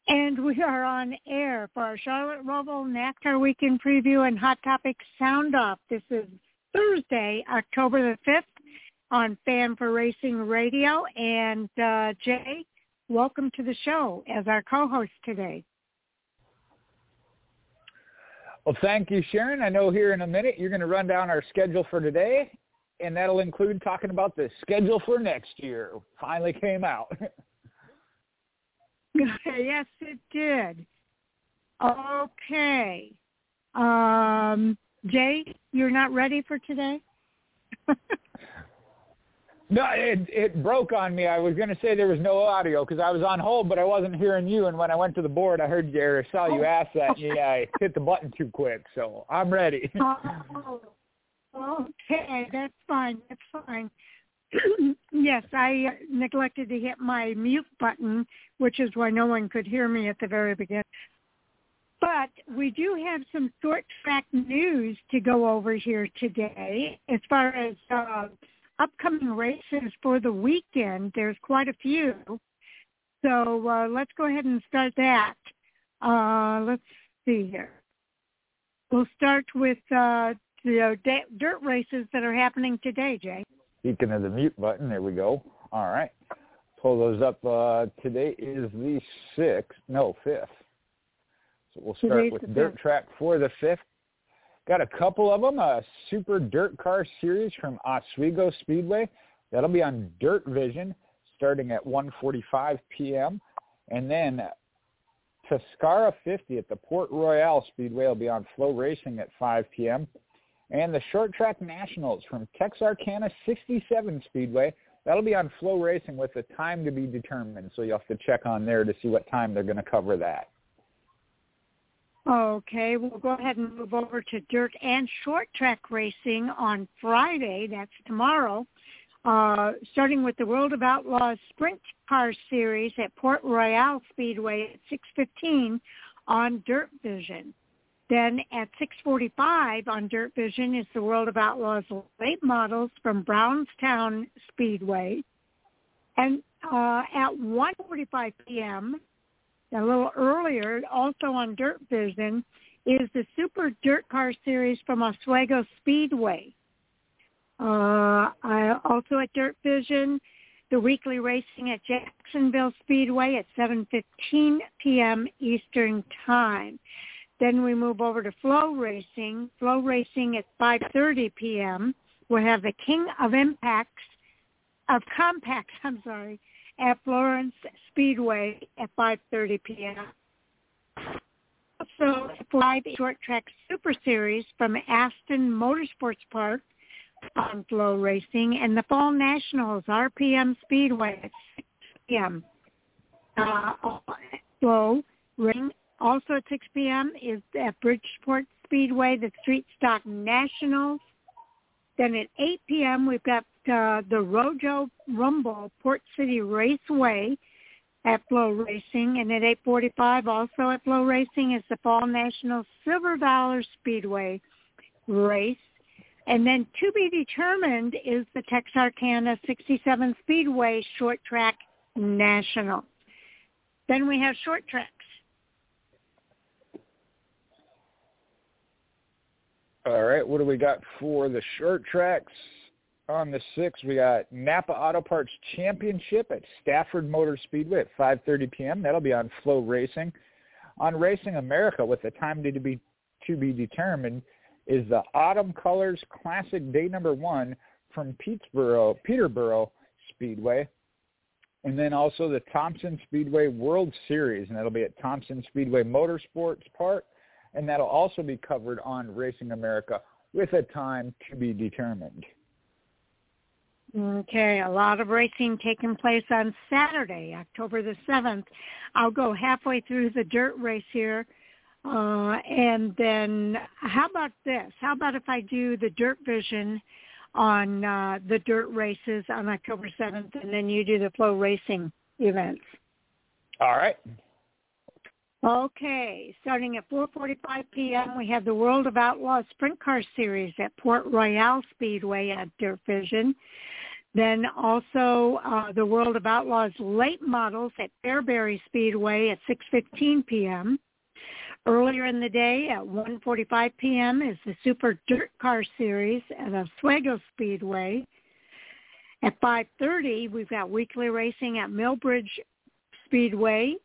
And we are on air for our Charlotte Roval NASCAR Weekend Preview and Hot Topics Sound Off. This is Thursday, October the 5th on Fan for Racing Radio. And Jay, welcome to the show as our co-host today. Well, thank you, Sharon. I know here in a minute you're going to run down our schedule for today, and that'll include talking about the schedule for next year. Finally came out. Yes, it did. Okay. Jay, you're not ready for today? No, it broke on me. I was going to say there was no audio because I was on hold, but I wasn't hearing you. And when I went to the board, I heard you or saw you ask that. And I hit the button too quick, so I'm ready. Okay, that's fine. That's fine. Yes, I neglected to hit my mute button, which is why no one could hear me at the very beginning. But we do have some short track news to go over here today. As far as upcoming races for the weekend, there's quite a few. So let's go ahead and start that. Let's see here. We'll start with the dirt races that are happening today, Jay. Speaking of the mute button, there we go. All right. Pull those up. Today is the 5th. So we'll start with dirt track for the 5th. Got a couple of them. A Super Dirt Car Series from Oswego Speedway. That'll be on Dirt Vision starting at 1:45 p.m. And then Pescara 50 at the Port Royale Speedway will be on Flow Racing at 5 p.m. And the Short Track Nationals from Texarkana 67 Speedway, that'll be on Flow Racing with a time to be determined. So you'll have to check on there to see what time they're going to cover that. Okay, we'll go ahead and move over to dirt and short track racing on Friday. That's tomorrow, starting with the World of Outlaws Sprint Car Series at Port Royale Speedway at 6:15 on Dirt Vision. Then at 6:45 on Dirt Vision is the World of Outlaws Late Models from Brownstown Speedway. And at 1:45 p.m., a little earlier, also on Dirt Vision, is the Super Dirt Car Series from Oswego Speedway. Also at Dirt Vision, the weekly racing at Jacksonville Speedway at 7:15 p.m. Eastern Time. Then we move over to Flow Racing. Flow Racing at 5:30 p.m. We'll have the King of Compacts, at Florence Speedway at 5:30 p.m. Also, 5 Short Track Super Series from Aston Motorsports Park on Flow Racing, and the Fall Nationals RPM Speedway at 6 p.m. Flow Ring. Also at 6 p.m. is at Bridgeport Speedway, the Street Stock Nationals. Then at 8 p.m. we've got the Rojo Rumble Port City Raceway at Flow Racing. And at 8:45 also at Flow Racing is the Fall National Silver Dollar Speedway race. And then to be determined is the Texarkana 67 Speedway Short Track National. Then we have short tracks. All right, what do we got for the short tracks? On the 6th, we got Napa Auto Parts Championship at Stafford Motor Speedway at 5:30 p.m. That'll be on Flow Racing. On Racing America, with the time to be determined, is the Autumn Colors Classic Day Number 1 from Peterborough Speedway. And then also the Thompson Speedway World Series, and that'll be at Thompson Speedway Motorsports Park. And that'll also be covered on Racing America with a time to be determined. Okay, a lot of racing taking place on Saturday, October the 7th. I'll go halfway through the dirt race here. And then how about this? How about if I do the Dirt Vision on the dirt races on October 7th, and then you do the Flow Racing events? All right. Okay, starting at 4:45 p.m., we have the World of Outlaws Sprint Car Series at Port Royale Speedway at Dirt Vision. Then also the World of Outlaws late models at Fairbury Speedway at 6:15 p.m. Earlier in the day at 1:45 p.m. is the Super Dirt Car Series at Oswego Speedway. At 5:30, we've got weekly racing at Millbridge Speedway.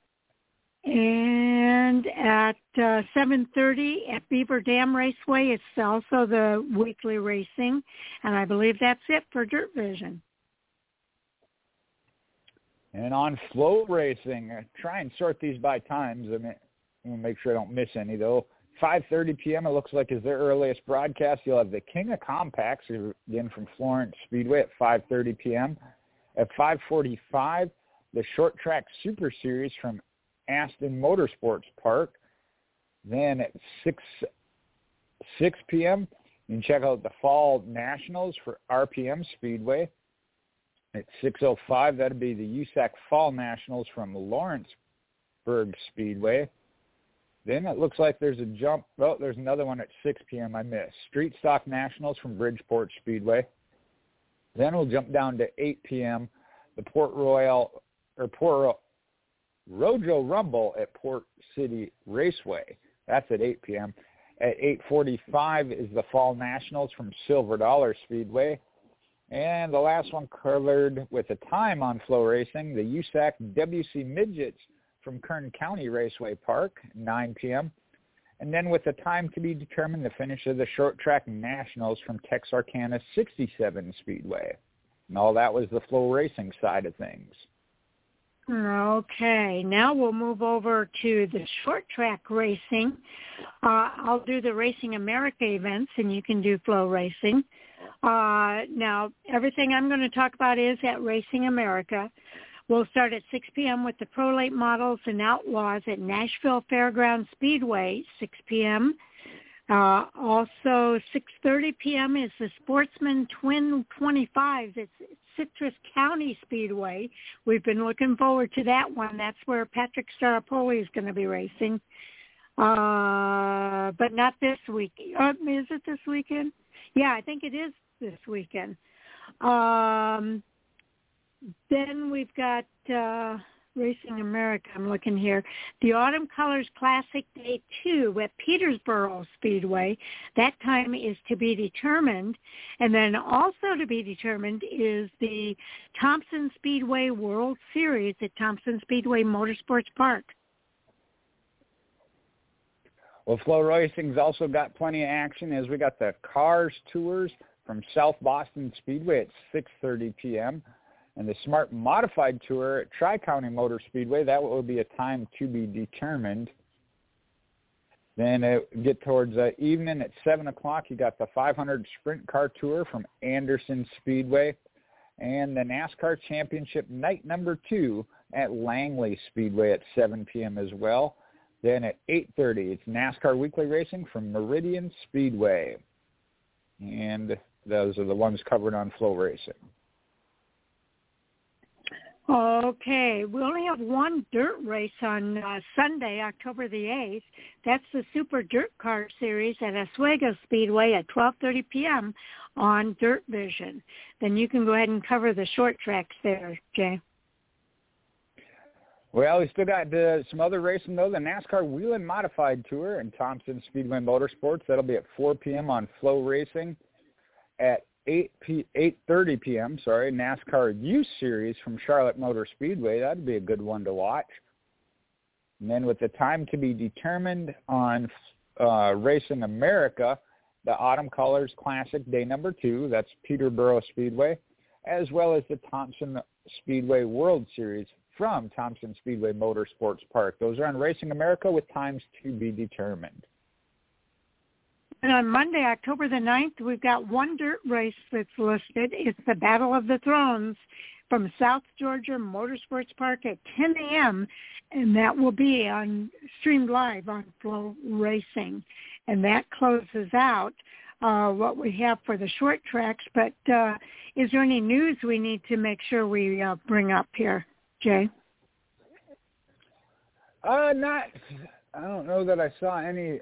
And at 7:30 at Beaver Dam Raceway, it's also the weekly racing. And I believe that's it for Dirt Vision. And on Flow Racing, try and sort these by times. I mean, I'm going to make sure I don't miss any, though. 5:30 p.m., it looks like, is their earliest broadcast. You'll have the King of Compacts, again, from Florence Speedway at 5:30 p.m. At 5:45, the Short Track Super Series from Aston Motorsports Park. Then at 6 p.m., you can check out the Fall Nationals for RPM Speedway. At 6:05, that'll be the USAC Fall Nationals from Lawrenceburg Speedway. Then it looks like there's a jump. Oh, there's another one at 6 p.m. I missed. Street Stock Nationals from Bridgeport Speedway. Then we'll jump down to 8 p.m. The Rojo Rumble at Port City Raceway. That's at 8 p.m. At 8:45 is the Fall Nationals from Silver Dollar Speedway. And the last one covered with a time on Flow Racing, the USAC WC Midgets from Kern County Raceway Park, 9 p.m. And then with a time to be determined, the finish of the Short Track Nationals from Texarkana 67 Speedway. And all that was the Flow Racing side of things. Okay, now we'll move over to the short track racing. I'll do the Racing America events, and you can do Flow Racing. Now, everything I'm going to talk about is at Racing America. We'll start at 6 p.m. with the Pro Late Models and Outlaws at Nashville Fairgrounds Speedway, 6 p.m. Also, 6:30 p.m. is the Sportsman Twin 25s. It's Citrus County Speedway. We've been looking forward to that one. That's where Patrick Staropoli is going to be racing. But not this week. Is it this weekend? Yeah, I think it is this weekend. Then we've got Racing America. I'm looking here. The Autumn Colors Classic Day 2 at Petersboro Speedway. That time is to be determined. And then also to be determined is the Thompson Speedway World Series at Thompson Speedway Motorsports Park. Well, Flow Racing's also got plenty of action as we got the Cars Tours from South Boston Speedway at 6:30 p.m. And the Smart Modified Tour at Tri-County Motor Speedway, that will be a time to be determined. Then get towards evening at 7 o'clock, you got the 500 Sprint Car Tour from Anderson Speedway. And the NASCAR Championship Night number 2 at Langley Speedway at 7 p.m. as well. Then at 8:30, it's NASCAR Weekly Racing from Meridian Speedway. And those are the ones covered on Flow Racing. Okay, we only have one dirt race on Sunday, October the 8th. That's the Super Dirt Car Series at Oswego Speedway at 12:30 p.m. on Dirt Vision. Then you can go ahead and cover the short tracks there, Jay. Well, we still got some other racing, though. The NASCAR Whelen Modified Tour in Thompson Speedway Motorsports. That'll be at 4 p.m. on Flow Racing. At 8:30 p.m., NASCAR Youth Series from Charlotte Motor Speedway. That'd be a good one to watch. And then with the time to be determined on Racing America, the Autumn Colors Classic Day number 2, that's Peterborough Speedway, as well as the Thompson Speedway World Series from Thompson Speedway Motorsports Park. Those are on Racing America with times to be determined. And on Monday, October the 9th, we've got one dirt race that's listed. It's the Battle of the Thrones from South Georgia Motorsports Park at 10 a.m., and that will be streamed live on Flow Racing. And that closes out what we have for the short tracks. But is there any news we need to make sure we bring up here, Jay? I don't know that I saw any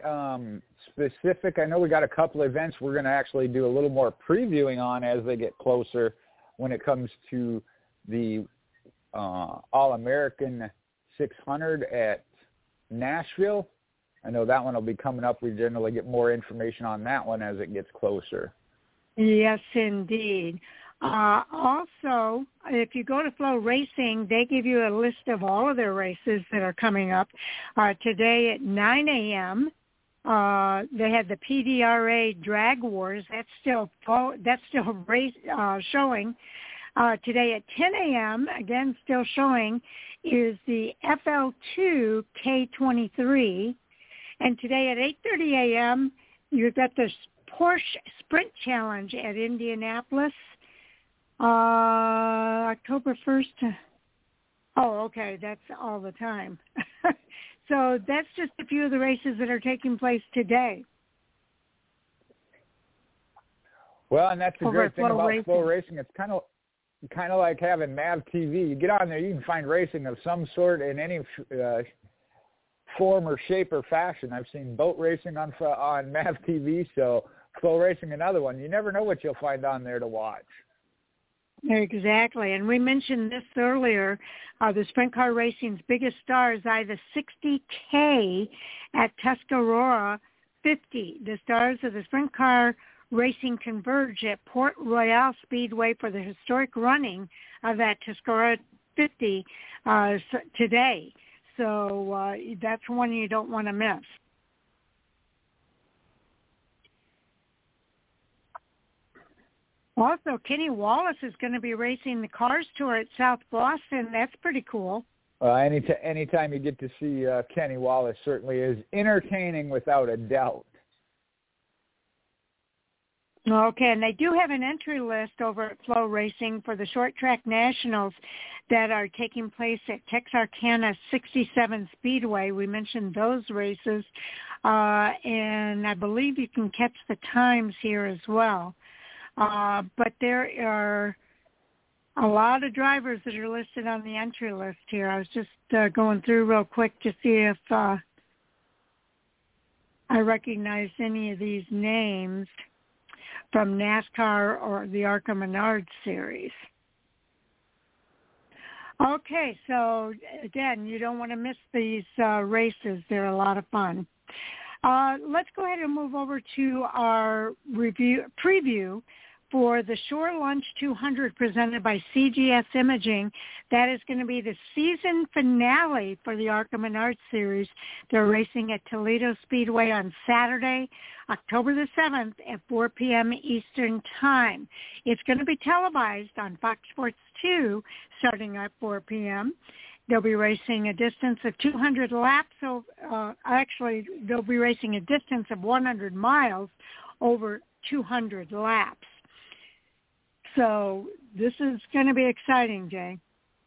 specific. I know we got a couple events we're going to actually do a little more previewing on as they get closer. when it comes to the All-American 600 at Nashville. I know that one will be coming up. We generally get more information on that one as it gets closer. Yes, indeed. Also, if you go to Flow Racing, they give you a list of all of their races that are coming up. Today at 9 a.m., they had the PDRA Drag Wars. That's still showing. Today at 10 a.m., again still showing, is the FL2 K23. And today at 8:30 a.m., you've got the Porsche Sprint Challenge at Indianapolis, October 1st. Oh, okay, that's all the time. So that's just a few of the races that are taking place today. Well, and that's the great thing about Flow Racing. It's kind of like having MAV TV. You get on there, you can find racing of some sort in any form or shape or fashion. I've seen boat racing on MAV TV, so Flow Racing, another one. You never know what you'll find on there to watch. Exactly, and we mentioned this earlier. The sprint car racing's biggest stars, the 60K at Tuscarora 50. The stars of the sprint car racing converge at Port Royal Speedway for the historic running of that Tuscarora 50 today. So that's one you don't want to miss. Also, Kenny Wallace is going to be racing the Cars Tour at South Boston. That's pretty cool. Anytime you get to see Kenny Wallace certainly is entertaining without a doubt. Okay, and they do have an entry list over at Flow Racing for the Short Track Nationals that are taking place at Texarkana 67 Speedway. We mentioned those races, and I believe you can catch the times here as well. But there are a lot of drivers that are listed on the entry list here. I was just going through real quick to see if I recognize any of these names from NASCAR or the ARCA Menard series. Okay, so again, you don't want to miss these races. They're a lot of fun. Let's go ahead and move over to our preview for the Shore Lunch 200 presented by CGS Imaging. That is going to be the season finale for the ARCA Menard series. They're racing at Toledo Speedway on Saturday, October the 7th at 4 p.m. Eastern Time. It's going to be televised on Fox Sports 2 starting at 4 p.m. They'll be racing a distance of 200 laps. So actually, they'll be racing a distance of 100 miles over 200 laps. So this is going to be exciting, Jay.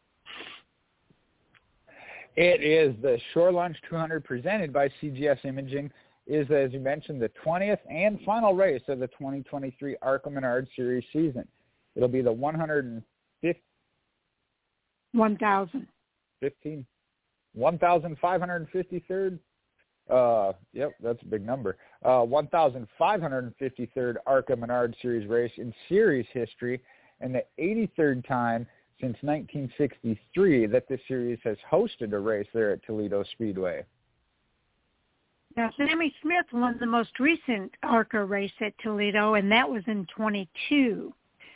It is. The Shore Lunch 200 presented by CGS Imaging is, as you mentioned, the 20th and final race of the 2023 ARCA Menard Series season. It'll be the 1,553rd. Yep, that's a big number. 1,553rd ARCA Menard Series race in series history, and the 83rd time since 1963 that this series has hosted a race there at Toledo Speedway. Now, Sammy Smith won the most recent ARCA race at Toledo, and that was in 22.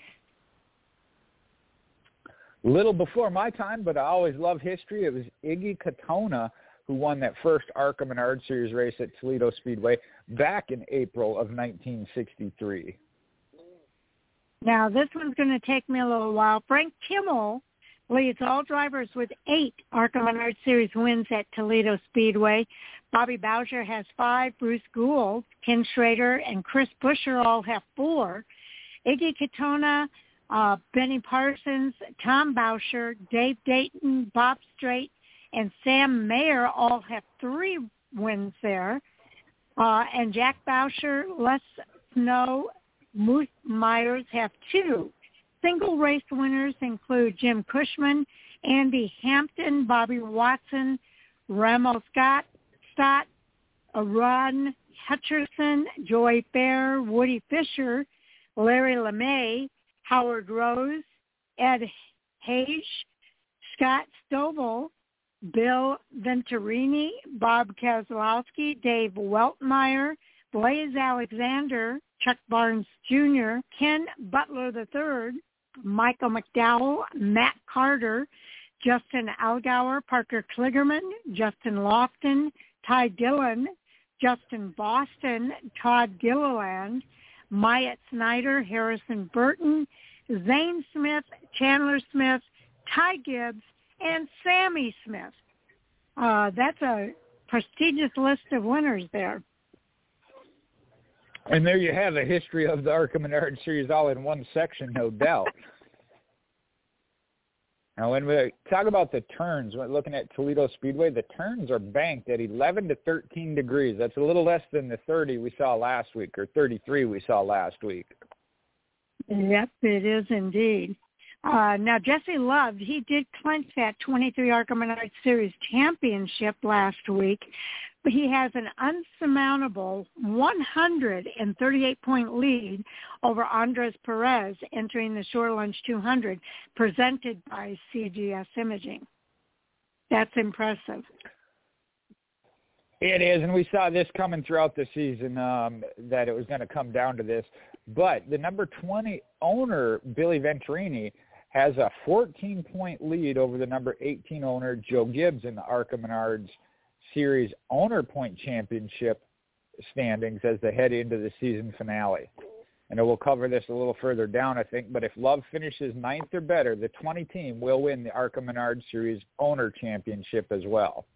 Little before my time, but I always love history. It was Iggy Katona who won that first ARCA Menard Series race at Toledo Speedway back in April of 1963. Now, this one's going to take me a little while. Frank Kimmel leads all drivers with 8 ARCA Menard Series wins at Toledo Speedway. Bobby Bowser has 5. Bruce Gould, Ken Schrader, and Chris Buescher all have 4. Iggy Katona, Benny Parsons, Tom Bowser, Dave Dayton, Bob Strait, and Sam Mayer all have 3 wins there. And Jack Bowser, Les Snow, Moose Myers have 2. Single race winners include Jim Cushman, Andy Hampton, Bobby Watson, Ramo Scott, Ron Hutcherson, Joey Fair, Woody Fisher, Larry LeMay, Howard Rose, Ed Hage, Scott Stovall, Bill Venturini, Bob Keselowski, Dave Weltmeyer, Blaze Alexander, Chuck Barnes Jr., Ken Butler III, Michael McDowell, Matt Carter, Justin Allgaier, Parker Kligerman, Justin Lofton, Ty Dillon, Justin Boston, Todd Gilliland, Myatt Snyder, Harrison Burton, Zane Smith, Chandler Smith, Ty Gibbs, and Sammy Smith. That's a prestigious list of winners there. And there you have a history of the ARCA Menard Series all in one section, no doubt. Now, when we talk about the turns, when looking at Toledo Speedway, the turns are banked at 11 to 13 degrees. That's a little less than the 30 we saw last week, or 33 we saw last week. Yep, it is indeed. Now, Jesse Love, he did clinch that 23 ARCA Menard Series championship last week, but he has an unsurmountable 138-point lead over Andres Perez entering the Shore Lunch 200 presented by CGS Imaging. That's impressive. It is, and we saw this coming throughout the season, that it was going to come down to this. But the number 20 owner, Billy Venturini, has a 14-point lead over the number 18 owner, Joe Gibbs, in the ARCA Menards Series Owner Point Championship standings as they head into the season finale. And we'll cover this a little further down, I think, but if Love finishes 9th or better, the 20 team will win the ARCA Menards Series Owner Championship as well.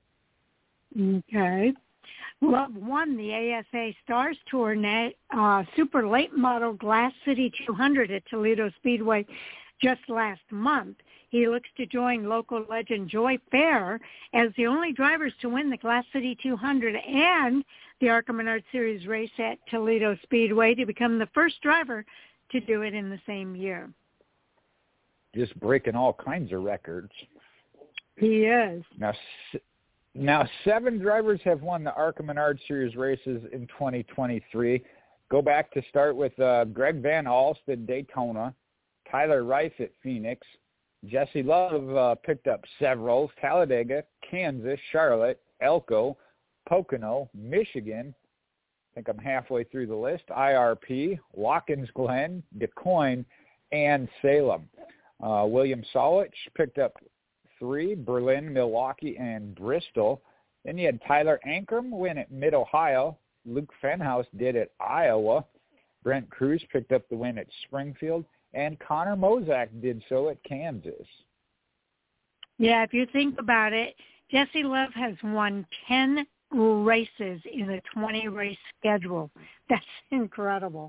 Okay. Love won the ASA Stars Tour Super Late Model Glass City 200 at Toledo Speedway just last month. He looks to join local legend Joy Fair as the only drivers to win the Glass City 200 and the ARCA Menard Series race at Toledo Speedway to become the first driver to do it in the same year. Just breaking all kinds of records. He is. Now 7 drivers have won the ARCA Menard Series races in 2023. Go back to start with Greg Van Alst at Daytona, Tyler Reif at Phoenix. Jesse Love picked up several: Talladega, Kansas, Charlotte, Elko, Pocono, Michigan. I think I'm halfway through the list. IRP, Watkins Glen, DuQuoin, and Salem. William Solich picked up 3, Berlin, Milwaukee, and Bristol. Then you had Tyler Ankrum win at Mid-Ohio. Luke Fenhouse did at Iowa. Brent Cruz picked up the win at Springfield. And Connor Mozak did so at Kansas. Yeah, if you think about it, Jesse Love has won 10 races in a 20-race schedule. That's incredible.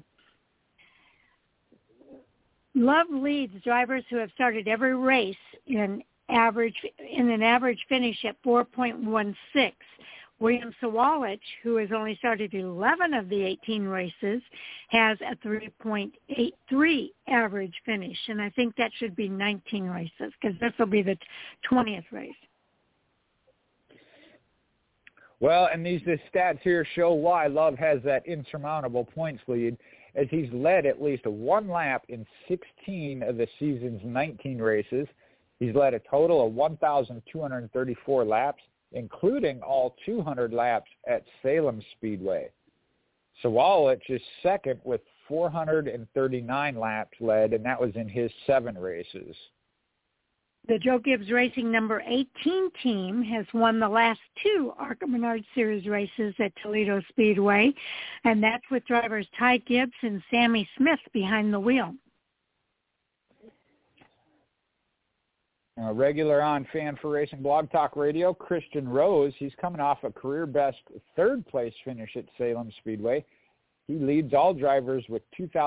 Love leads drivers who have started every race in an average finish at 4.16. William Sawalich, who has only started 11 of the 18 races, has a 3.83 average finish. And I think that should be 19 races because this will be the 20th race. Well, and the stats here show why Love has that insurmountable points lead, as he's led at least one lap in 16 of the season's 19 races. He's led a total of 1,234 laps, including all 200 laps at Salem Speedway. Sawalich is second with 439 laps led, and that was in his 7 races. The Joe Gibbs Racing number 18 team has won the last 2 ARCA Menard Series races at Toledo Speedway, and that's with drivers Ty Gibbs and Sammy Smith behind the wheel. Regular on Fan for Racing Blog Talk Radio, Christian Rose. He's coming off a career-best 3rd-place finish at Salem Speedway. He leads all drivers with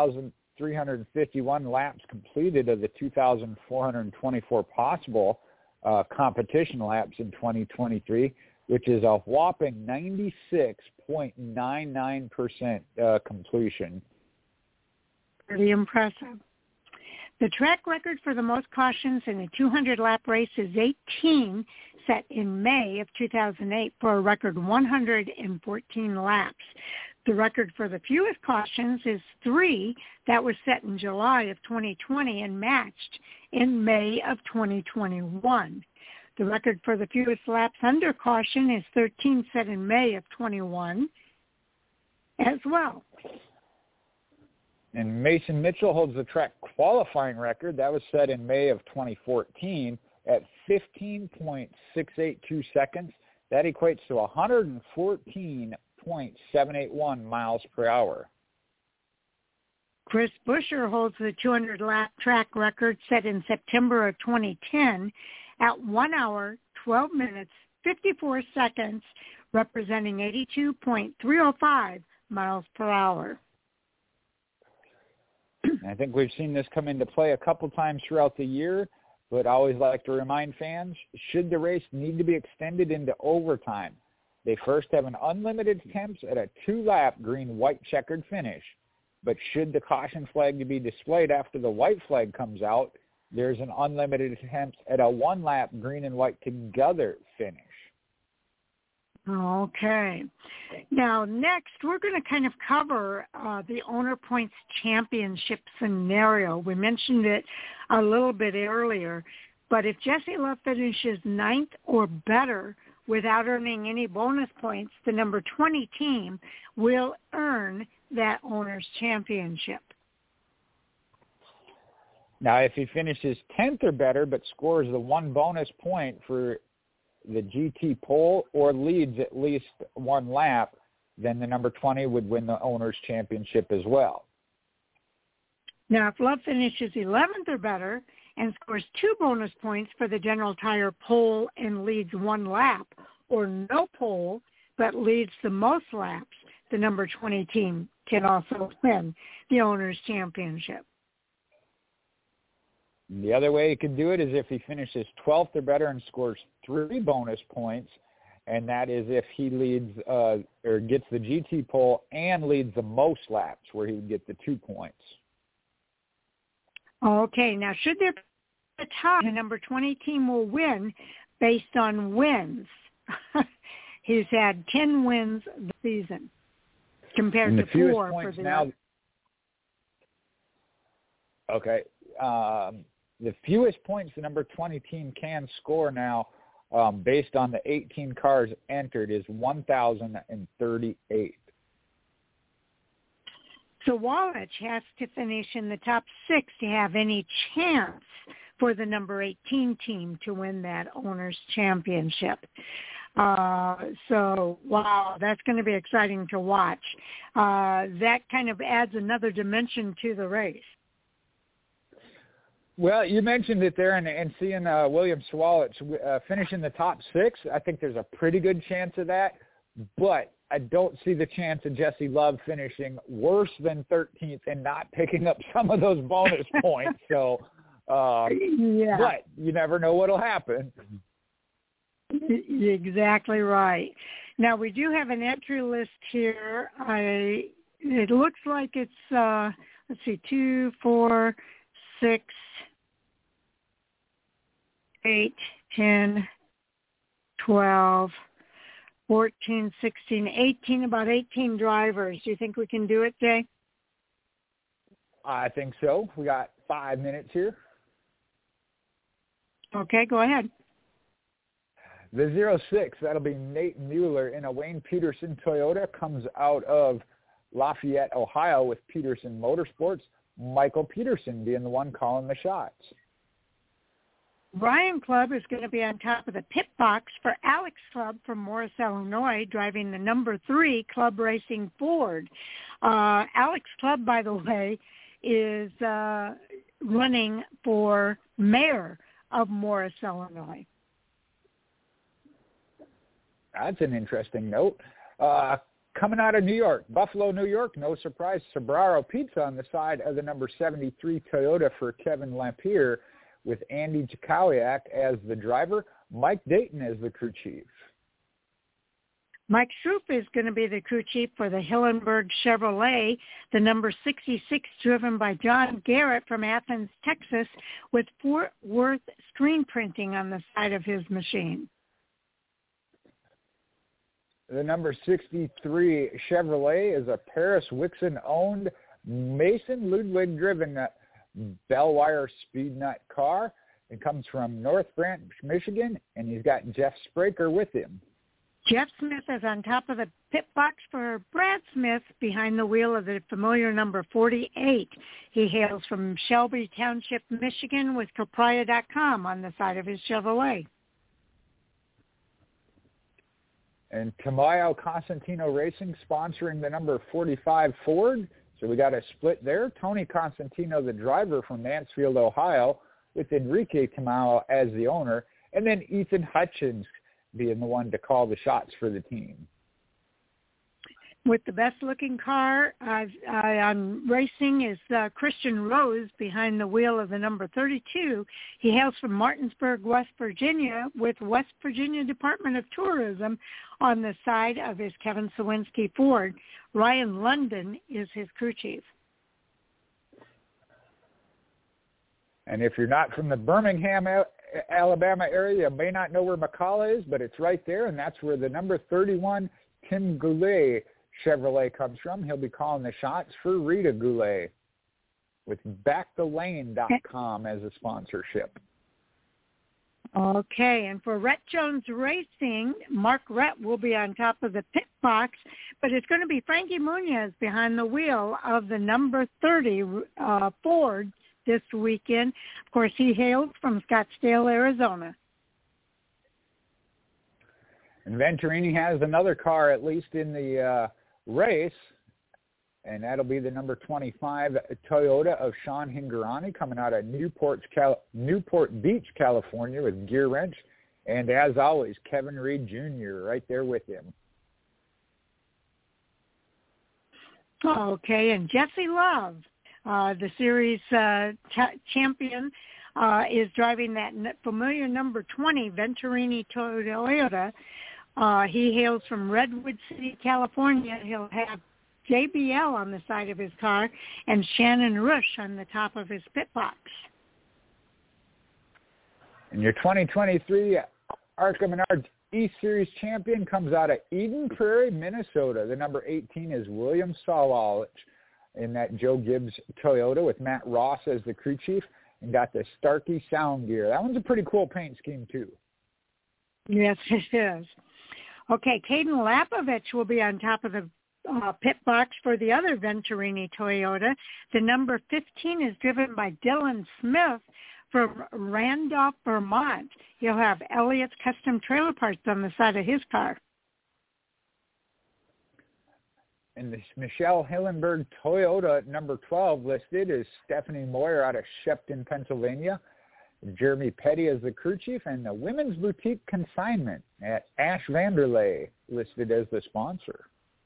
2,351 laps completed of the 2,424 possible competition laps in 2023, which is a whopping 96.99% completion. Pretty impressive. The track record for the most cautions in a 200-lap race is 18, set in May of 2008 for a record 114 laps. The record for the fewest cautions is 3. That was set in July of 2020 and matched in May of 2021. The record for the fewest laps under caution is 13, set in May of 21 as well. And Mason Mitchell holds the track qualifying record. That was set in May of 2014 at 15.682 seconds. That equates to 114.781 miles per hour. Chris Buescher holds the 200-lap track record set in September of 2010 at 1 hour, 12 minutes, 54 seconds, representing 82.305 miles per hour. I think we've seen this come into play a couple times throughout the year, but I always like to remind fans, should the race need to be extended into overtime, they first have an unlimited attempts at a 2-lap green-white checkered finish. But should the caution flag be displayed after the white flag comes out, there's an unlimited attempt at a 1-lap green and white together finish. Okay. Now, next, we're going to kind of cover the Owner Points Championship scenario. We mentioned it a little bit earlier, but if Jesse Love finishes 9th or better without earning any bonus points, the number 20 team will earn that Owner's Championship. Now, if he finishes 10th or better but scores the 1 bonus point for the GT pole or leads at least 1 lap, then the number 20 would win the Owner's Championship as well. Now, if Love finishes 11th or better and scores 2 bonus points for the General Tire pole and leads 1 lap, or no pole but leads the most laps, the number 20 team can also win the Owner's Championship. The other way he could do it is if he finishes 12th or better and scores 3 bonus points, and that is if he leads or gets the GT pole and leads the most laps, where he would get the 2 points. Okay, now should there be a tie, the number 20 team will win based on wins. He's had 10 wins this season compared to 4 for the now. Okay. The fewest points the number 20 team can score now, based on the 18 cars entered, is 1,038. So Wallich has to finish in the top 6 to have any chance for the number 18 team to win that Owner's Championship. So, wow, that's going to be exciting to watch. That kind of adds another dimension to the race. Well, you mentioned it there, and seeing William Sawalich finish in the top 6, I think there's a pretty good chance of that. But I don't see the chance of Jesse Love finishing worse than 13th and not picking up some of those bonus points. So, yeah. But you never know what'll happen. Exactly right. Now, we do have an entry list here. It looks like it's, 2, 4, 6, 8, 10, 12, 14, 16, 18, about 18 drivers. Do you think we can do it, Jay? I think so. We got 5 minutes here. Okay, go ahead. The 06, that'll be Nate Mueller in a Wayne Peterson Toyota, comes out of Lafayette, Ohio with Peterson Motorsports. Michael Peterson being the one calling the shots. Ryan Clubb is going to be on top of the pit box for Alex Clubb from Morris, Illinois, driving the number 3 Club Racing Ford. Alex Clubb, by the way, is running for mayor of Morris, Illinois. That's an interesting note. Coming out of New York, Buffalo, New York, no surprise, Sobraro Pizza on the side of the number 73 Toyota for Kevin Lampier, with Andy Jakowiak as the driver, Mike Dayton as the crew chief. Mike Schroep is going to be the crew chief for the Hillenberg Chevrolet, the number 66, driven by John Garrett from Athens, Texas, with Fort Worth screen printing on the side of his machine. The number 63 Chevrolet is a Paris-Wixon-owned, Mason Ludwig-driven Bellwire Speed Nut car. It comes from North Branch, Michigan, and he's got Jeff Spraker with him. Jeff Smith is on top of the pit box for Brad Smith behind the wheel of the familiar number 48. He hails from Shelby Township, Michigan, with Copria.com on the side of his Chevrolet. And Tamayo Constantino Racing sponsoring the number 45 Ford. So we got a split there. Tony Constantino, the driver from Mansfield, Ohio, with Enrique Tamayo as the owner. And then Ethan Hutchins being the one to call the shots for the team. With the best-looking car on racing is Christian Rose behind the wheel of the number 32. He hails from Martinsburg, West Virginia, with West Virginia Department of Tourism on the side of his Kevin Sawinski Ford. Ryan London is his crew chief. And if you're not from the Birmingham, Alabama area, you may not know where McCalla is, but it's right there, and that's where the number 31 Tim Goulet Chevrolet comes from. He'll be calling the shots for Rita Goulet with backthelane.com as a sponsorship. Okay, and for Rhett Jones Racing, Mark Rhett will be on top of the pit box, but it's going to be Frankie Munoz behind the wheel of the number 30 Ford this weekend. Of course, he hails from Scottsdale, Arizona. And Venturini has another car, at least in the race, and that'll be the number 25 Toyota of Sean Hingorani, coming out of Newport Beach, California, with Gear Wrench. And as always, Kevin Reed Jr. right there with him. Okay, and Jesse Love, the series champion, is driving that familiar number 20 Venturini Toyota. He hails from Redwood City, California. He'll have JBL on the side of his car and Shannon Rush on the top of his pit box. And your 2023 ARCA Menards E-Series champion comes out of Eden Prairie, Minnesota. The number 18 is William Sawalich in that Joe Gibbs Toyota with Matt Ross as the crew chief, and got the Starkey sound gear. That one's a pretty cool paint scheme, too. Yes, it is. Okay, Caden Lapovich will be on top of the pit box for the other Venturini Toyota. The number 15 is driven by Dylan Smith from Randolph, Vermont. He'll have Elliott's Custom Trailer Parts on the side of his car. And the Michelle Hillenberg Toyota number 12 listed is Stephanie Moyer out of Shepton, Pennsylvania. Jeremy Petty as the crew chief, and the Women's Boutique Consignment at Ash Vanderlei listed as the sponsor.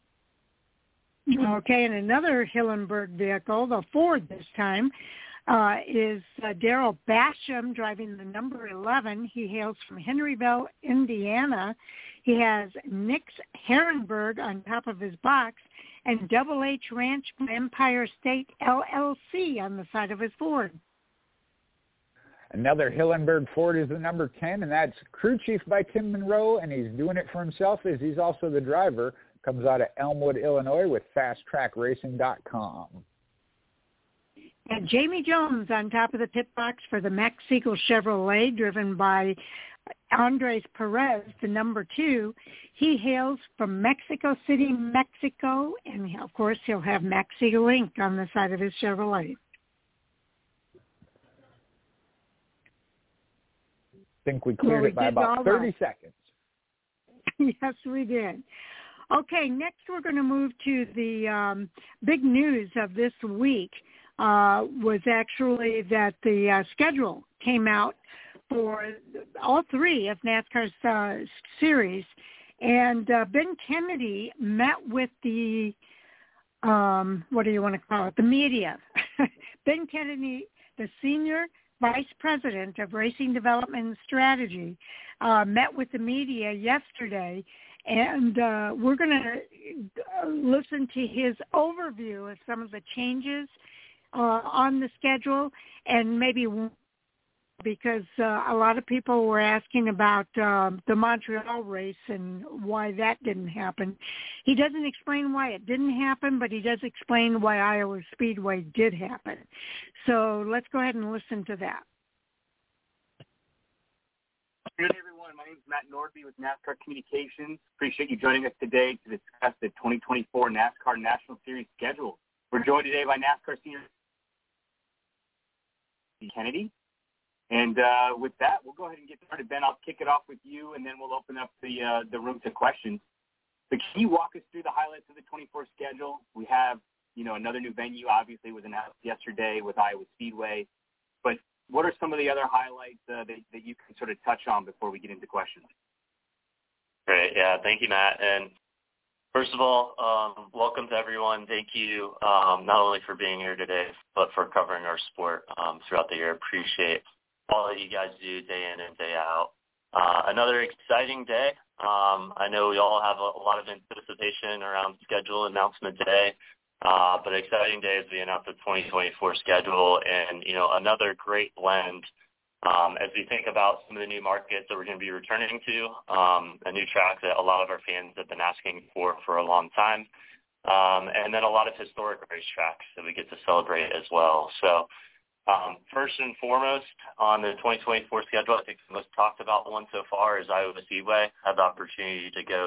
Okay, and another Hillenberg vehicle, the Ford this time, is Daryl Basham driving the number 11. He hails from Henryville, Indiana. He has Nix Herrenberg on top of his box and Double H Ranch from Empire State LLC on the side of his Ford. Another Hillenberg Ford is the number 10, and that's crew chief by Tim Monroe, and he's doing it for himself as he's also the driver. Comes out of Elmwood, Illinois with FastTrackRacing.com. And Jamie Jones on top of the pit box for the Max Siegel Chevrolet, driven by Andres Perez, the number 2. He hails from Mexico City, Mexico, and of course he'll have Max Siegel Inc. on the side of his Chevrolet. I think we cleared it by about 30 seconds. Yes, we did. Okay, next we're going to move to the big news of this week. Was actually that the schedule came out for all 3 of NASCAR's series. And Ben Kennedy met with the, what do you want to call it, the media. Ben Kennedy, the senior vice president of Racing Development and Strategy, met with the media yesterday. And we're going to listen to his overview of some of the changes on the schedule, and maybe because a lot of people were asking about the Montreal race and why that didn't happen. He doesn't explain why it didn't happen, but he does explain why Iowa Speedway did happen. So let's go ahead and listen to that. Good day, everyone. My name is Matt Nordby with NASCAR Communications. Appreciate you joining us today to discuss the 2024 NASCAR National Series schedule. We're joined today by NASCAR Senior Kennedy. And with that, we'll go ahead and get started. Ben, I'll kick it off with you, and then we'll open up the room to questions. But can you walk us through the highlights of the 24 schedule? We have, another new venue, obviously, was announced yesterday with Iowa Speedway. But what are some of the other highlights that you can sort of touch on before we get into questions? Great. Yeah, thank you, Matt. And first of all, welcome to everyone. Thank you not only for being here today, but for covering our sport throughout the year. Appreciate all that you guys do day in and day out. Another exciting day. I know we all have a lot of anticipation around schedule announcement today, but exciting day as we announce the 2024 schedule and, another great blend as we think about some of the new markets that we're going to be returning to, a new track that a lot of our fans have been asking for a long time, and then a lot of historic racetracks that we get to celebrate as well. So first and foremost, on the 2024 schedule, I think the most talked about one so far is Iowa Speedway. I had the opportunity to go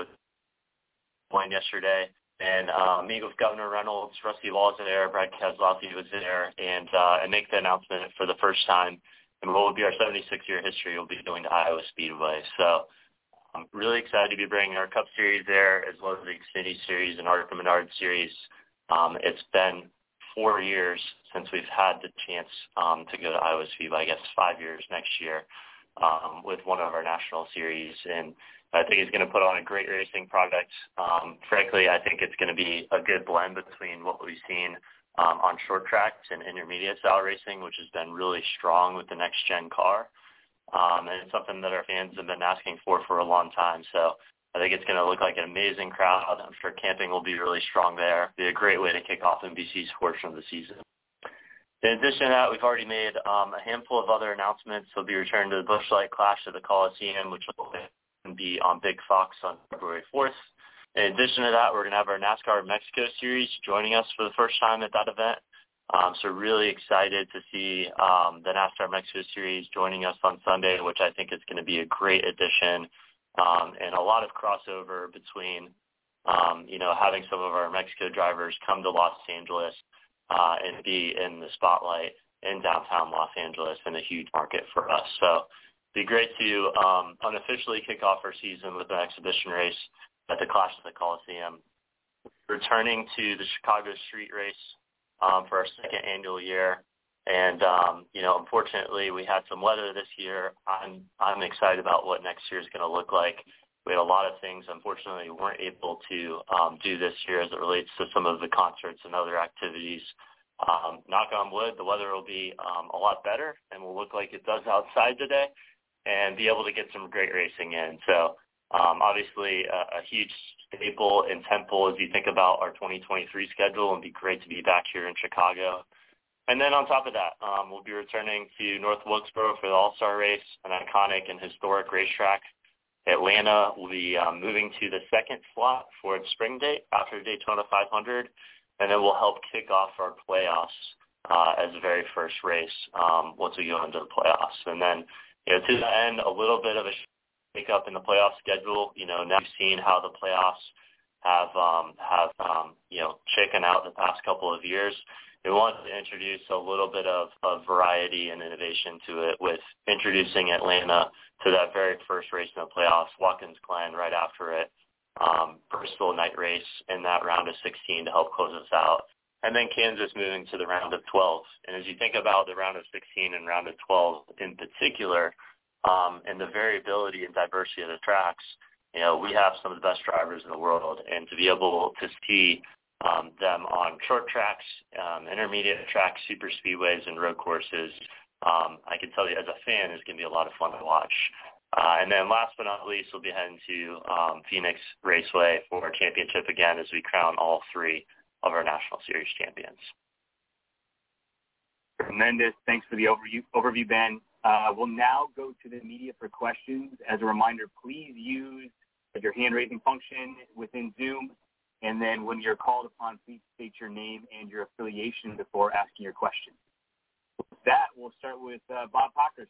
yesterday and meet with Governor Reynolds. Rusty Wallace was there, Brad Keselowski was there, and make the announcement for the first time. And what will be our 76-year history will be going to Iowa Speedway. So I'm really excited to be bringing our Cup Series there as well as the Xfinity Series and ARCA Menard Series. It's been 4 years since we've had the chance to go to Iowa Speedway, I guess 5 years next year, with one of our national series. And I think it's going to put on a great racing product. Frankly, I think it's going to be a good blend between what we've seen on short tracks and intermediate style racing, which has been really strong with the next-gen car. And it's something that our fans have been asking for a long time. So I think it's going to look like an amazing crowd. I'm sure camping will be really strong there. Be a great way to kick off NBC's portion of the season. In addition to that, we've already made a handful of other announcements. We'll be returning to the Busch Light Clash at the Coliseum, which will be on Big Fox on February 4th. In addition to that, we're going to have our NASCAR Mexico Series joining us for the first time at that event. So really excited to see the NASCAR Mexico Series joining us on Sunday, which I think is going to be a great addition and a lot of crossover between, having some of our Mexico drivers come to Los Angeles and be in the spotlight in downtown Los Angeles in a huge market for us. So it'd be great to unofficially kick off our season with an exhibition race at the Clash of the Coliseum. Returning to the Chicago Street Race for our second annual year. And, unfortunately, we had some weather this year. I'm excited about what next year is going to look like. We had a lot of things, unfortunately, we weren't able to do this year as it relates to some of the concerts and other activities. Knock on wood, the weather will be a lot better and will look like it does outside today and be able to get some great racing in. So, obviously, a huge staple and tentpole as you think about our 2023 schedule, and be great to be back here in Chicago. And then on top of that, we'll be returning to North Wilkesboro for the All-Star Race, an iconic and historic racetrack. Atlanta will be moving to the second slot for its spring date after Daytona 500, and then we'll help kick off our playoffs as the very first race once we go into the playoffs. And then, to the end, a little bit of a shake up in the playoff schedule. Now we've seen how the playoffs have shaken out the past couple of years. We wanted to introduce a little bit of variety and innovation to it with introducing Atlanta to that very first race in the playoffs, Watkins Glen right after it, Bristol night race in that round of 16 to help close us out, and then Kansas moving to the round of 12. And as you think about the round of 16 and round of 12 in particular, and the variability and diversity of the tracks, we have some of the best drivers in the world, and to be able to see them on short tracks, intermediate tracks, super speedways, and road courses, I can tell you as a fan, it's going to be a lot of fun to watch. And then last but not least, we'll be heading to Phoenix Raceway for our championship again as we crown all three of our National Series champions. Tremendous. Thanks for the overview, Ben. We'll now go to the media for questions. As a reminder, please use your hand-raising function within Zoom. And then when you're called upon, please state your name and your affiliation before asking your question. With that, we'll start with Bob Pockrass.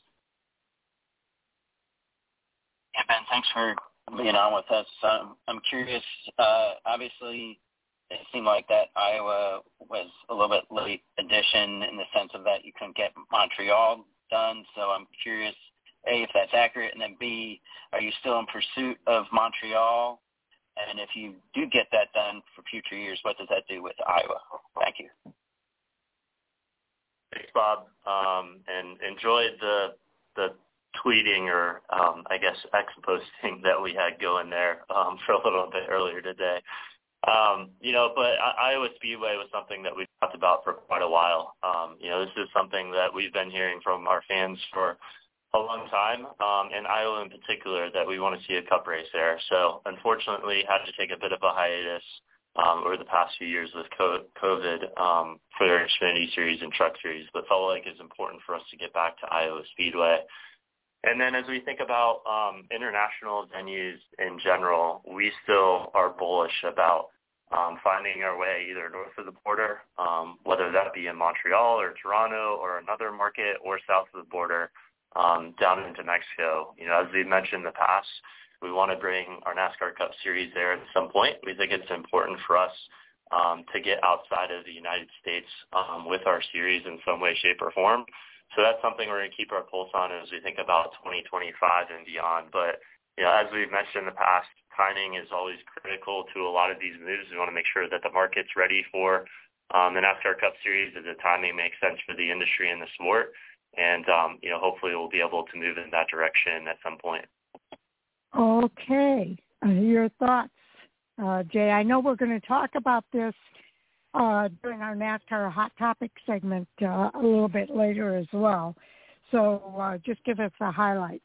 Yeah, Ben, thanks for being on with us. I'm curious, obviously, it seemed like that Iowa was a little bit late addition in the sense of that you couldn't get Montreal done. So I'm curious, A, if that's accurate, and then B, are you still in pursuit of Montreal? And if you do get that done for future years, what does that do with Iowa? Thank you. Thanks, Bob. And enjoyed the tweeting or, I guess, X posting that we had going there for a little bit earlier today. But Iowa Speedway was something that we've talked about for quite a while. This is something that we've been hearing from our fans for a long time, and Iowa in particular, that we want to see a cup race there. So unfortunately, had to take a bit of a hiatus over the past few years with COVID for their Xfinity Series and Truck Series, but felt like it's important for us to get back to Iowa Speedway. And then as we think about international venues in general, we still are bullish about finding our way either north of the border, whether that be in Montreal or Toronto or another market, or south of the border down into Mexico. As we've mentioned in the past, we want to bring our NASCAR Cup Series there at some point. We think it's important for us to get outside of the United States with our series in some way, shape, or form. So that's something we're going to keep our pulse on as we think about 2025 and beyond. But, as we've mentioned in the past, timing is always critical to a lot of these moves. We want to make sure that the market's ready for the NASCAR Cup Series, that the timing makes sense for the industry and the sport. And, hopefully we'll be able to move in that direction at some point. Okay. Your thoughts, Jay. I know we're going to talk about this during our NASCAR Hot Topic segment a little bit later as well. So just give us a highlight.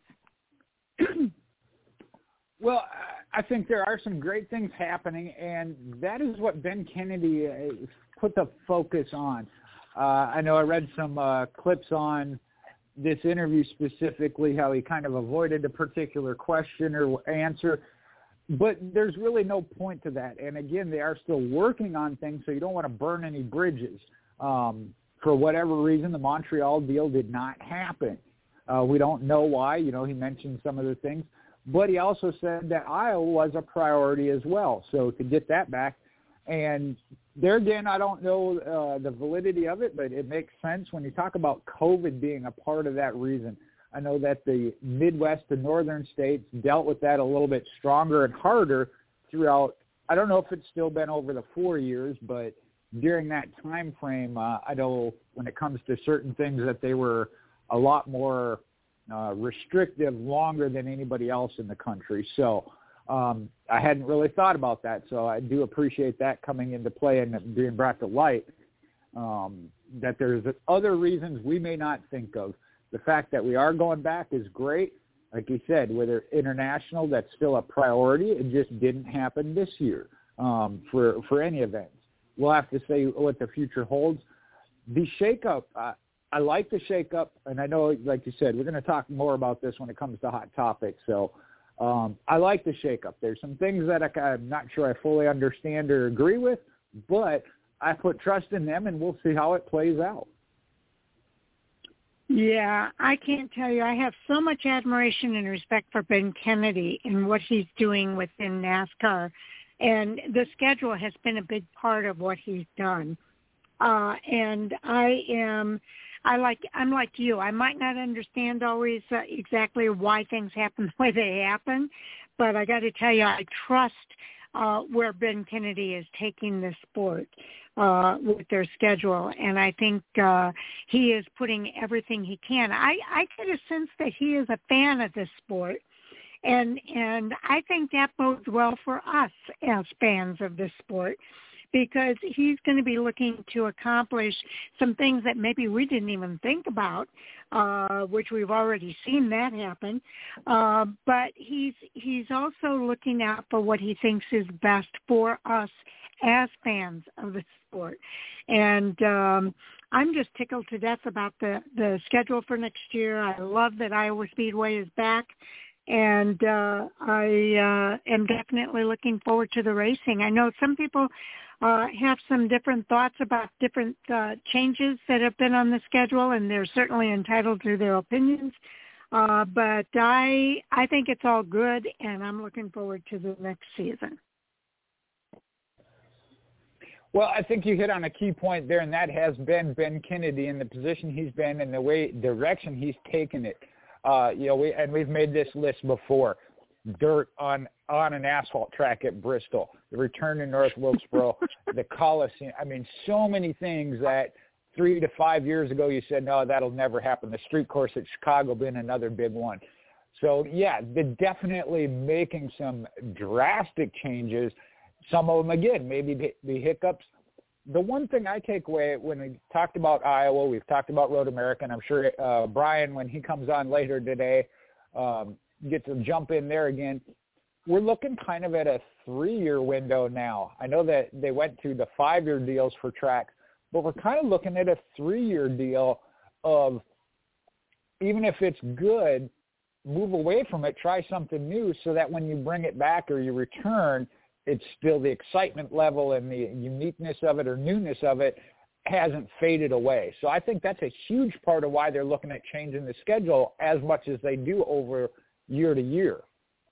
Well, I think there are some great things happening, and that is what Ben Kennedy put the focus on. I know I read some clips on this interview specifically, how he kind of avoided a particular question or answer. But there's really no point to that. And, again, they are still working on things, so you don't want to burn any bridges. For whatever reason, the Montreal deal did not happen. We don't know why. He mentioned some of the things. But he also said that Iowa was a priority as well. So to get that back, and there again, I don't know the validity of it, but it makes sense when you talk about COVID being a part of that reason. I know that the Midwest and northern states dealt with that a little bit stronger and harder throughout. I don't know if it's still been over the 4 years, but during that time frame, I know when it comes to certain things that they were a lot more restrictive longer than anybody else in the country. So I hadn't really thought about that. So I do appreciate that coming into play and being brought to light, that there's other reasons we may not think of. The fact that we are going back is great. Like you said, whether international, that's still a priority. It just didn't happen this year for any events. We'll have to see what the future holds. The shakeup, I like the shakeup, and I know, like you said, we're going to talk more about this when it comes to Hot Topics. So I like the shakeup. There's some things that I'm not sure I fully understand or agree with, but I put trust in them, and we'll see how it plays out. Yeah, I can't tell you. I have so much admiration and respect for Ben Kennedy and what he's doing within NASCAR. And the schedule has been a big part of what he's done. And I'm like you. I might not understand always exactly why things happen the way they happen, but I got to tell you, I trust where Ben Kennedy is taking the sport with their schedule, and I think he is putting everything he can. I get a sense that he is a fan of this sport, and I think that bodes well for us as fans of this sport, because he's going to be looking to accomplish some things that maybe we didn't even think about, which we've already seen that happen. But he's also looking out for what he thinks is best for us as fans of the sport. And I'm just tickled to death about the schedule for next year. I love that Iowa Speedway is back, and I am definitely looking forward to the racing. I know some people have some different thoughts about different changes that have been on the schedule, and they're certainly entitled to their opinions. But I think it's all good, and I'm looking forward to the next season. Well, I think you hit on a key point there, and that has been Ben Kennedy in the position he's been and the direction he's taken it. We've made this list before. Dirt on an asphalt track at Bristol, the return to North Wilkesboro, the Coliseum. I mean, so many things that 3 to 5 years ago you said, no, that'll never happen. The street course at Chicago being another big one. So, yeah, they're definitely making some drastic changes. Some of them, again, maybe the hiccups. The one thing I take away when we talked about Iowa, we've talked about Road America, and I'm sure Brian, when he comes on later today, get to jump in there again. We're looking kind of at a 3-year window now. I know that they went to the 5-year deals for tracks, but we're kind of looking at a 3-year deal of, even if it's good, move away from it, try something new so that when you bring it back or you return, it's still the excitement level and the uniqueness of it or newness of it hasn't faded away. So I think that's a huge part of why they're looking at changing the schedule as much as they do over year to year.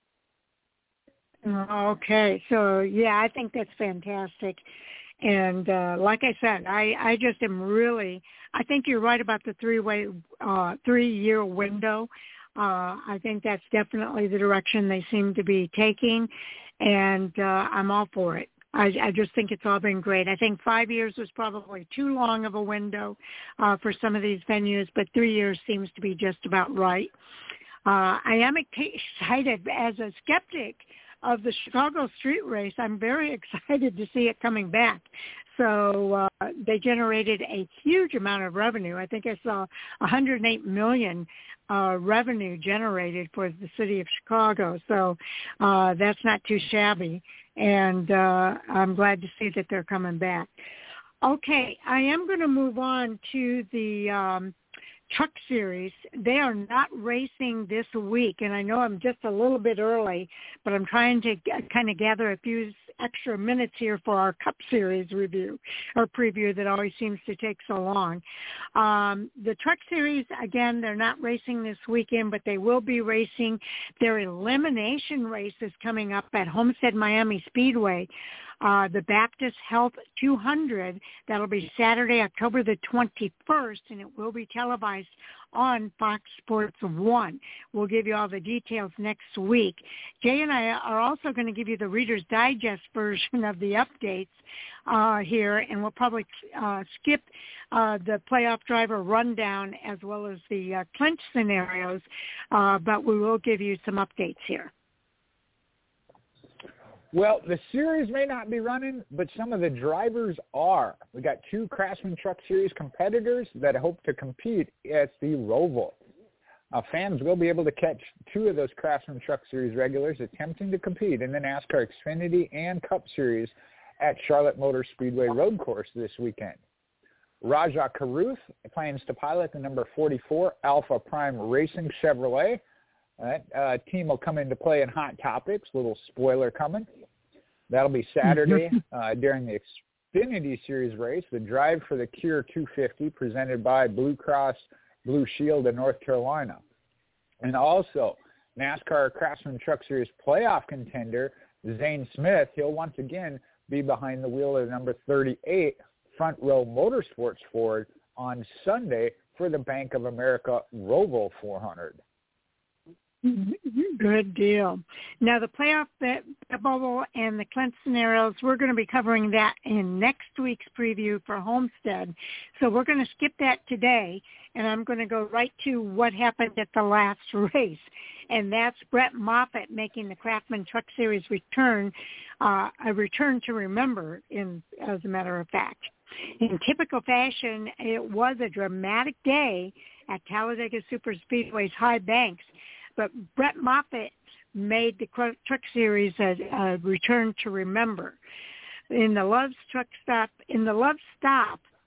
Okay. So, yeah, I think that's fantastic. And like I said, I just am really, I think you're right about the 3-year window. I think that's definitely the direction they seem to be taking, and I'm all for it. I just think it's all been great. I think 5 years was probably too long of a window for some of these venues, but 3 years seems to be just about right. I am excited as a skeptic of the Chicago street race. I'm very excited to see it coming back. So they generated a huge amount of revenue. I think I saw $108 million revenue generated for the city of Chicago. So that's not too shabby. And I'm glad to see that they're coming back. Okay, I am going to move on to the Truck Series. They are not racing this week, and I know I'm just a little bit early, but I'm trying to kind of gather a few extra minutes here for our Cup Series review or preview that always seems to take so long. The Truck Series, again, they're not racing this weekend, but they will be racing. Their elimination race is coming up at Homestead Miami Speedway. The Baptist Health 200. That'll be Saturday, October the 21st, and it will be televised on Fox Sports 1. We'll give you all the details next week. Jay and I are also going to give you the Reader's Digest version of the updates here, and we'll probably skip the playoff driver rundown as well as the clinch scenarios, but we will give you some updates here. Well, the series may not be running, but some of the drivers are. We got 2 Craftsman Truck Series competitors that hope to compete at the Roval. Fans will be able to catch 2 of those Craftsman Truck Series regulars attempting to compete in the NASCAR Xfinity and Cup Series at Charlotte Motor Speedway Road Course this weekend. Raja Karuth plans to pilot the number 44 Alpha Prime Racing Chevrolet. That team will come into play in Hot Topics. Little spoiler coming. That'll be Saturday during the Xfinity Series race. The drive for the Cure 250 presented by Blue Cross Blue Shield in North Carolina. And also NASCAR Craftsman Truck Series playoff contender Zane Smith. He'll once again be behind the wheel of the number 38 Front Row Motorsports Ford on Sunday for the Bank of America Roval 400. Good deal. Now, the playoff bubble and the clinch scenarios, we're going to be covering that in next week's preview for Homestead. So we're going to skip that today, and I'm going to go right to what happened at the last race. And that's Brett Moffitt making the Craftsman Truck Series return, a return to remember, as a matter of fact. In typical fashion, it was a dramatic day at Talladega Superspeedway's High Banks. But Brett Moffitt made the Truck Series a return to remember. In the Love Stop,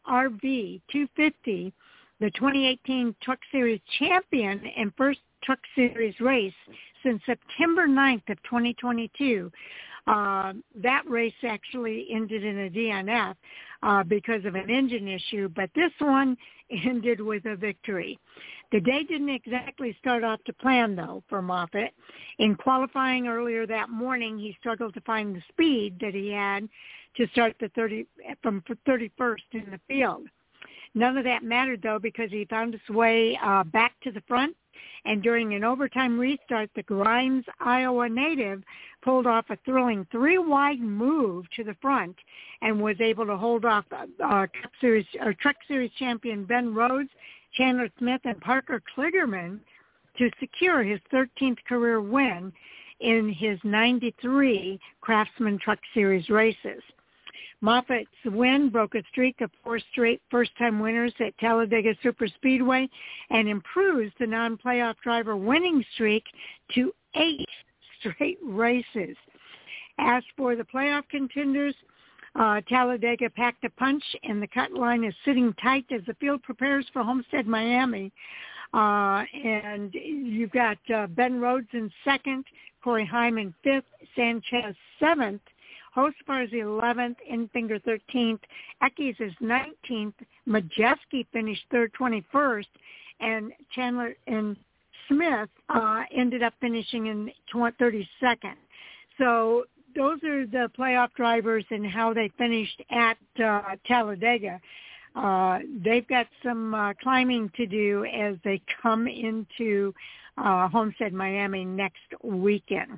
RV 250, the 2018 Truck Series champion and first Truck Series race since September 9th of 2022. That race actually ended in a DNF because of an engine issue, but this one ended with a victory. The day didn't exactly start off to plan, though, for Moffitt. In qualifying earlier that morning, he struggled to find the speed that he had to start from 31st in the field. None of that mattered, though, because he found his way back to the front, and during an overtime restart, the Grimes, Iowa native pulled off a thrilling three-wide move to the front and was able to hold off Truck Series champion Ben Rhodes, Chandler Smith, and Parker Kligerman to secure his 13th career win in his 93 Craftsman Truck Series races. Moffitt's win broke a streak of 4 straight first-time winners at Talladega Superspeedway and improves the non-playoff driver winning streak to 8 straight races. As for the playoff contenders, Talladega packed a punch, and the cut line is sitting tight as the field prepares for Homestead Miami. And you've got Ben Rhodes in second, Corey Hyman 5th, Sanchez 7th, Hospar's 11th, Enfinger 13th, Eckes is 19th, Majeski finished third, 21st, and Chandler and Smith ended up finishing in 32nd. So those are the playoff drivers and how they finished at Talladega. They've got some climbing to do as they come into Homestead Miami next weekend.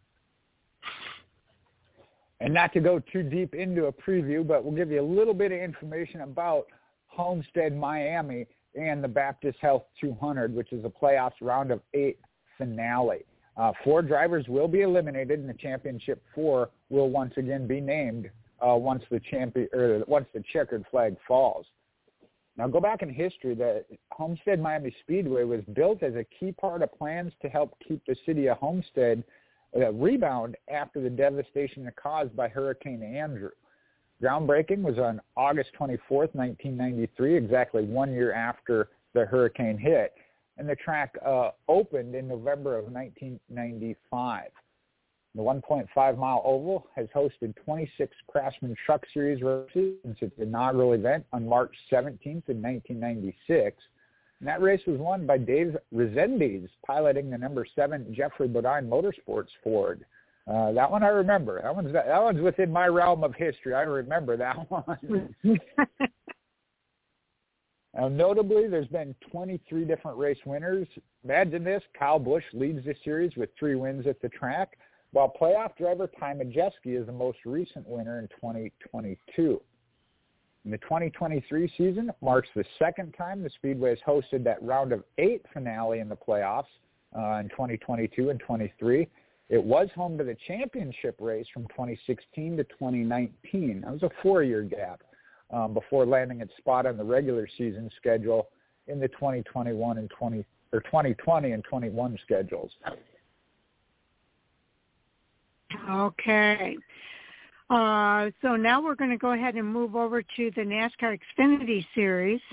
And not to go too deep into a preview, but we'll give you a little bit of information about Homestead Miami and the Baptist Health 200, which is a playoffs round of 8 finale. 4 drivers will be eliminated, and the championship 4 will once again be named once the checkered flag falls. Now, go back in history. The Homestead Miami Speedway was built as a key part of plans to help keep the city of Homestead rebound after the devastation caused by Hurricane Andrew. Groundbreaking was on August 24th, 1993, exactly 1 year after the hurricane hit, and the track opened in November of 1995. The 1.5-mile oval has hosted 26 Craftsman Truck Series races since its inaugural event on March 17th in 1996. And that race was won by Dave Rezendes, piloting the number 7 Jeffrey Bodine Motorsports Ford. That one I remember. That one's within my realm of history. I remember that one. Now, notably, there's been 23 different race winners. Imagine this. Kyle Busch leads the series with 3 wins at the track, while playoff driver Ty Majeski is the most recent winner in 2022. In the 2023 season, marks the second time the Speedway has hosted that round of 8 finale in the playoffs in 2022 and 23. It was home to the championship race from 2016 to 2019. That was a 4-year gap before landing its spot on the regular season schedule in the 2021 and 2020 and 21 schedules. Okay. So now we're going to go ahead and move over to the NASCAR Xfinity Series.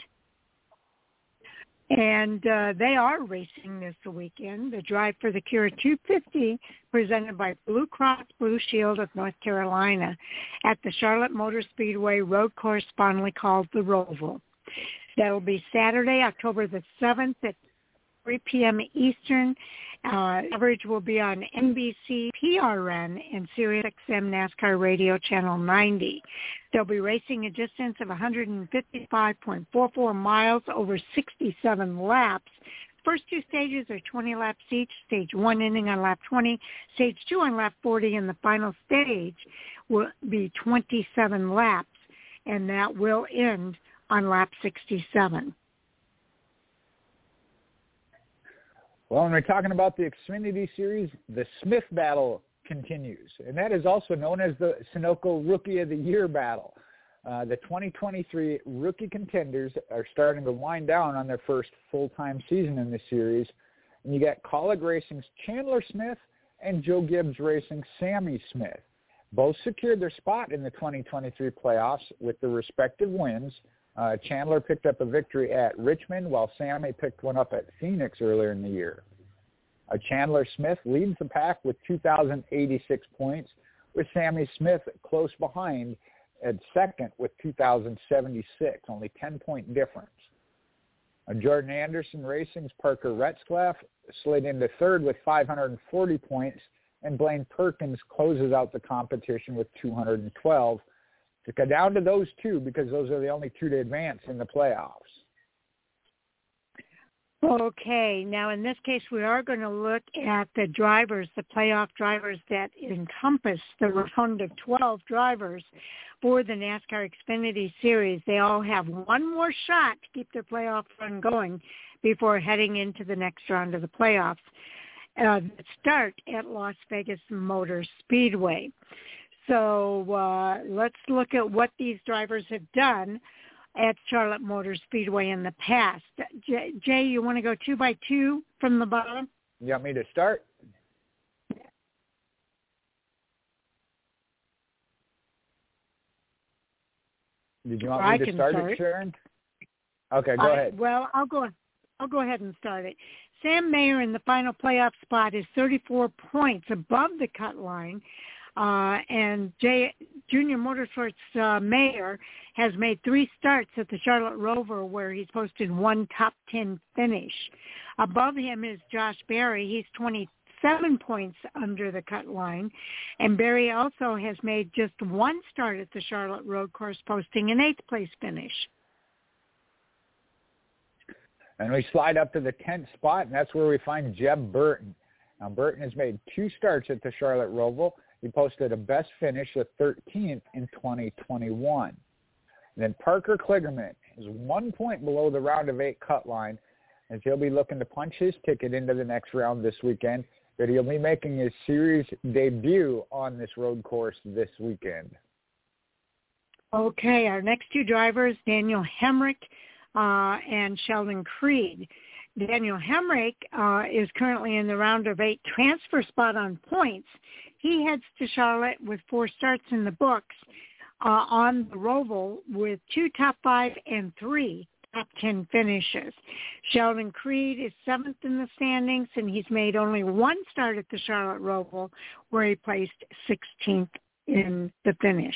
And they are racing this weekend. The Drive for the Cure 250, presented by Blue Cross Blue Shield of North Carolina at the Charlotte Motor Speedway road course fondly called the Roval. That'll be Saturday, October the 7th at 3 p.m. Eastern. Coverage will be on NBC, PRN, and SiriusXM NASCAR Radio Channel 90. They'll be racing a distance of 155.44 miles over 67 laps. First 2 stages are 20 laps each. Stage 1 ending on lap 20, Stage 2 on lap 40, and the final stage will be 27 laps, and that will end on lap 67. Well, when we're talking about the Xfinity Series, the Smith battle continues, and that is also known as the Sunoco Rookie of the Year battle. The 2023 rookie contenders are starting to wind down on their first full-time season in the series, and you got Kaulig Racing's Chandler Smith and Joe Gibbs Racing's Sammy Smith. Both secured their spot in the 2023 playoffs with their respective wins. Chandler picked up a victory at Richmond, while Sammy picked one up at Phoenix earlier in the year. Chandler Smith leads the pack with 2,086 points, with Sammy Smith close behind at second with 2,076, only 10-point difference. Jordan Anderson Racing's Parker Retzlaff slid into third with 540 points, and Blaine Perkins closes out the competition with 212. To go down to those two because those are the only two to advance in the playoffs. Okay, now in this case we are going to look at the drivers, the playoff drivers that encompass the round of 12 drivers for the NASCAR Xfinity Series. They all have one more shot to keep their playoff run going before heading into the next round of the playoffs. Start at Las Vegas Motor Speedway. So let's look at what these drivers have done at Charlotte Motor Speedway in the past. Jay, you want to go 2 by 2 from the bottom? You want me to start? Did you want me to start it, Sharon? Okay, go ahead. Well, I'll go ahead and start it. Sam Mayer in the final playoff spot is 34 points above the cut line. And Junior Motorsports Mayer has made 3 starts at the Charlotte Rover where he's posted 1 top 10 finish. Above him is Josh Berry. He's 27 points under the cut line. And Berry also has made just 1 start at the Charlotte Road Course, posting an 8th place finish. And we slide up to the 10th spot, and that's where we find Jeb Burton. Now, Burton has made 2 starts at the Charlotte Roval. He posted a best finish of 13th in 2021. And then Parker Kligerman is 1 point below the round of 8 cut line, as he'll be looking to punch his ticket into the next round this weekend, but he'll be making his series debut on this road course this weekend. Okay, our next 2 drivers, Daniel Hemrick and Sheldon Creed. Daniel Hemrick is currently in the round of 8 transfer spot on points. He heads to Charlotte with 4 starts in the books on the Roval with 2 top 5 and 3 top 10 finishes. Sheldon Creed is 7th in the standings, and he's made only 1 start at the Charlotte Roval where he placed 16th in the finish.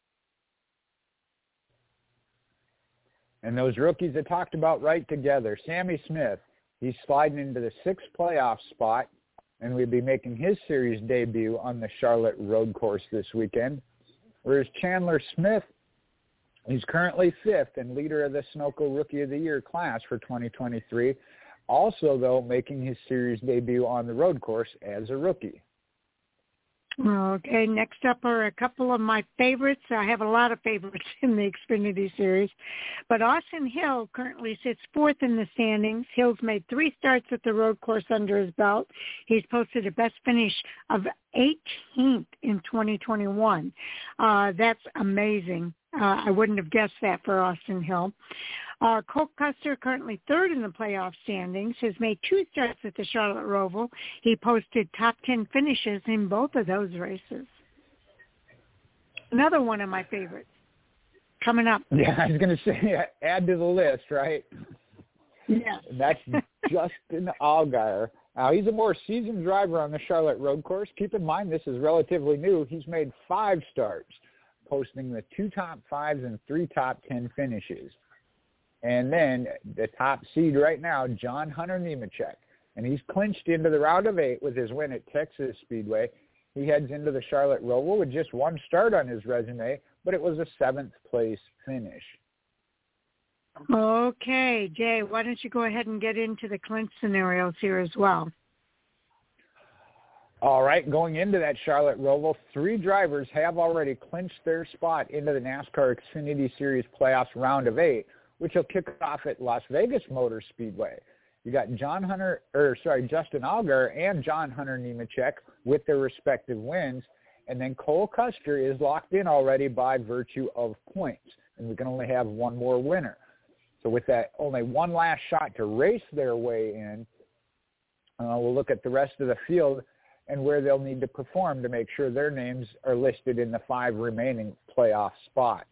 And those rookies I talked about right together. Sammy Smith, he's sliding into the 6th playoff spot, and we'll be making his series debut on the Charlotte Road Course this weekend. Whereas Chandler Smith, he's currently 5th and leader of the Sunoco Rookie of the Year class for 2023. Also, though, making his series debut on the road course as a rookie. Okay, next up are a couple of my favorites. I have a lot of favorites in the Xfinity Series. But Austin Hill currently sits 4th in the standings. Hill's made 3 starts at the road course under his belt. He's posted a best finish of 18th in 2021. That's amazing. I wouldn't have guessed that for Austin Hill. Cole Custer, currently 3rd in the playoff standings, has made 2 starts at the Charlotte Roval. He posted top 10 finishes in both of those races. Another one of my favorites coming up. Yeah, I was going to say, add to the list, right? Yeah. That's Justin Allgaier. Now, he's a more seasoned driver on the Charlotte Road Course. Keep in mind, this is relatively new. He's made 5 starts, posting the 2 top 5s and 3 top 10 finishes. And then the top seed right now, John Hunter Nemechek. And he's clinched into the round of 8 with his win at Texas Speedway. He heads into the Charlotte Roval with just 1 start on his resume, but it was a 7th place finish. Okay, Jay, why don't you go ahead and get into the clinch scenarios here as well? All right, going into that Charlotte Roval, 3 drivers have already clinched their spot into the NASCAR Xfinity Series playoffs round of 8, which will kick off at Las Vegas Motor Speedway. You got Justin Allgaier and John Hunter Nemechek with their respective wins, and then Cole Custer is locked in already by virtue of points, and we can only have 1 more winner. So with that, only 1 last shot to race their way in. We'll look at the rest of the field, and where they'll need to perform to make sure their names are listed in the 5 remaining playoff spots.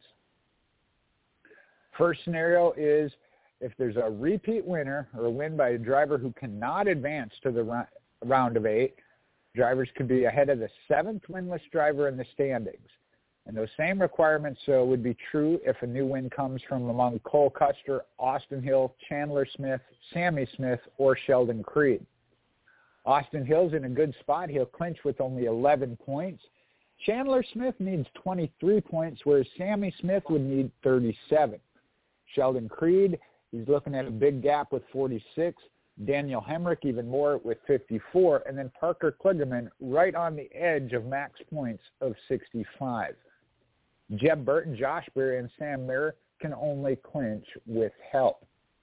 First scenario is if there's a repeat winner or a win by a driver who cannot advance to the round of 8, drivers could be ahead of the 7th winless driver in the standings. And those same requirements would be true if a new win comes from among Cole Custer, Austin Hill, Chandler Smith, Sammy Smith, or Sheldon Creed. Austin Hill's in a good spot. He'll clinch with only 11 points. Chandler Smith needs 23 points, whereas Sammy Smith would need 37. Sheldon Creed, he's looking at a big gap with 46. Daniel Hemrick even more with 54. And then Parker Kligerman right on the edge of max points of 65. Jeb Burton, Josh Berry, and Sam Mayer can only clinch with help.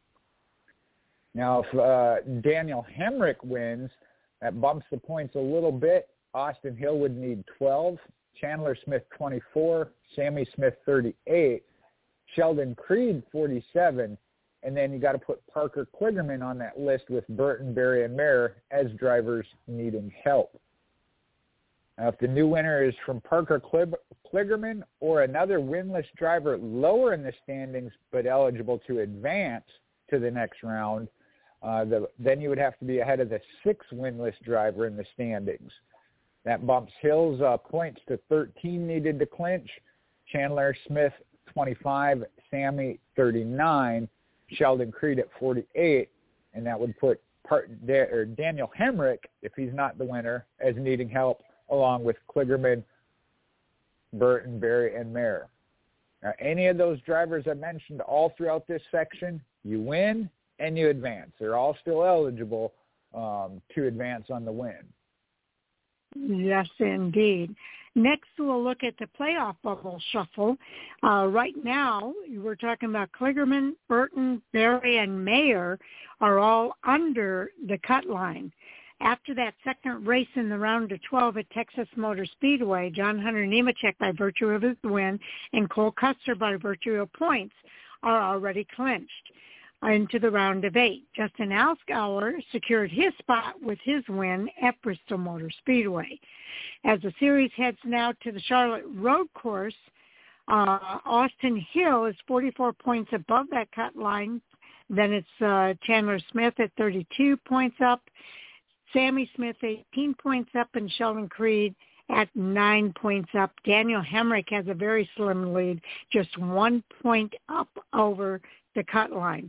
Now, if Daniel Hemrick wins, that bumps the points a little bit. Austin Hill would need 12. Chandler Smith, 24. Sammy Smith, 38. Sheldon Creed, 47, and then you got to put Parker Kligerman on that list with Burton, Berry, and Mayer as drivers needing help. Now, if the new winner is from Parker Kligerman or another winless driver lower in the standings but eligible to advance to the next round, then you would have to be ahead of the 6th winless driver in the standings. That bumps Hill's points to 13 needed to clinch. Chandler Smith, 25, Sammy 39, Sheldon Creed at 48, and that would put Daniel Hemrick, if he's not the winner, as needing help, along with Kligerman, Burton, Berry, and Mayer. Now, any of those drivers I mentioned all throughout this section, you win and you advance. They're all still eligible to advance on the win. Yes, indeed. Next, we'll look at the playoff bubble shuffle. Right now, we're talking about Kligerman, Burton, Berry, and Mayer are all under the cut line. After that second race in the round of 12 at Texas Motor Speedway, John Hunter Nemechek, by virtue of his win, and Cole Custer, by virtue of points, are already clinched into the round of 8. Justin Allgaier secured his spot with his win at Bristol Motor Speedway. As the series heads now to the Charlotte Road Course, Austin Hill is 44 points above that cut line. Then it's Chandler Smith at 32 points up, Sammy Smith 18 points up, and Sheldon Creed at 9 points up. Daniel Hemrick has a very slim lead, just 1 point up over the cut line.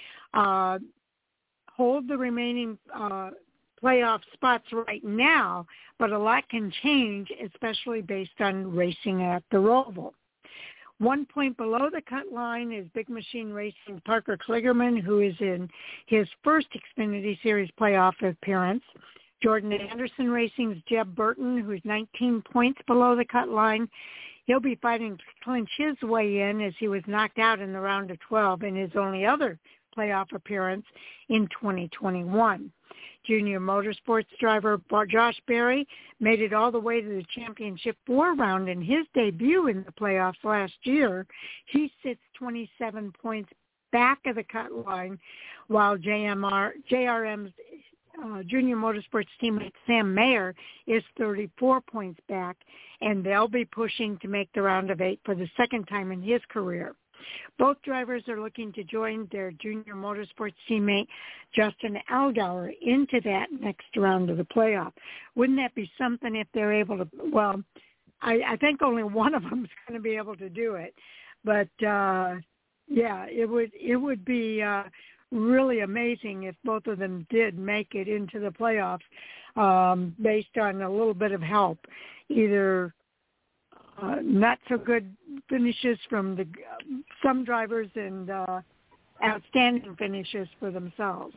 Hold the remaining playoff spots right now, but a lot can change, especially based on racing at the Roval. 1 point below the cut line is Big Machine Racing Parker Kligerman, who is in his first Xfinity Series playoff appearance. Jordan Anderson Racing's Jeb Burton, who's 19 points below the cut line. He'll be fighting to clinch his way in, as he was knocked out in the round of 12 in his only other playoff appearance in 2021. Junior Motorsports driver Josh Berry made it all the way to the Championship 4 round in his debut in the playoffs last year. He sits 27 points back of the cut line, while JRM's Junior Motorsports teammate Sam Mayer is 34 points back, and they'll be pushing to make the round of 8 for the second time in his career. Both drivers are looking to join their Junior Motorsports teammate Justin Allgaier into that next round of the playoff. Wouldn't that be something if they're able to? Well, I think only one of them is going to be able to do it, but yeah, it would be really amazing if both of them did make it into the playoffs based on a little bit of help, either not so good finishes from some drivers and outstanding finishes for themselves.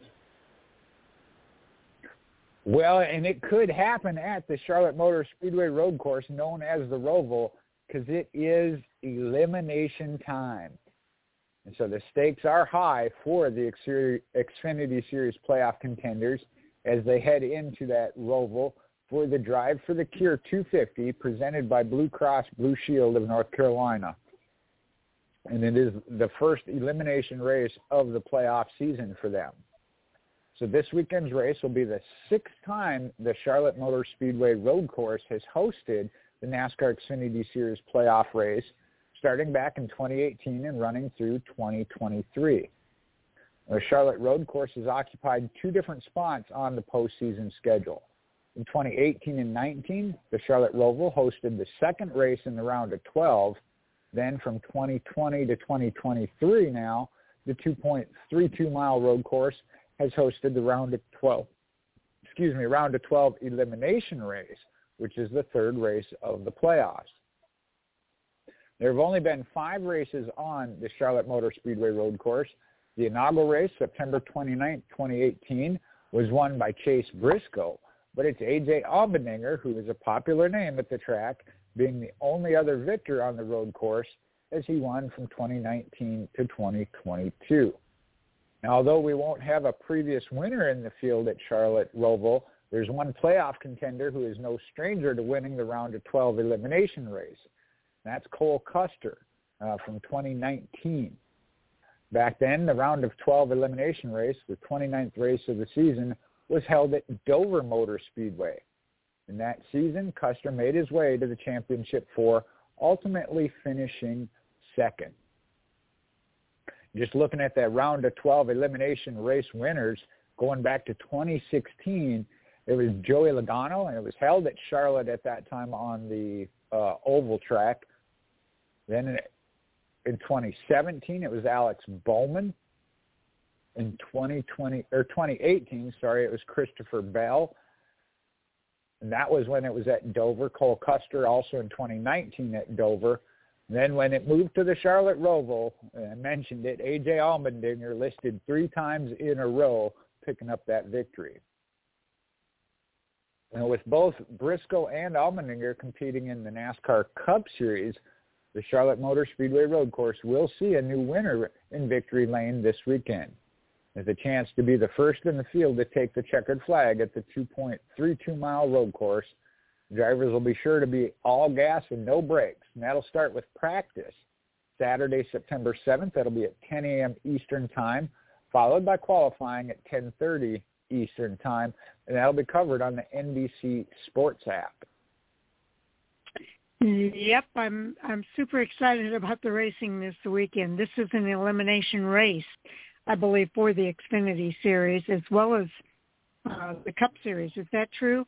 Well, and it could happen at the Charlotte Motor Speedway road course known as the Roval, because it is elimination time. And so the stakes are high for the Xfinity Series playoff contenders as they head into that Roval for the Drive for the Cure 250 presented by Blue Cross Blue Shield of North Carolina. And it is the first elimination race of the playoff season for them. So this weekend's race will be the 6th time the Charlotte Motor Speedway Road Course has hosted the NASCAR Xfinity Series playoff race, starting back in 2018 and running through 2023. The Charlotte Road Course has occupied 2 different spots on the postseason schedule. In 2018 and 19, the Charlotte Roval hosted the 2nd race in the round of 12. Then from 2020 to 2023 now, the 2.32-mile road course has hosted the round of 12 elimination race, which is the 3rd race of the playoffs. There have only been 5 races on the Charlotte Motor Speedway Road Course. The inaugural race, September 29, 2018, was won by Chase Briscoe, but it's A.J. Allmendinger, who is a popular name at the track, being the only other victor on the road course as he won from 2019 to 2022. Now, although we won't have a previous winner in the field at Charlotte Roval, there's one playoff contender who is no stranger to winning the round of 12 elimination race. That's Cole Custer from 2019. Back then, the round of 12 elimination race, the 29th race of the season, was held at Dover Motor Speedway. In that season, Custer made his way to the championship 4, ultimately finishing 2nd. Just looking at that round of 12 elimination race winners, going back to 2016, it was Joey Logano, and it was held at Charlotte at that time on the oval track. Then in 2017, it was Alex Bowman. In 2018, it was Christopher Bell. And that was when it was at Dover. Cole Custer also in 2019 at Dover. And then when it moved to the Charlotte Roval, I mentioned it, A.J. Allmendinger listed 3 times in a row picking up that victory. And with both Briscoe and Allmendinger competing in the NASCAR Cup Series, the Charlotte Motor Speedway Road Course will see a new winner in victory lane this weekend. There's a chance to be the first in the field to take the checkered flag at the 2.32-mile road course. Drivers will be sure to be all gas and no brakes, and that'll start with practice Saturday, September 7th. That'll be at 10 a.m. Eastern Time, followed by qualifying at 10:30 Eastern Time, and that'll be covered on the NBC Sports app. Yep, I'm super excited about the racing this weekend. This is an elimination race, I believe, for the Xfinity Series as well as the Cup Series. Is that true?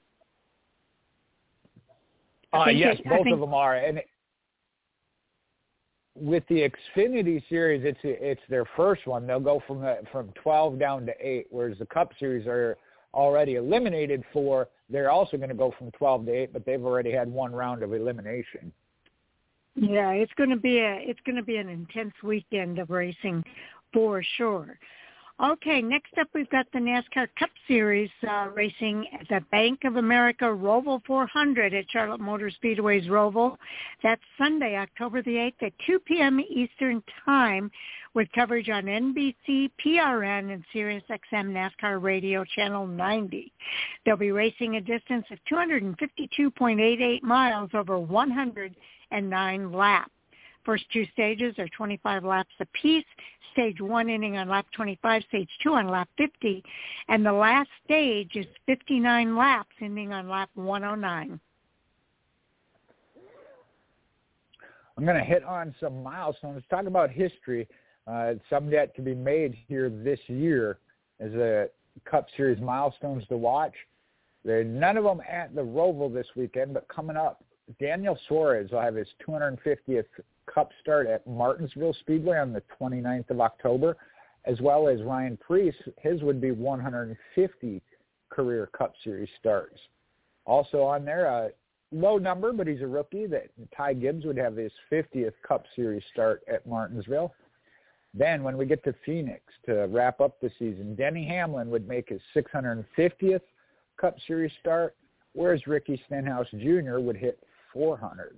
Yes, both of them are. And with the Xfinity Series, it's their first one. They'll go from 12 down to 8, whereas the Cup Series are already eliminated 4. They're also going to go from 12 to 8, but they've already had 1 round of elimination. Yeah, it's going to be an intense weekend of racing for sure. Okay, next up we've got the NASCAR Cup Series racing at the Bank of America Roval 400 at Charlotte Motor Speedway's Roval. That's Sunday, October the 8th at 2 p.m. Eastern Time with coverage on NBC, PRN, and SiriusXM NASCAR Radio Channel 90. They'll be racing a distance of 252.88 miles over 109 laps. First 2 stages are 25 laps apiece. Stage 1 ending on lap 25, stage 2 on lap 50, and the last stage is 59 laps ending on lap 109. I'm going to hit on some milestones. Talk about history. Some yet to be made here this year as a Cup Series milestones to watch. There are none of them at the Roval this weekend, but coming up, Daniel Suarez will have his 250th Cup start at Martinsville Speedway on the 29th of October, as well as Ryan Preece. His would be 150 career Cup Series starts. Also on there, a low number, but he's a rookie, that Ty Gibbs would have his 50th Cup Series start at Martinsville. Then when we get to Phoenix to wrap up the season, Denny Hamlin would make his 650th Cup Series start, whereas Ricky Stenhouse Jr. would hit 400.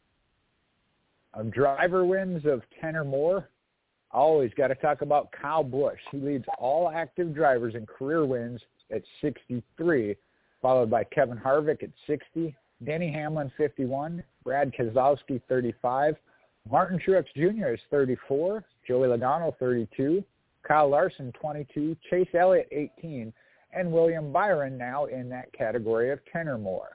Driver wins of 10 or more, always got to talk about Kyle Busch. He leads all active drivers in career wins at 63, followed by Kevin Harvick at 60, Denny Hamlin 51, Brad Keselowski 35, Martin Truex Jr. is 34, Joey Logano 32, Kyle Larson, 22, Chase Elliott, 18, and William Byron now in that category of 10 or more.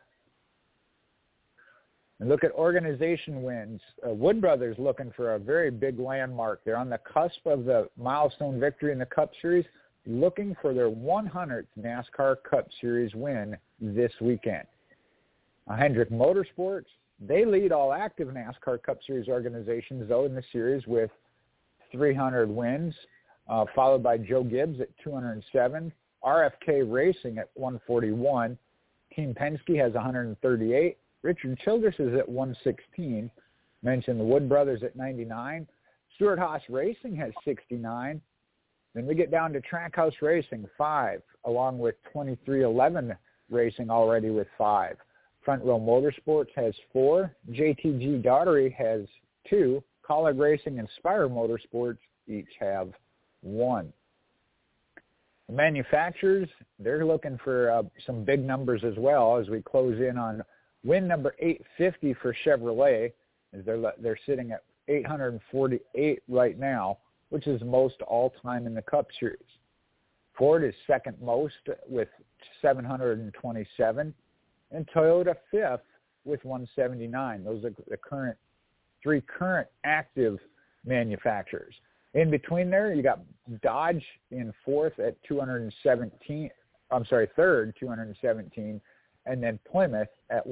And look at organization wins. Wood Brothers looking for a very big landmark. They're on the cusp of the milestone victory in the Cup Series, looking for their 100th NASCAR Cup Series win this weekend. Hendrick Motorsports, they lead all active NASCAR Cup Series organizations, though, in the series with 300 wins, followed by Joe Gibbs at 207, RFK Racing at 141, Team Penske has 138, Richard Childress is at 116, mentioned the Wood Brothers at 99, Stewart-Haas Racing has 69, then we get down to Trackhouse Racing, 5, along with 2311 Racing already with 5. Front Row Motorsports has 4, JTG Daugherty has 2, Colleg Racing and Spire Motorsports each have 1. The manufacturers, they're looking for some big numbers as well as we close in on win number 850 for Chevrolet, as they're sitting at 848 right now, which is most all-time in the Cup Series. Ford is second most with 727, and Toyota fifth with 179. Those are the three current active manufacturers. In between there, you got Dodge in fourth at 217. I'm sorry, third, 217, and then Plymouth at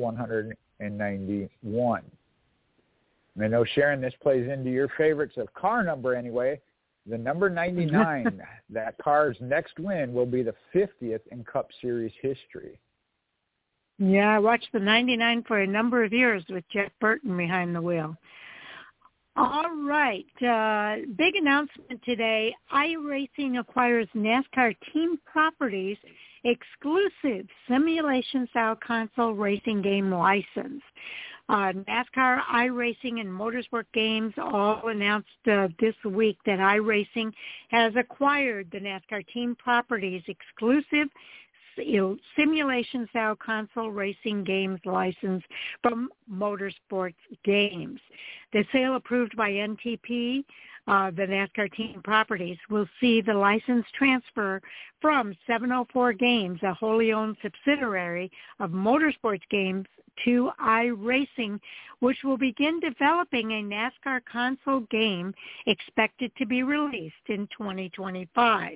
191. And I know, Sharon, this plays into your favorites of car number anyway. The number 99, that car's next win will be the 50th in Cup Series history. Yeah, I watched the 99 for a number of years with Jeff Burton behind the wheel. All right. Big announcement today. iRacing acquires NASCAR Team Properties exclusive simulation-style console racing game license. NASCAR, iRacing, and Motorsport Games all announced this week that iRacing has acquired the NASCAR Team Properties exclusive simulation-style console racing games license from Motorsports Games. The sale approved by NTP, the NASCAR Team Properties, will see the license transfer from 704 Games, a wholly owned subsidiary of Motorsports Games, to iRacing, which will begin developing a NASCAR console game expected to be released in 2025.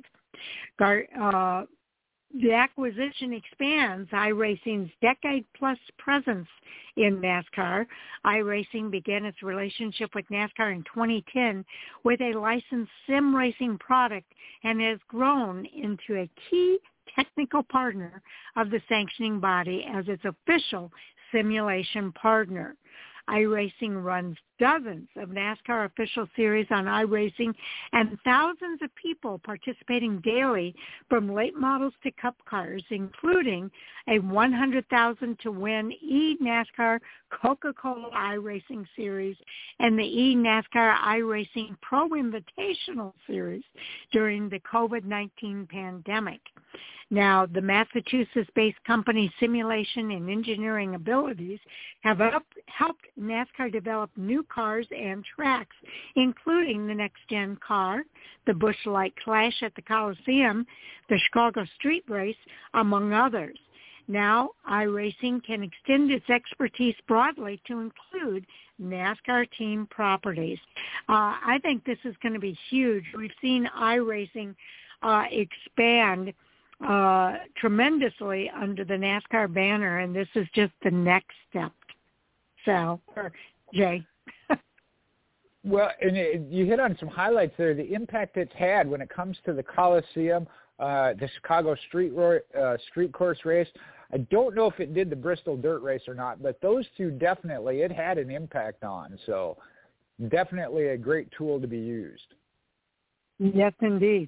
The acquisition expands iRacing's decade-plus presence in NASCAR. iRacing began its relationship with NASCAR in 2010 with a licensed sim racing product and has grown into a key technical partner of the sanctioning body as its official simulation partner. iRacing runs dozens of NASCAR official series on iRacing and thousands of people participating daily from late models to cup cars, including a $100,000 to win eNASCAR Coca-Cola iRacing Series and the eNASCAR iRacing Pro Invitational Series during the COVID-19 pandemic. Now, the Massachusetts-based company Simulation and Engineering Abilities have helped NASCAR develop new cars and tracks, including the next-gen car, the Busch Light Clash at the Coliseum, the Chicago Street Race, among others. Now, iRacing can extend its expertise broadly to include NASCAR Team Properties. I think this is going to be huge. We've seen iRacing expand tremendously under the NASCAR banner, and this is just the next step. So, Jay. Well, and you hit on some highlights there. The impact it's had when it comes to the Coliseum, the Chicago Street Course Race. I don't know if it did the Bristol Dirt Race or not, but those two definitely it had an impact on. So, definitely a great tool to be used. Yes, indeed.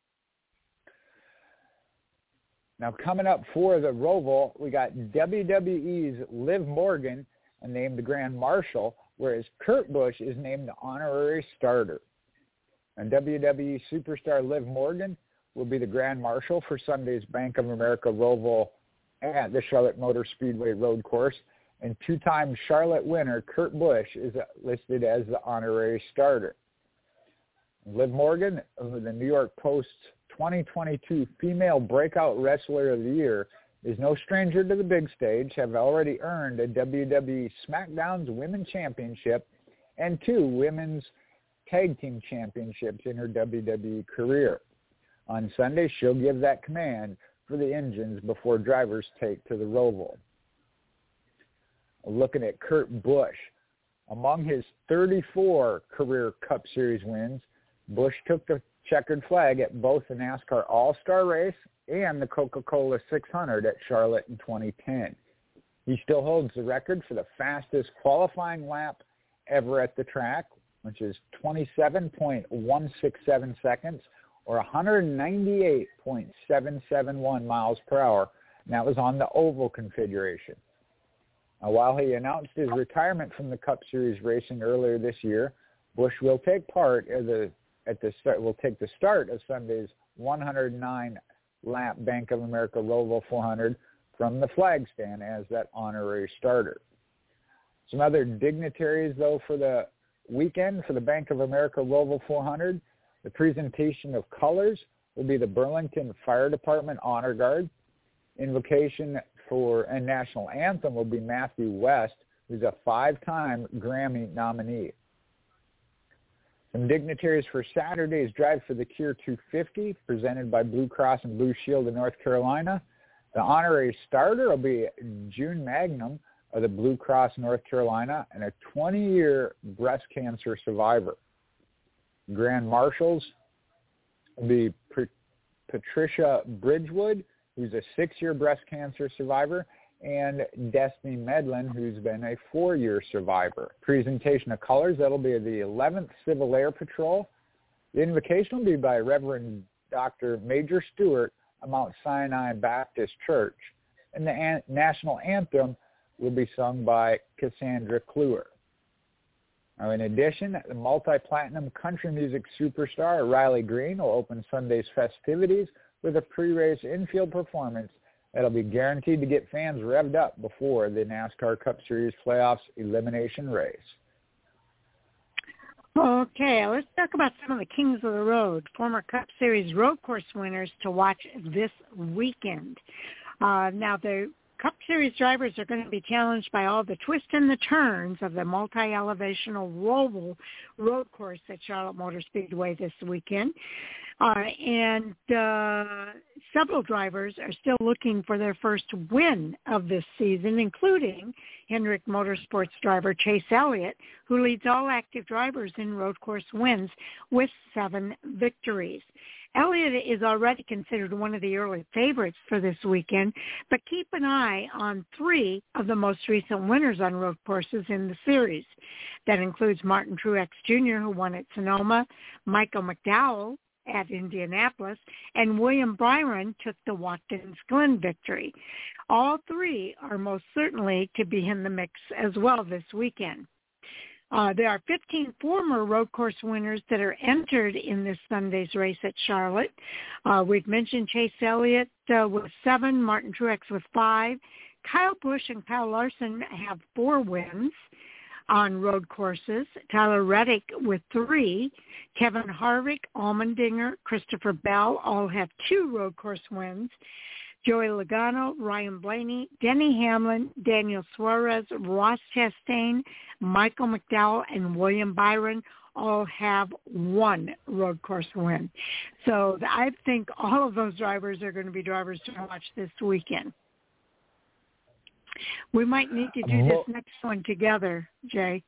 Now, coming up for the Roval, we got WWE's Liv Morgan named the Grand Marshal, whereas Kurt Busch is named the honorary starter. And WWE superstar Liv Morgan will be the Grand Marshal for Sunday's Bank of America Roval at the Charlotte Motor Speedway Road Course. And two-time Charlotte winner Kurt Busch is listed as the honorary starter. Liv Morgan, the New York Post's 2022 Female Breakout Wrestler of the Year, is no stranger to the big stage, have already earned a WWE SmackDown's Women's Championship and 2 Women's Tag Team Championships in her WWE career. On Sunday, she'll give that command for the engines before drivers take to the Roval. Looking at Kurt Busch, among his 34 career Cup Series wins, Busch took the checkered flag at both the NASCAR All-Star Race and the Coca-Cola 600 at Charlotte in 2010. He still holds the record for the fastest qualifying lap ever at the track, which is 27.167 seconds or 198.771 miles per hour, and that was on the oval configuration. Now, while he announced his retirement from the Cup Series racing earlier this year, Busch will take part will take the start of Sunday's 109-lap Bank of America Roval 400 from the flag stand as that honorary starter. Some other dignitaries, though, for the weekend for the Bank of America Roval 400, the presentation of colors will be the Burlington Fire Department Honor Guard. Invocation and national anthem will be Matthew West, who's a 5-time Grammy nominee. Some dignitaries for Saturday's Drive for the Cure 250, presented by Blue Cross and Blue Shield of North Carolina. The honorary starter will be June Magnum of the Blue Cross North Carolina and a 20-year breast cancer survivor. Grand Marshals will be Patricia Bridgewood, who's a 6-year breast cancer survivor, and Destiny Medlin, who's been a 4-year survivor. Presentation of colors, that'll be the 11th Civil Air Patrol. The invocation will be by Reverend Dr. Major Stewart of Mount Sinai Baptist Church. And the national anthem will be sung by Cassandra Kluwer. Now, in addition, the multi-platinum country music superstar Riley Green will open Sunday's festivities with a pre-race infield performance that'll be guaranteed to get fans revved up before the NASCAR Cup Series playoffs elimination race. Okay, let's talk about some of the kings of the road, former Cup Series road course winners to watch this weekend. Now, the Cup Series drivers are going to be challenged by all the twists and the turns of the multi-elevational Roval road course at Charlotte Motor Speedway this weekend. And several drivers are still looking for their first win of this season, including Hendrick Motorsports driver Chase Elliott, who leads all active drivers in road course wins with 7 victories. Elliott is already considered one of the early favorites for this weekend, but keep an eye on 3 of the most recent winners on road courses in the series. That includes Martin Truex Jr., who won at Sonoma, Michael McDowell at Indianapolis, and William Byron took the Watkins Glen victory. All 3 are most certainly to be in the mix as well this weekend. There are 15 former road course winners that are entered in this Sunday's race at Charlotte. We've mentioned Chase Elliott with 7, Martin Truex with 5. Kyle Busch and Kyle Larson have 4 wins on road courses. Tyler Reddick with 3. Kevin Harvick, Allmendinger, Christopher Bell all have 2 road course wins. Joey Logano, Ryan Blaney, Denny Hamlin, Daniel Suarez, Ross Chastain, Michael McDowell, and William Byron all have 1 road course win. So I think all of those drivers are going to be drivers to watch this weekend. We might need to do this next one together, Jay.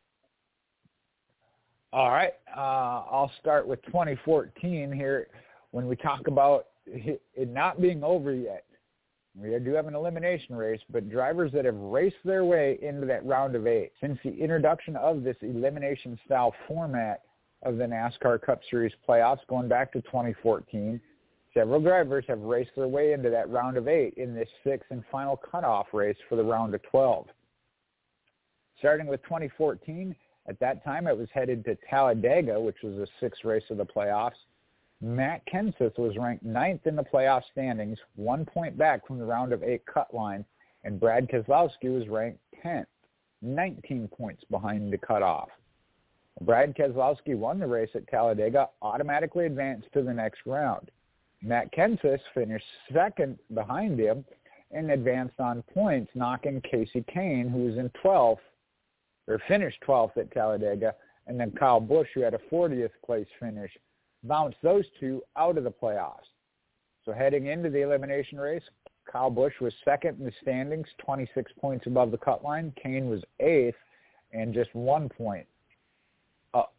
All right. I'll start with 2014 here. When we talk about it not being over yet, we do have an elimination race, but drivers that have raced their way into that round of 8. Since the introduction of this elimination-style format of the NASCAR Cup Series playoffs going back to 2014, several drivers have raced their way into that round of 8 in this 6th and final cutoff race for the round of 12. Starting with 2014, at that time it was headed to Talladega, which was the 6th race of the playoffs. Matt Kenseth was ranked 9th in the playoff standings, 1 point back from the round of 8 cut line, and Brad Keselowski was ranked 10th, 19 points behind the cutoff. Brad Keselowski won the race at Talladega, automatically advanced to the next round. Matt Kenseth finished second behind him and advanced on points, knocking Kasey Kahne, who was in 12th, or finished 12th at Talladega, and then Kyle Busch, who had a 40th place finish, bounced those two out of the playoffs. So heading into the elimination race, Kyle Busch was second in the standings, 26 points above the cut line. Kahne was 8th and just 1 point up.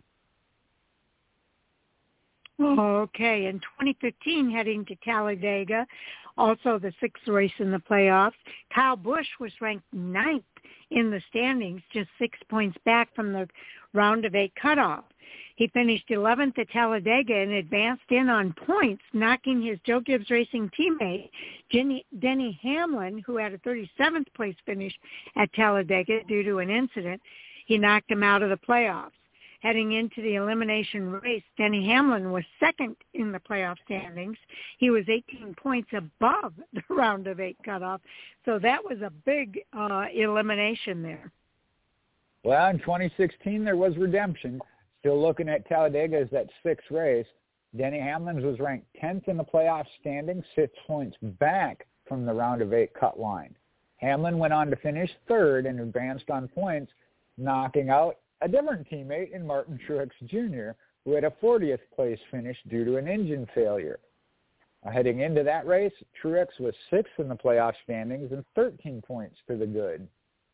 Okay, in 2015, heading to Talladega, also the sixth race in the playoffs, Kyle Busch was ranked 9th in the standings, just 6 points back from the round of 8 cutoff. He finished 11th at Talladega and advanced in on points, knocking his Joe Gibbs Racing teammate, Denny Hamlin, who had a 37th place finish at Talladega due to an incident. He knocked him out of the playoffs. Heading into the elimination race, Denny Hamlin was second in the playoff standings. He was 18 points above the round of 8 cutoff, so that was a big elimination there. Well, in 2016, there was redemption. Still looking at Talladega as that sixth race. Denny Hamlin was ranked 10th in the playoff standings, 6 points back from the round of 8 cut line. Hamlin went on to finish third and advanced on points, knocking out a different teammate in Martin Truex Jr., who had a 40th place finish due to an engine failure. Heading into that race, Truex was 6th in the playoff standings and 13 points to the good.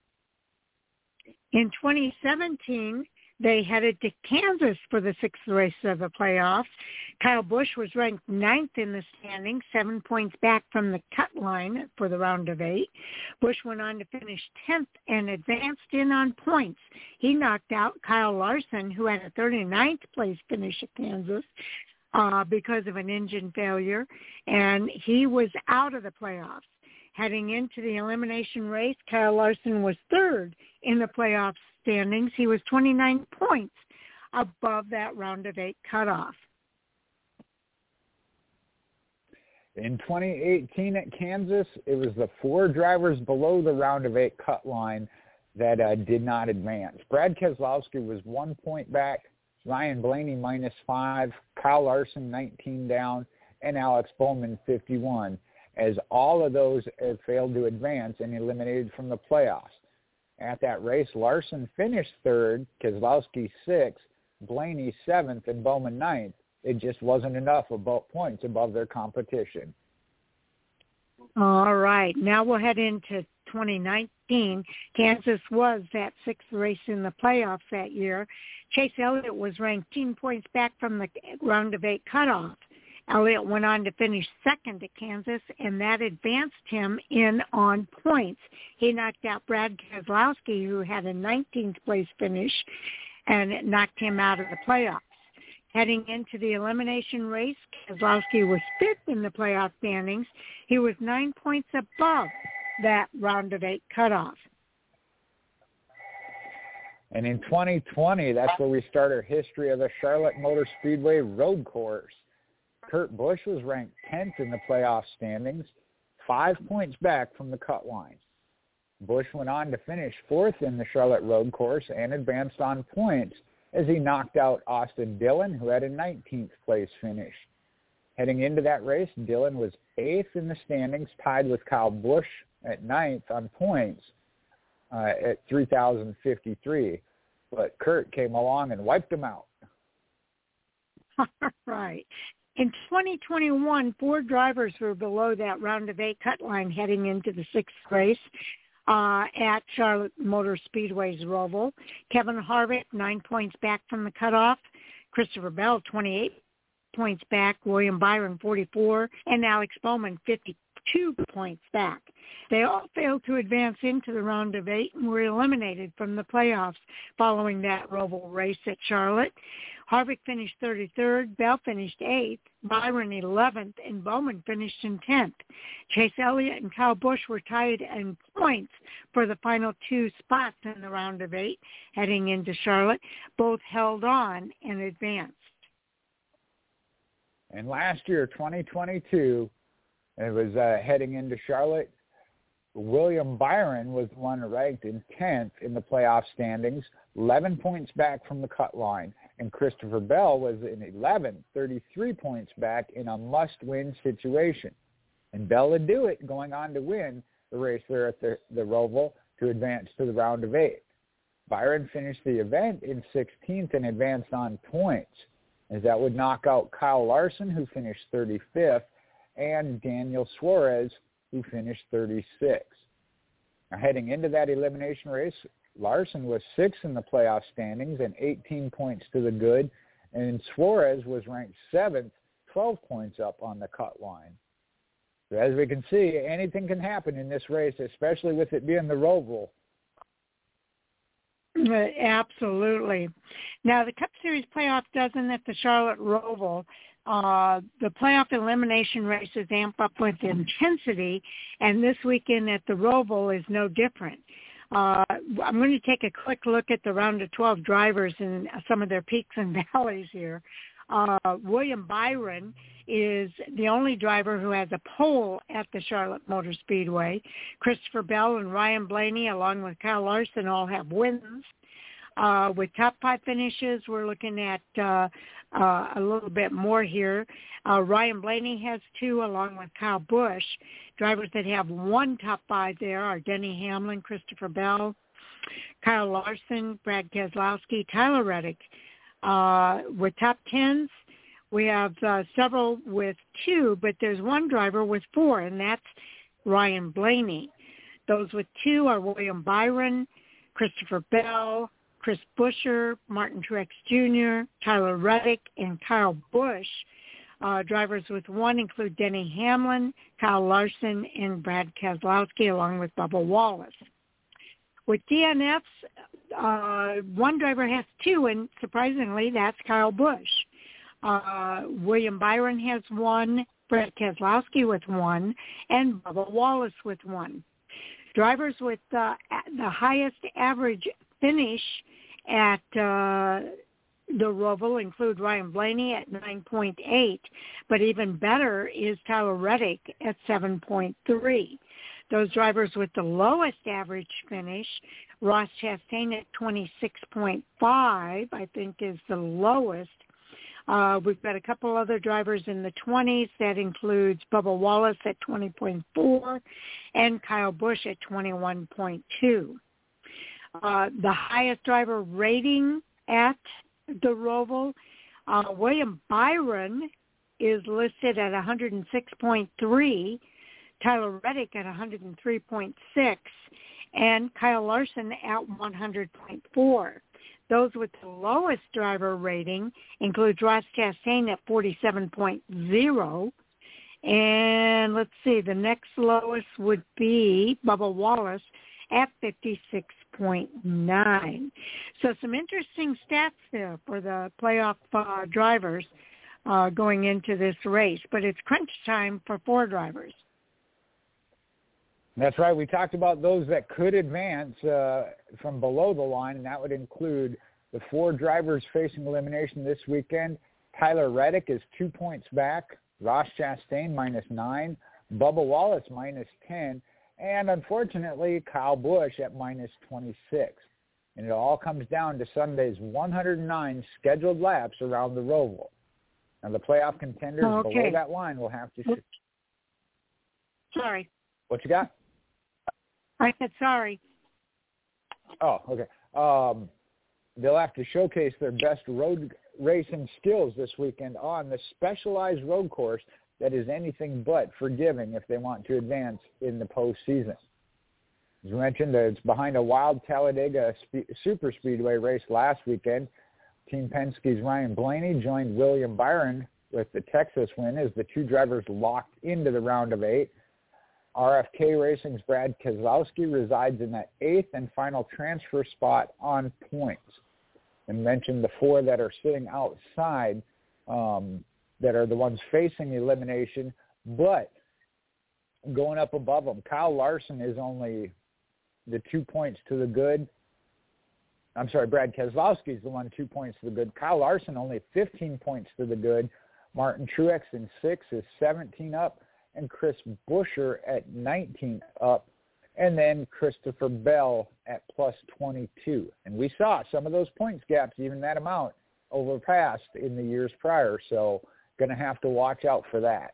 In 2017, they headed to Kansas for the sixth race of the playoffs. Kyle Busch was ranked 9th in the standings, 7 points back from the cut line for the round of 8. Busch went on to finish 10th and advanced in on points. He knocked out Kyle Larson, who had a 39th place finish at Kansas because of an engine failure, and he was out of the playoffs. Heading into the elimination race, Kyle Larson was third in the playoff standings. He was 29 points above that round of 8 cutoff. In 2018 at Kansas, it was the 4 drivers below the round of 8 cut line that did not advance. Brad Keselowski was 1 point back, Ryan Blaney -5, Kyle Larson 19 down, and Alex Bowman 51. As all of those have failed to advance and eliminated from the playoffs. At that race, Larson finished third, Keselowski 6th, Blaney 7th, and Bowman 9th. It just wasn't enough about points above their competition. All right. Now we'll head into 2019. Kansas was that sixth race in the playoffs that year. Chase Elliott was ranked 10 points back from the round of 8 cutoff. Elliott went on to finish second at Kansas, and that advanced him in on points. He knocked out Brad Keselowski, who had a 19th place finish, and it knocked him out of the playoffs. Heading into the elimination race, Keselowski was 5th in the playoff standings. He was 9 points above that round of 8 cutoff. And in 2020, that's where we start our history of the Charlotte Motor Speedway road course. Kurt Busch was ranked 10th in the playoff standings, 5 points back from the cut line. Busch went on to finish 4th in the Charlotte road course and advanced on points as he knocked out Austin Dillon, who had a 19th place finish. Heading into that race, Dillon was 8th in the standings, tied with Kyle Busch at 9th on points at 3,053. But Kurt came along and wiped him out. All right. In 2021, 4 drivers were below that round of 8 cut line heading into the sixth race at Charlotte Motor Speedway's Roval. Kevin Harvick, 9 points back from the cutoff. Christopher Bell, 28 points back. William Byron, 44. And Alex Bowman, 52 points back. They all failed to advance into the round of 8 and were eliminated from the playoffs following that Roval race at Charlotte. Harvick finished 33rd, Bell finished 8th, Byron 11th, and Bowman finished in 10th. Chase Elliott and Kyle Busch were tied in points for the final 2 spots in the round of 8 heading into Charlotte. Both held on and advanced. And last year, 2022, it was heading into Charlotte. William Byron was one ranked in 10th in the playoff standings, 11 points back from the cut line. And Christopher Bell was in 11th, 33 points back in a must-win situation. And Bell would do it, going on to win the race there at the Roval to advance to the round of 8. Byron finished the event in 16th and advanced on points, as that would knock out Kyle Larson, who finished 35th, and Daniel Suarez, who finished 36th. Now, heading into that elimination race, Larson was 6th in the playoff standings and 18 points to the good, and Suarez was ranked 7th, 12 points up on the cut line. So as we can see, anything can happen in this race, especially with it being the Roval. Absolutely. Now, the Cup Series playoff dozen at the Charlotte Roval, the playoff elimination races amp up with intensity, and this weekend at the Roval is no different. I'm going to take a quick look at the round of 12 drivers and some of their peaks and valleys here. William Byron is the only driver who has a pole at the Charlotte Motor Speedway. Christopher Bell and Ryan Blaney, along with Kyle Larson, all have wins. With top 5 finishes, we're looking at a little bit more here. Ryan Blaney has 2, along with Kyle Busch. Drivers that have 1 top 5 there are Denny Hamlin, Christopher Bell, Kyle Larson, Brad Keselowski, Tyler Reddick. With top 10s, we have several with 2, but there's one driver with 4, and that's Ryan Blaney. Those with 2 are William Byron, Christopher Bell, Chris Buescher, Martin Truex Jr., Tyler Reddick, and Kyle Busch. Drivers with 1 include Denny Hamlin, Kyle Larson, and Brad Keselowski, along with Bubba Wallace. With DNFs, one driver has 2, and surprisingly, that's Kyle Busch. William Byron has 1, Brad Keselowski with 1, and Bubba Wallace with 1. Drivers with the highest average finish at the Roval include Ryan Blaney at 9.8, but even better is Tyler Reddick at 7.3. Those drivers with the lowest average finish, Ross Chastain at 26.5, I think is the lowest. We've got a couple other drivers in the 20s. That includes Bubba Wallace at 20.4 and Kyle Busch at 21.2. The highest driver rating at the Roval, William Byron is listed at 106.3, Tyler Reddick at 103.6, and Kyle Larson at 100.4. Those with the lowest driver rating include Ross Chastain at 47.0. And let's see, the next lowest would be Bubba Wallace at 56.9. So some interesting stats there for the playoff drivers going into this race. But it's crunch time for 4 drivers. That's right. We talked about those that could advance from below the line, and that would include the 4 drivers facing elimination this weekend. Tyler Reddick is 2 points back, Ross Chastain -9, Bubba Wallace -10, and unfortunately Kyle Busch at -26. And it all comes down to Sunday's 109 scheduled laps around the Roval. Now the playoff contenders below that line will have to... Sorry. What you got? I said sorry. Oh, okay. They'll have to showcase their best road racing skills this weekend on the specialized road course that is anything but forgiving if they want to advance in the postseason. As mentioned, it's behind a wild Talladega Super Speedway race last weekend. Team Penske's Ryan Blaney joined William Byron with the Texas win as the 2 drivers locked into the round of 8. RFK Racing's Brad Keselowski resides in that 8th and final transfer spot on points. And mentioned the 4 that are sitting outside that are the ones facing elimination, but going up above them. Kyle Larson is only the 2 points to the good. I'm sorry, Brad Keselowski is the one 2 points to the good. Kyle Larson only 15 points to the good. Martin Truex in 6th is 17 up, and Chris Buescher at 19 up. and then Christopher Bell at plus 22. And we saw some of those points gaps, even that amount, overpassed in the years prior. So going to have to watch out for that.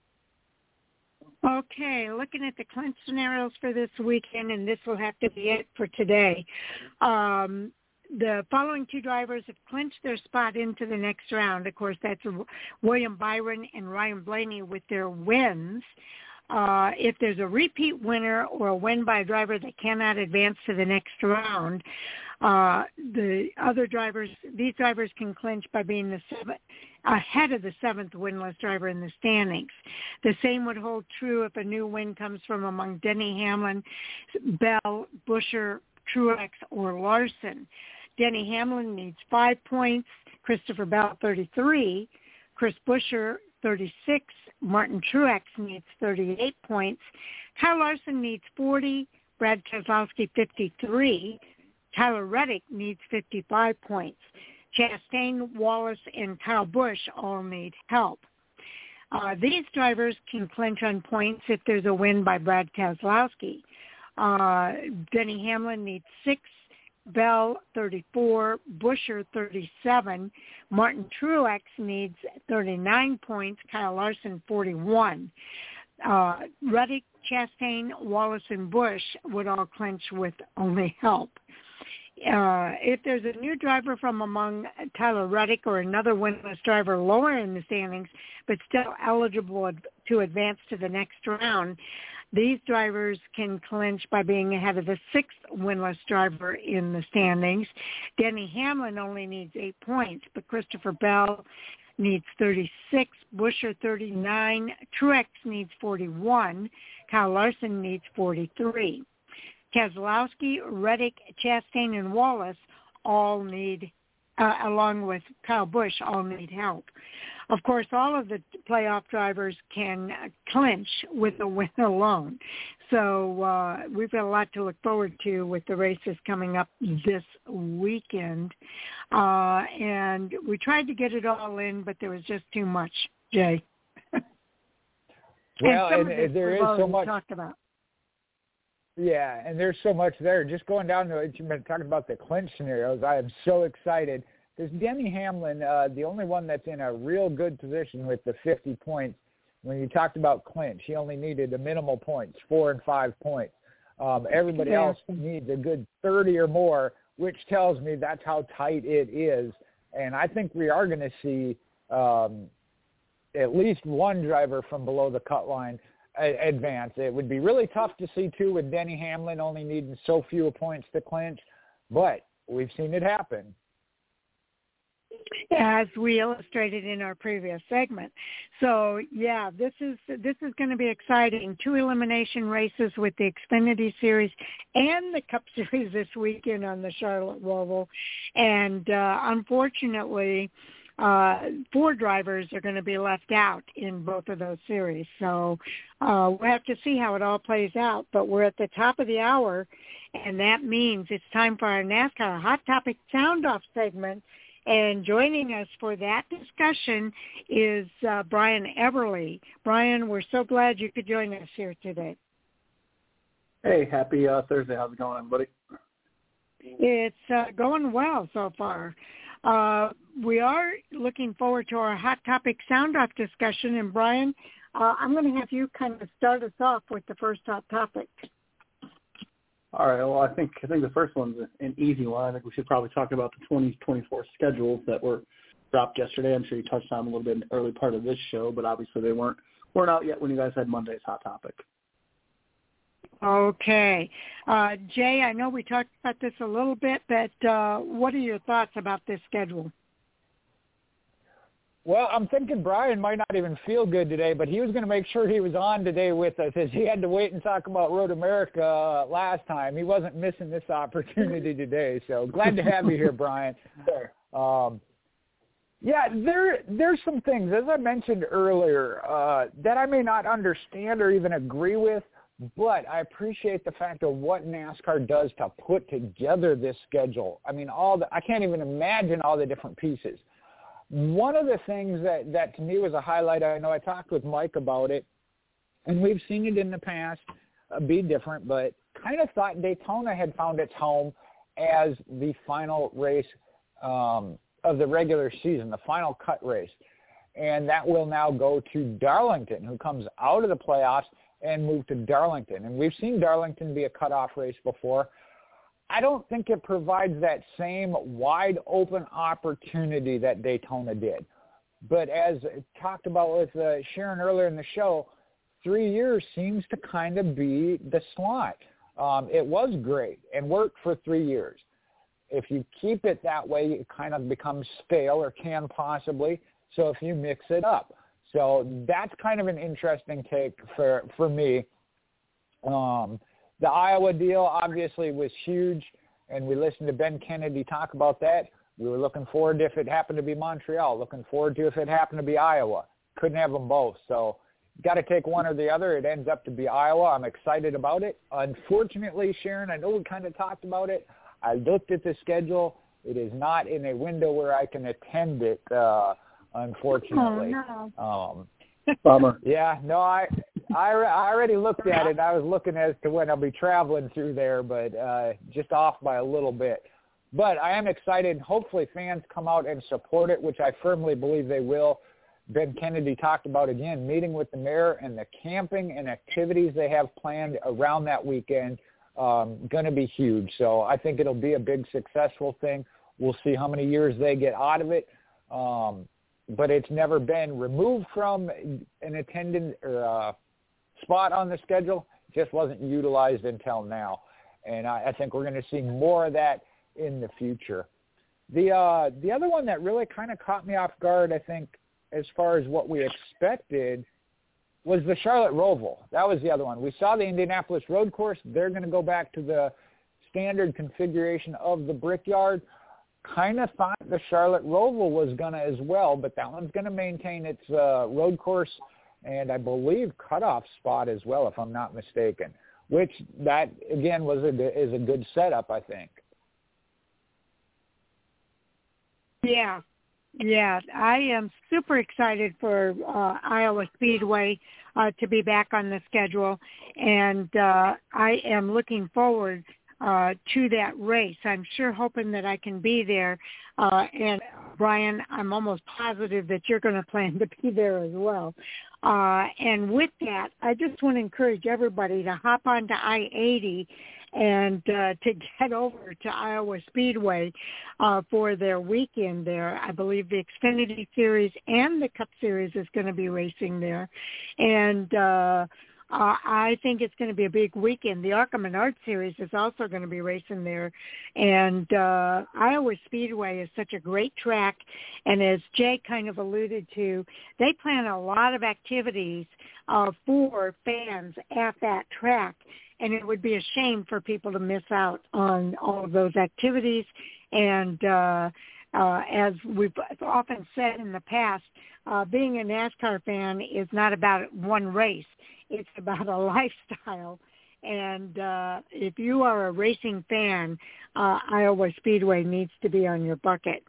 Okay, looking at the clinch scenarios for this weekend, and this will have to be it for today. The following two drivers have clinched their spot into the next round. Of course, that's William Byron and Ryan Blaney with their wins. If there's a repeat winner or a win by a driver that cannot advance to the next round, the other drivers, these drivers can clinch by being ahead of the seventh winless driver in the standings. The same would hold true if a new win comes from among Denny Hamlin, Bell, Buescher, Truex, or Larson. Denny Hamlin needs 5 points, Christopher Bell 33, Chris Buescher 36, Martin Truex needs 38 points, Kyle Larson needs 40, Brad Keselowski 53, Tyler Reddick needs 55 points. Chastain, Wallace, and Kyle Busch all need help. These drivers can clinch on points if there's a win by Brad Keselowski. Denny Hamlin needs 6, Bell 34, Buescher 37, Martin Truex needs 39 points, Kyle Larson 41. Reddick, Chastain, Wallace, and Busch would all clinch with only help. If there's a new driver from among Tyler Reddick or another winless driver lower in the standings but still eligible to advance to the next round, these drivers can clinch by being ahead of the sixth winless driver in the standings. Denny Hamlin only needs 8 points, but Christopher Bell needs 36, Buescher 39, Truex needs 41, Kyle Larson needs 43. Keselowski, Reddick, Chastain, and Wallace all need, along with Kyle Busch, all need help. Of course, all of the playoff drivers can clinch with a win alone. So we've got a lot to look forward to with the races coming up this weekend. And we tried to get it all in, but there was just too much, Jay. Well, and there is so much talked about. Yeah, and there's so much there. Just going down to what you've been talking about, the clinch scenarios, I am so excited. There's Denny Hamlin, the only one that's in a real good position with the 50 points. When you talked about clinch, he only needed the minimal points, 4 and 5 points. Everybody else needs a good 30 or more, which tells me that's how tight it is. And I think we are going to see at least one driver from below the cut line advance. It would be really tough to see two with Denny Hamlin only needing so few points to clinch, but we've seen it happen. As we illustrated in our previous segment. So, yeah, this is going to be exciting. 2 elimination races with the Xfinity Series and the Cup Series this weekend on the Charlotte Roval. And unfortunately, 4 drivers are going to be left out in both of those series. So we'll have to see how it all plays out. But we're at the top of the hour, and that means it's time for our NASCAR Hot Topic Sound Off segment. And joining us for that discussion is Brian Everly. Brian, we're so glad you could join us here today. Hey, happy Thursday. How's it going, buddy? It's going well so far. We are looking forward to our Hot Topic Sound-Off discussion. And, Brian, I'm going to have you kind of start us off with the first hot topic. All right. Well, I think the first one's an easy one. I think we should probably talk about the 2024 schedules that were dropped yesterday. I'm sure you touched on them a little bit in the early part of this show, but obviously they weren't out yet when you guys had Monday's Hot Topic. Okay. Jay, I know we talked about this a little bit, but what are your thoughts about this schedule? Well, I'm thinking Brian might not even feel good today, but he was going to make sure he was on today with us, as he had to wait and talk about Road America last time. He wasn't missing this opportunity today, so glad to have you here, Brian. Yeah, there's some things, as I mentioned earlier, that I may not understand or even agree with, but I appreciate the fact of what NASCAR does to put together this schedule. I mean, I can't even imagine all the different pieces. One of the things that to me was a highlight, I know I talked with Mike about it, and we've seen it in the past be different, but kind of thought Daytona had found its home as the final race of the regular season, the final cut race. And that will now go to Darlington, who comes out of the playoffs and move to Darlington. And we've seen Darlington be a cutoff race before. I don't think it provides that same wide open opportunity that Daytona did. But as talked about with Sharon earlier in the show, 3 years seems to kind of be the slot. It was great and worked for 3 years. If you keep it that way, it kind of becomes stale, or can possibly. So if you mix it up. So that's kind of an interesting take for me. The Iowa deal obviously was huge, and we listened to Ben Kennedy talk about that. We were looking forward to if it happened to be Montreal, looking forward to if it happened to be Iowa. Couldn't have them both. So got to take one or the other. It ends up to be Iowa. I'm excited about it. Unfortunately, Sharon, I know we kind of talked about it. I looked at the schedule. It is not in a window where I can attend it, unfortunately. Oh, no. Bummer. Yeah, no, I already looked at it. I was looking as to when I'll be traveling through there, but just off by a little bit. But I am excited. Hopefully fans come out and support it, which I firmly believe they will. Ben Kennedy talked about, again, meeting with the mayor and the camping and activities they have planned around that weekend. Going to be huge. So I think it'll be a big successful thing. We'll see how many years they get out of it. But it's never been removed from an attendance or spot on the schedule. It just wasn't utilized until now. And I think we're going to see more of that in the future. The other one that really kind of caught me off guard, I think, as far as what we expected, was the Charlotte Roval. That was the other one. We saw the Indianapolis Road Course. They're going to go back to the standard configuration of the Brickyard. Kind of thought the Charlotte Roval was going to as well, but that one's going to maintain its road course and I believe cutoff spot as well, if I'm not mistaken, which that, again, is a good setup, I think. Yeah, I am super excited for Iowa Speedway to be back on the schedule, and I am looking forward to that race. I'm sure hoping that I can be there. And Brian, I'm almost positive that you're going to plan to be there as well. And with that, I just want to encourage everybody to hop onto I-80 and to get over to Iowa Speedway for their weekend there. I believe the Xfinity Series and the Cup Series is going to be racing there. And I think it's going to be a big weekend. The ARCA Menard Series is also going to be racing there. And Iowa Speedway is such a great track. And as Jay kind of alluded to, they plan a lot of activities for fans at that track. And it would be a shame for people to miss out on all of those activities. And as we've often said in the past, being a NASCAR fan is not about one race. It's about a lifestyle. And if you are a racing fan, Iowa Speedway needs to be on your bucket.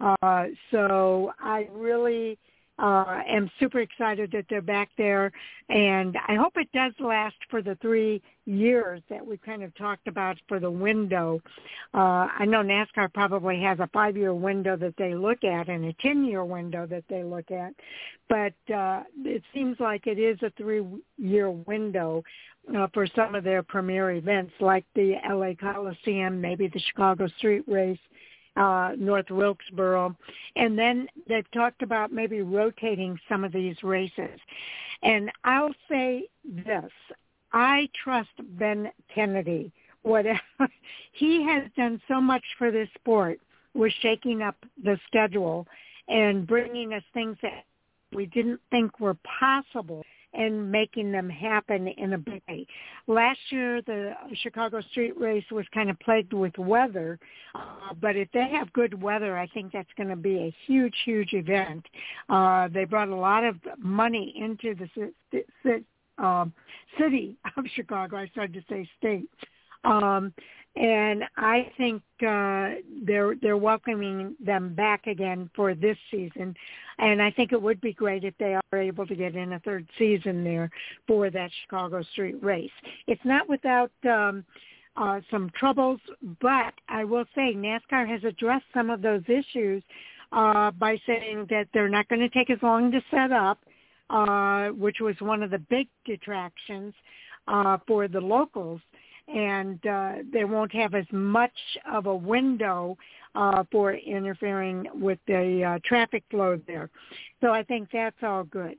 So I really am super excited that they're back there. And I hope it does last for the 3 years that we kind of talked about for the window. I know NASCAR probably has a 5-year window that they look at and a 10-year window that they look at. But it seems like it is a 3-year window for some of their premier events, like the LA Coliseum, maybe the Chicago Street Race, North Wilkesboro. And then they've talked about maybe rotating some of these races. And I'll say this. I trust Ben Kennedy. Whatever he has done so much for this sport with shaking up the schedule and bringing us things that we didn't think were possible and making them happen in a big way. Last year, the Chicago Street Race was kind of plagued with weather, but if they have good weather, I think that's going to be a huge, huge event. They brought a lot of money into the city of Chicago. I started to say state. And I think they're welcoming them back again for this season. And I think it would be great if they are able to get in a third season there for that Chicago Street Race. It's not without some troubles, but I will say NASCAR has addressed some of those issues by saying that they're not going to take as long to set up, which was one of the big detractions for the locals. And they won't have as much of a window for interfering with the traffic flow there. So I think that's all good.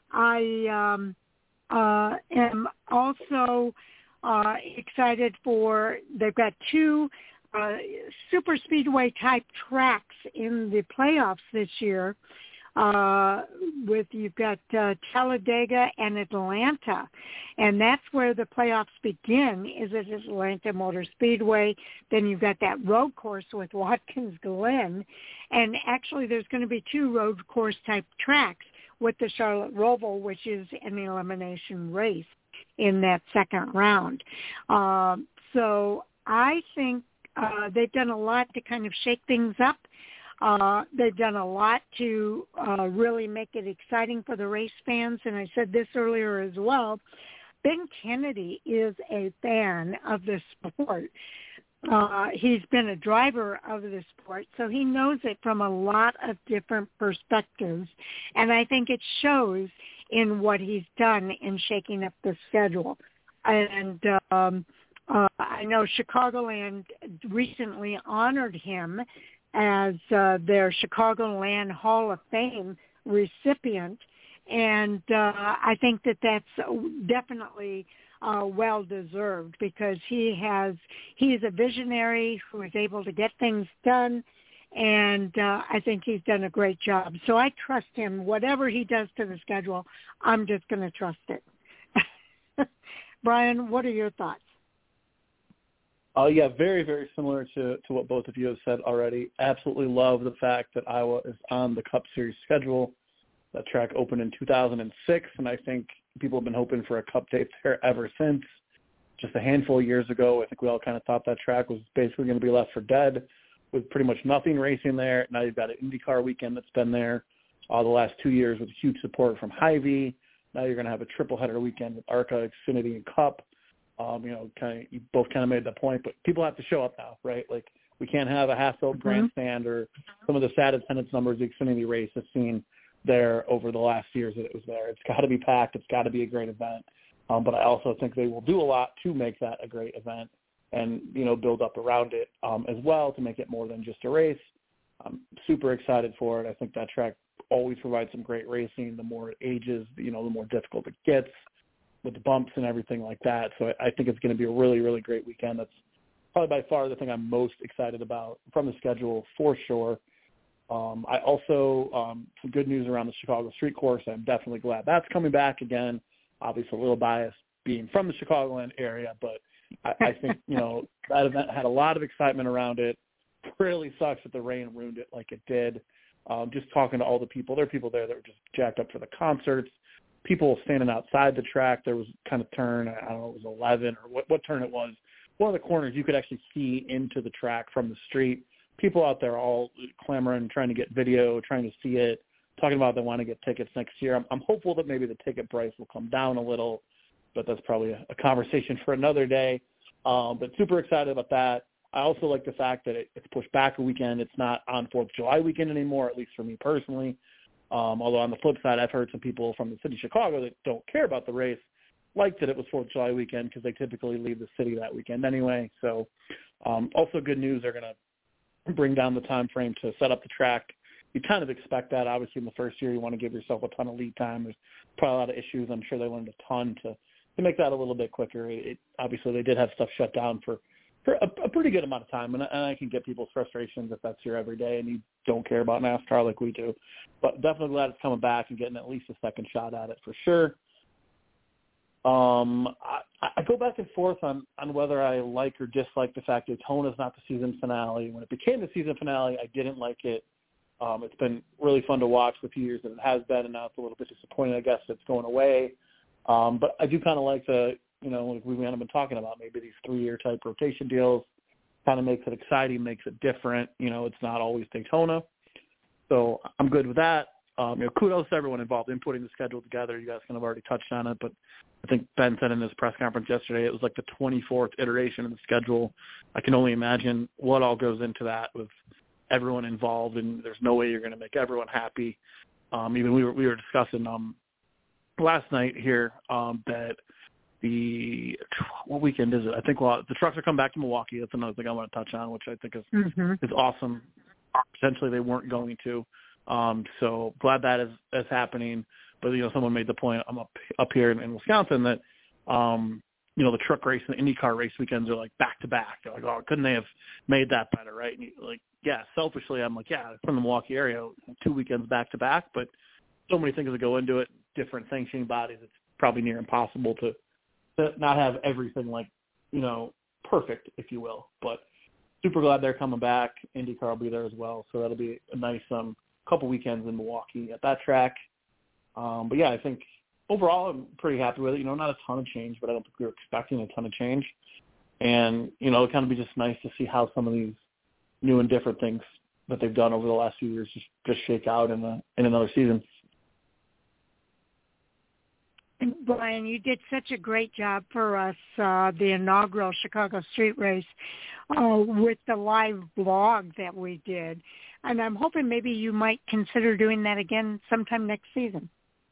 I am also excited for, they've got two super speedway type tracks in the playoffs this year. You've got Talladega and Atlanta, and that's where the playoffs begin, is at Atlanta Motor Speedway. Then you've got that road course with Watkins Glen, and actually there's going to be two road course type tracks with the Charlotte Roval, which is an elimination race in that second round. So I think they've done a lot to kind of shake things up. They've done a lot to really make it exciting for the race fans, and I said this earlier as well. Ben Kennedy is a fan of the sport. He's been a driver of the sport, so he knows it from a lot of different perspectives, and I think it shows in what he's done in shaking up the schedule. And I know Chicagoland recently honored him as their Chicagoland Hall of Fame recipient. And I think that that's definitely well-deserved, because he's a visionary who is able to get things done, and I think he's done a great job. So I trust him. Whatever he does to the schedule, I'm just going to trust it. Brian, what are your thoughts? Yeah, very, very similar to what both of you have said already. Absolutely love the fact that Iowa is on the Cup Series schedule. That track opened in 2006, and I think people have been hoping for a Cup date there ever since. Just a handful of years ago, I think we all kind of thought that track was basically going to be left for dead, with pretty much nothing racing there. Now you've got an IndyCar weekend that's been there the last 2 years with huge support from Hy-Vee. Now you're going to have a triple header weekend with ARCA, Xfinity, and Cup. You both kind of made the point, but people have to show up now, right? Like, we can't have a half-filled grandstand or some of the sad attendance numbers the Xfinity race has seen there over the last years that it was there. It's got to be packed. It's got to be a great event. But I also think they will do a lot to make that a great event and, build up around it as well to make it more than just a race. I'm super excited for it. I think that track always provides some great racing. The more it ages, the more difficult it gets with the bumps and everything like that. So I think it's going to be a really, really great weekend. That's probably by far the thing I'm most excited about from the schedule for sure. I also, some good news around the Chicago Street Course. I'm definitely glad that's coming back again. Obviously a little biased being from the Chicagoland area, but I think, that event had a lot of excitement around it. Really sucks that the rain ruined it like it did. Just talking to all the people, there are people there that were just jacked up for the concerts. People standing outside the track. There was kind of turn, I don't know, it was 11 or what turn it was. One of the corners, you could actually see into the track from the street. People out there all clamoring, trying to get video, trying to see it, talking about they want to get tickets next year. I'm hopeful that maybe the ticket price will come down a little, but that's probably a conversation for another day. But super excited about that. I also like the fact that it's pushed back a weekend. It's not on 4th of July weekend anymore, at least for me personally. Although on the flip side, I've heard some people from the city of Chicago that don't care about the race liked that it was 4th of July weekend because they typically leave the city that weekend anyway. So also good news, they're going to bring down the time frame to set up the track. You kind of expect that. Obviously, in the first year, you want to give yourself a ton of lead time. There's probably a lot of issues. I'm sure they learned a ton to make that a little bit quicker. Obviously, they did have stuff shut down for a pretty good amount of time, and I can get people's frustrations if that's your every day and you don't care about NASCAR like we do. But definitely glad it's coming back and getting at least a second shot at it for sure. I go back and forth on whether I like or dislike the fact Daytona is not the season finale. When it became the season finale, I didn't like it. It's been really fun to watch the few years that it has been, and now it's a little bit disappointing, I guess, it's going away. But I do kind of like the, like we've been talking about, maybe these 3-year type rotation deals. kind of makes it exciting, makes it different. It's not always Daytona. So I'm good with that. Kudos to everyone involved in putting the schedule together. You guys kind of already touched on it, but I think Ben said in his press conference yesterday it was like the 24th iteration of the schedule. I can only imagine what all goes into that with everyone involved, and there's no way you're going to make everyone happy. Even we were discussing last night here that what weekend is it? I think the trucks are coming back to Milwaukee. That's another thing I want to touch on, which I think is awesome. Potentially they weren't going to. So glad that is happening. But, someone made the point, I'm up here in Wisconsin, that, the truck race and the IndyCar race weekends are like back-to-back. They're like, oh, couldn't they have made that better, right? And selfishly, I'm like, yeah, from the Milwaukee area, 2 weekends back-to-back, but so many things that go into it, different sanctioning bodies, it's probably near impossible to not have everything perfect, if you will. But super glad they're coming back. IndyCar will be there as well, so that'll be a nice couple weekends in Milwaukee at that track. But yeah, I think overall I'm pretty happy with it. Not a ton of change, but I don't think we were expecting a ton of change. And, it'll kind of be just nice to see how some of these new and different things that they've done over the last few years just shake out in another season. And Brian, you did such a great job for us, the inaugural Chicago Street Race, with the live blog that we did. And I'm hoping maybe you might consider doing that again sometime next season.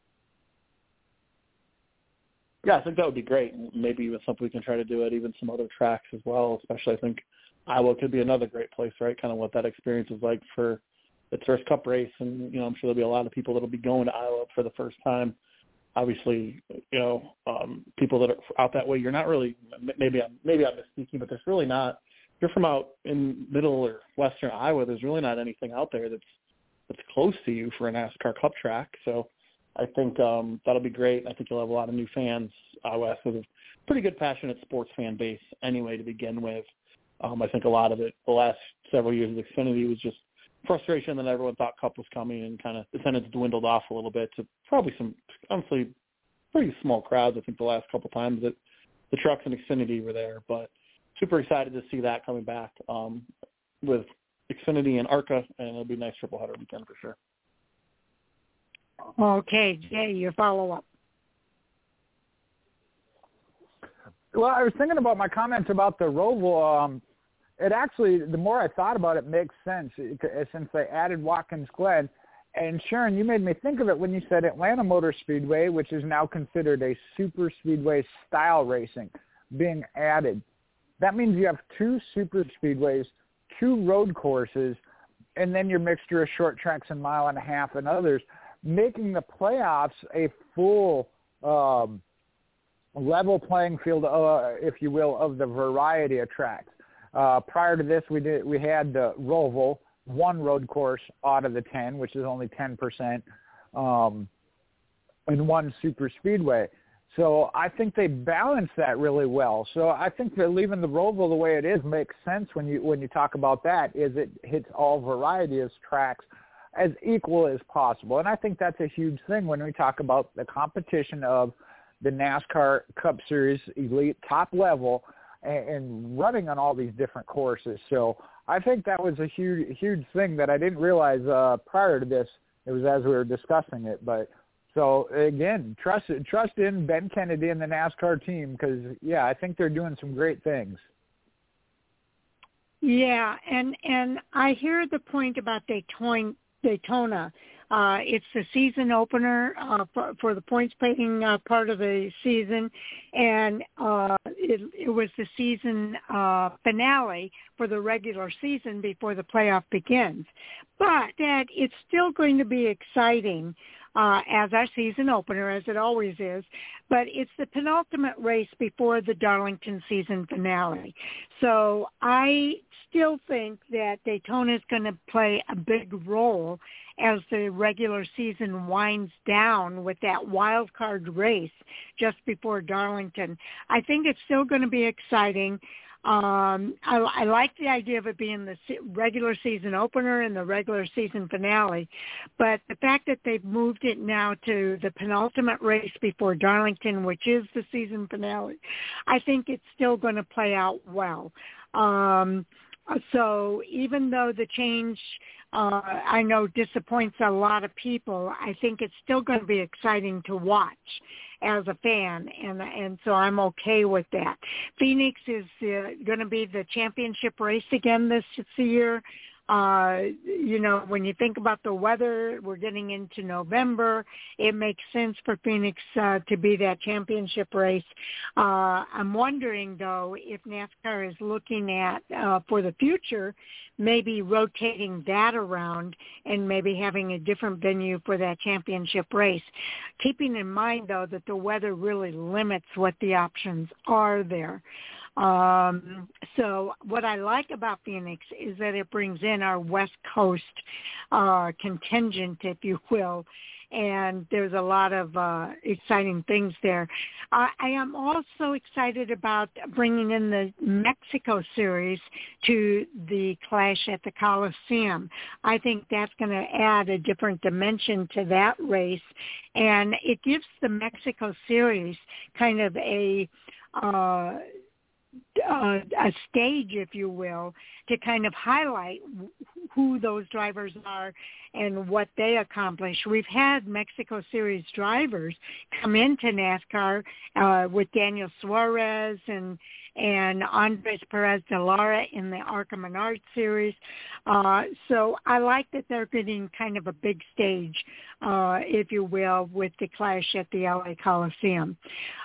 Yeah, I think that would be great. Maybe even something we can try to do at even some other tracks as well, especially I think Iowa could be another great place, right? Kind of what that experience is like for its first Cup race. And, I'm sure there'll be a lot of people that will be going to Iowa for the first time. Obviously, people that are out that way, you're not really, maybe I'm misspeaking, but there's really not, if you're from out in middle or western Iowa, there's really not anything out there that's close to you for a NASCAR Cup track. So I think that'll be great. I think you'll have a lot of new fans. Iowa has a pretty good, passionate sports fan base anyway to begin with. I think a lot of it, the last several years of Xfinity, was just frustration that everyone thought Cup was coming, and kind of the attendance dwindled off a little bit to probably some, honestly, pretty small crowds. I think the last couple times that the trucks and Xfinity were there, but super excited to see that coming back with Xfinity and ARCA, and it'll be a nice triple header weekend for sure. Okay, Jay, your follow-up. Well, I was thinking about my comments about the Roval. It actually, the more I thought about it, makes sense since they added Watkins Glen. And Sharon, you made me think of it when you said Atlanta Motor Speedway, which is now considered a super speedway style racing, being added. That means you have 2 super speedways, 2 road courses, and then your mixture of short tracks and mile and a half and others, making the playoffs a full level playing field, if you will, of the variety of tracks. Prior to this, we had the Roval, 1 road course out of the 10, which is only 10%, and 1 super speedway. So I think they balance that really well. So I think that leaving the Roval the way it is makes sense when you talk about that, is it hits all variety of tracks as equal as possible. And I think that's a huge thing when we talk about the competition of the NASCAR Cup Series elite top level and running on all these different courses. So I think that was a huge thing that I didn't realize prior to this. It was as we were discussing it. But so again, trust in Ben Kennedy and the NASCAR team, because yeah, I think they're doing some great things. Yeah, and I hear the point about Daytona. It's the season opener for the points-paying part of the season, and it was the season finale for the regular season before the playoff begins. But that it's still going to be exciting as our season opener, as it always is, but it's the penultimate race before the Darlington season finale. So I still think that Daytona is going to play a big role as the regular season winds down with that wild card race just before Darlington. I think it's still going to be exciting. I like the idea of it being the regular season opener and the regular season finale, but the fact that they've moved it now to the penultimate race before Darlington, which is the season finale, I think it's still going to play out well. So even though the change, I know, disappoints a lot of people, I think it's still going to be exciting to watch as a fan, and so I'm okay with that. Phoenix is going to be the championship race again this year. When you think about the weather, we're getting into November. It makes sense for Phoenix to be that championship race. I'm wondering, though, if NASCAR is looking at, for the future, maybe rotating that around and maybe having a different venue for that championship race. Keeping in mind, though, that the weather really limits what the options are there. So what I like about Phoenix is that it brings in our West Coast contingent, if you will, and there's a lot of exciting things there. I am also excited about bringing in the Mexico Series to the Clash at the Coliseum. I think that's going to add a different dimension to that race, and it gives the Mexico Series kind of a stage, if you will, to kind of highlight who those drivers are and what they accomplish. We've had Mexico Series drivers come into NASCAR with Daniel Suarez and Andres Perez de Lara in the ARCA Menard Series. So I like that they're getting kind of a big stage, if you will, with the Clash at the LA Coliseum.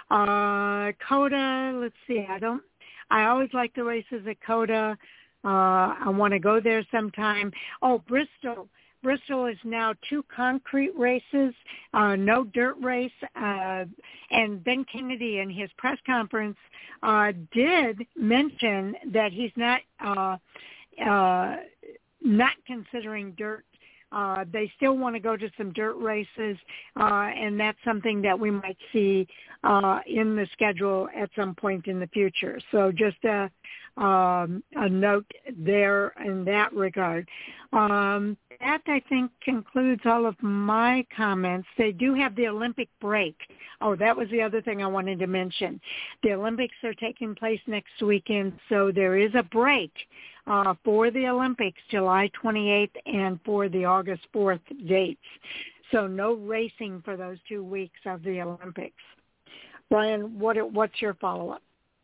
COTA, let's see, I always like the races at COTA. I want to go there sometime. Oh, Bristol. Bristol is now 2 concrete races, no dirt race. And Ben Kennedy in his press conference did mention that he's not considering dirt. They still want to go to some dirt races, and that's something that we might see in the schedule at some point in the future. So just a note there in that regard. That, I think, concludes all of my comments. They do have the Olympic break. Oh, that was the other thing I wanted to mention. The Olympics are taking place next weekend, so there is a break for the Olympics, July 28th, and for the August 4th dates. So no racing for those 2 weeks of the Olympics. Brian, what's your follow-up?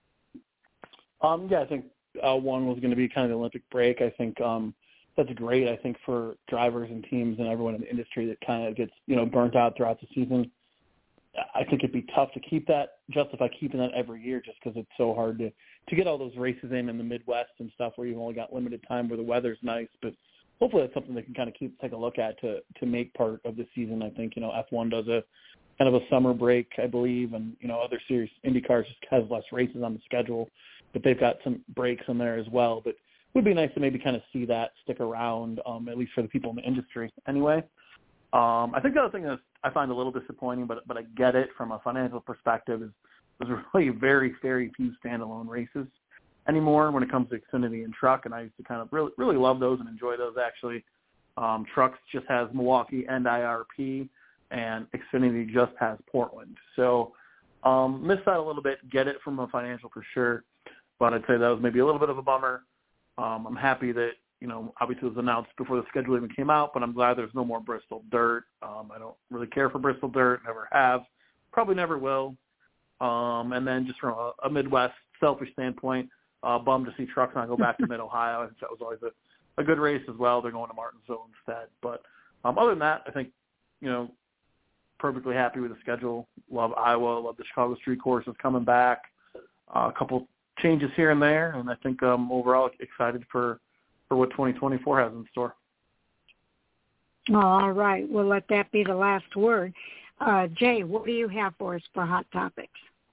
Yeah, I think one was going to be kind of the Olympic break. I think that's great, I think, for drivers and teams and everyone in the industry that kind of gets, burnt out throughout the season. I think it'd be tough to justify keeping that every year just because it's so hard to get all those races in the Midwest and stuff where you've only got limited time where the weather's nice. But hopefully that's something they can kind of take a look at to make part of the season. I think, F1 does a kind of a summer break, I believe, and, other series, IndyCar just has less races on the schedule, but they've got some breaks in there as well. But it would be nice to maybe kind of see that stick around, at least for the people in the industry anyway. I think the other thing that I find a little disappointing, but I get it from a financial perspective, is there's really very, very few standalone races anymore when it comes to Xfinity and Truck, and I used to kind of really love those and enjoy those actually. Trucks just has Milwaukee and IRP, and Xfinity just has Portland. So miss that a little bit, get it from a financial for sure, but I'd say that was maybe a little bit of a bummer. I'm happy that, obviously it was announced before the schedule even came out, but I'm glad there's no more Bristol Dirt. I don't really care for Bristol Dirt, never have, probably never will. And then just from a Midwest selfish standpoint, bummed to see Trucks not go back to Mid-Ohio. I think that was always a good race as well. They're going to Martinsville instead. But other than that, I think, perfectly happy with the schedule. Love Iowa, love the Chicago Street Courses coming back. A couple changes here and there, and I think overall excited for what 2024 has in store. All right. We'll let that be the last word. Jay, what do you have for us for Hot Topics?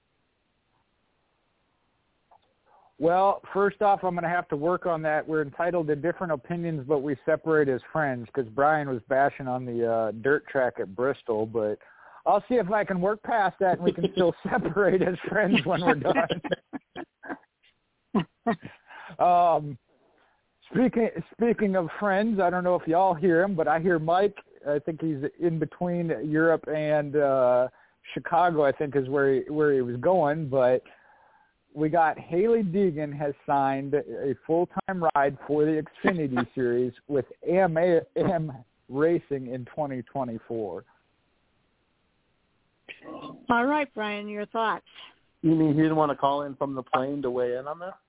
Well, first off, I'm going to have to work on that. We're entitled to different opinions, but we separate as friends, because Brian was bashing on the dirt track at Bristol, but I'll see if I can work past that and we can still separate as friends when we're done. Speaking of friends, I don't know if y'all hear him, but I hear Mike. I think he's in between Europe and Chicago, I think is where he was going. But we got Hailie Deegan has signed a full-time ride for the Xfinity Series with AM Racing in 2024. All right, Brian, your thoughts. You mean he didn't want to call in from the plane to weigh in on this?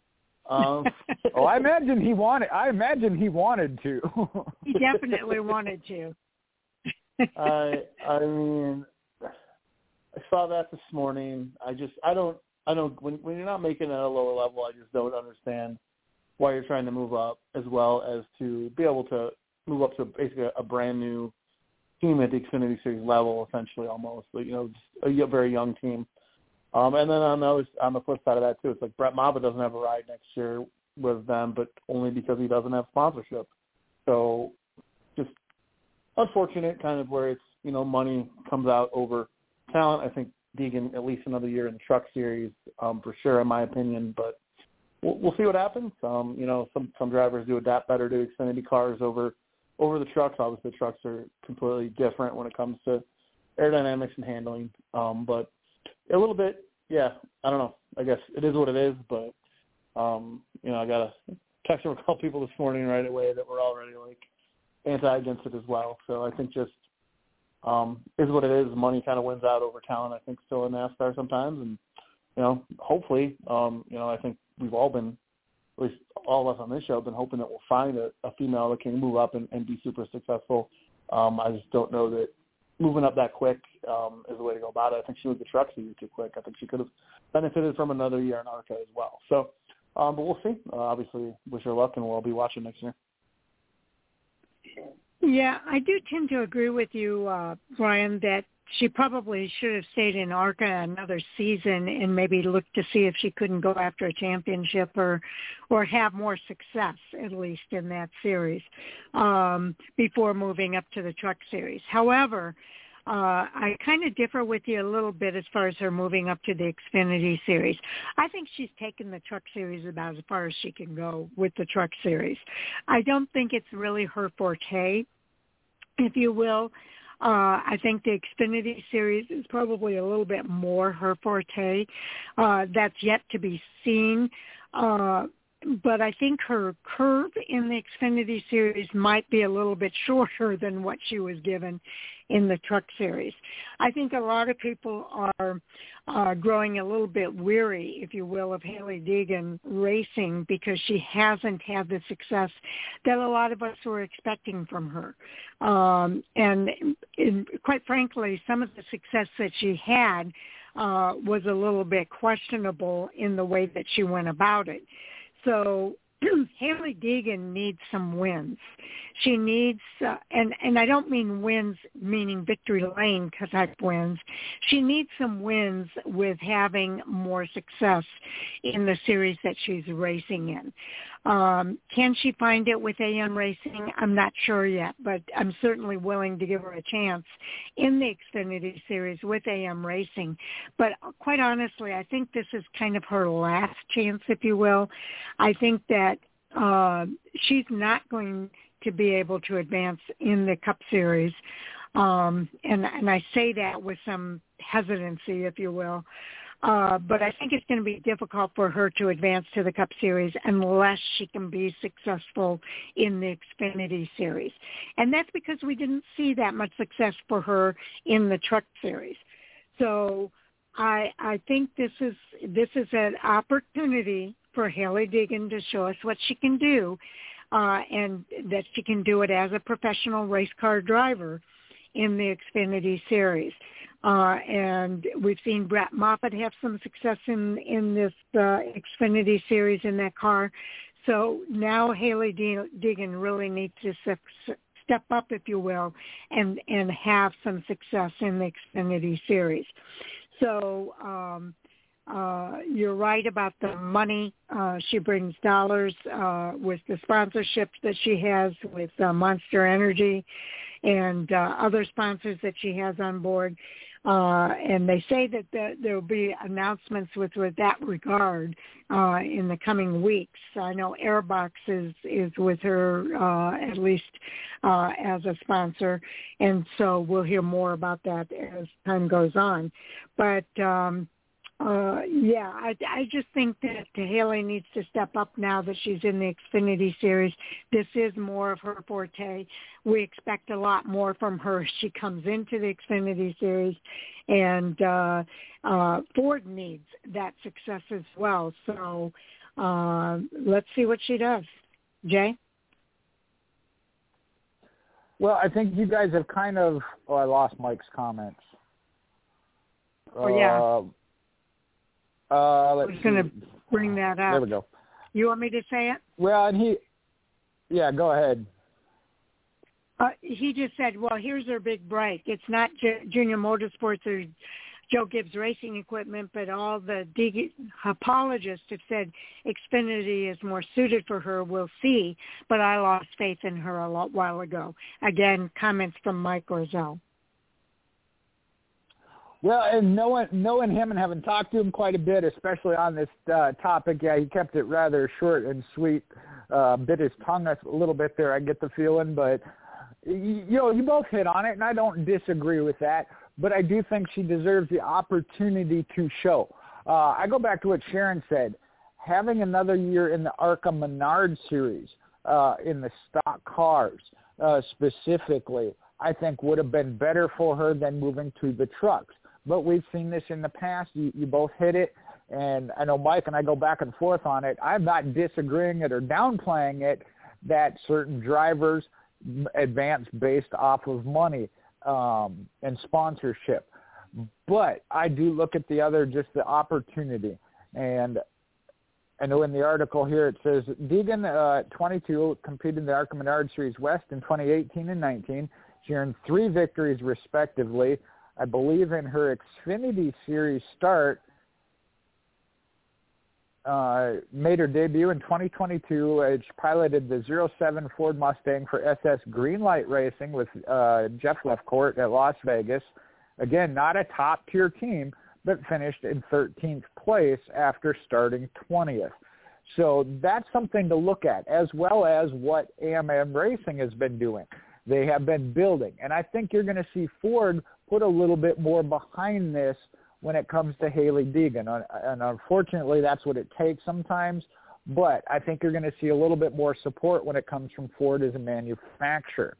I imagine he wanted to. He definitely wanted to. I mean, I saw that this morning. I don't. When you're not making it at a lower level, I just don't understand why you're trying to move up, as well as to be able to move up to basically a brand new team at the Xfinity Series level, essentially, almost. Just a very young team. And then on the flip side of that too, it's like Brett Moffitt doesn't have a ride next year with them, but only because he doesn't have sponsorship. So just unfortunate, kind of where it's money comes out over talent. I think Deegan at least another year in the Truck Series for sure, in my opinion. But we'll see what happens. Some drivers do adapt better to Xfinity cars over the trucks. Obviously, the trucks are completely different when it comes to aerodynamics and handling. But a little bit, yeah, I don't know. I guess it is what it is, but, I got a text from a couple people this morning right away that were already, anti-against it as well. So I think just is what it is. Money kind of wins out over talent, I think, still in NASCAR sometimes. And, hopefully, I think we've all been, at least all of us on this show, have been hoping that we'll find a female that can move up and be super successful. I just don't know that moving up that quick is the way to go about it. I think she moved the Truck Series too quick. I think she could have benefited from another year in ARCA as well. So, but we'll see. Obviously, wish her luck, and we'll be watching next year. Yeah, I do tend to agree with you, Brian, that she probably should have stayed in ARCA another season and maybe looked to see if she couldn't go after a championship or have more success, at least in that series, before moving up to the Truck Series. However, I kind of differ with you a little bit as far as her moving up to the Xfinity Series. I think she's taken the Truck Series about as far as she can go with the Truck Series. I don't think it's really her forte, if you will. I think the Xfinity Series is probably a little bit more her forte. That's yet to be seen. But I think her curve in the Xfinity Series might be a little bit shorter than what she was given in the Truck Series. I think a lot of people are growing a little bit weary, if you will, of Hailie Deegan racing because she hasn't had the success that a lot of us were expecting from her. And quite frankly, some of the success that she had was a little bit questionable in the way that she went about it. So Hailie Deegan needs some wins. She needs, and I don't mean wins meaning victory lane type wins. She needs some wins with having more success in the series that she's racing in. Can she find it with AM Racing? I'm not sure yet, but I'm certainly willing to give her a chance in the Xfinity Series with AM Racing. But quite honestly, I think this is kind of her last chance, if you will. I think that she's not going to be able to advance in the Cup Series. And I say that with some hesitancy, if you will. But I think it's going to be difficult for her to advance to the Cup Series unless she can be successful in the Xfinity Series. And that's because we didn't see that much success for her in the Truck Series. So I think this is an opportunity for Hailie Deegan to show us what she can do, and that she can do it as a professional race car driver in the Xfinity Series. And we've seen Brett Moffitt have some success in this Xfinity Series in that car. So now Hailie Deegan really needs to step up, if you will, and have some success in the Xfinity Series. So you're right about the money. She brings dollars with the sponsorships that she has with Monster Energy and other sponsors that she has on board. And they say that there will be announcements with that regard in the coming weeks. I know Airbox is with her at least as a sponsor, and so we'll hear more about that as time goes on. But I just think that Haley needs to step up now that she's in the Xfinity Series. This is more of her forte. We expect a lot more from her as she comes into the Xfinity Series, and Ford needs that success as well. So let's see what she does. Jay? Well, I think you guys have kind of – I lost Mike's comments. I was going to bring that up. There we go. You want me to say it? Well, and go ahead. He just said, well, here's their big break. It's not Junior Motorsports or Joe Gibbs Racing Equipment, but all the apologists have said Xfinity is more suited for her. We'll see. But I lost faith in her a while ago. Again, comments from Mike Orzel. Well, and knowing him and having talked to him quite a bit, especially on this topic, he kept it rather short and sweet. Bit his tongue a little bit there, I get the feeling. But, you both hit on it, and I don't disagree with that. But I do think she deserves the opportunity to show. I go back to what Sharon said. Having another year in the ARCA Menard Series, in the stock cars specifically, I think would have been better for her than moving to the trucks. But we've seen this in the past. You both hit it, and I know Mike and I go back and forth on it. I'm not disagreeing it or downplaying it that certain drivers advance based off of money and sponsorship. But I do look at just the opportunity. And I know in the article here it says, Deegan, 22, competed in the ARCA Menard Series West in 2018 and 19. She earned 3 victories respectively. I believe in her Xfinity Series start, made her debut in 2022. She piloted the 07 Ford Mustang for SS Greenlight Racing with Jeff Lefcourt at Las Vegas. Again, not a top-tier team, but finished in 13th place after starting 20th. So that's something to look at, as well as what AMM Racing has been doing. They have been building. And I think you're going to see Ford put a little bit more behind this when it comes to Haley Deegan. And unfortunately, that's what it takes sometimes. But I think you're going to see a little bit more support when it comes from Ford as a manufacturer,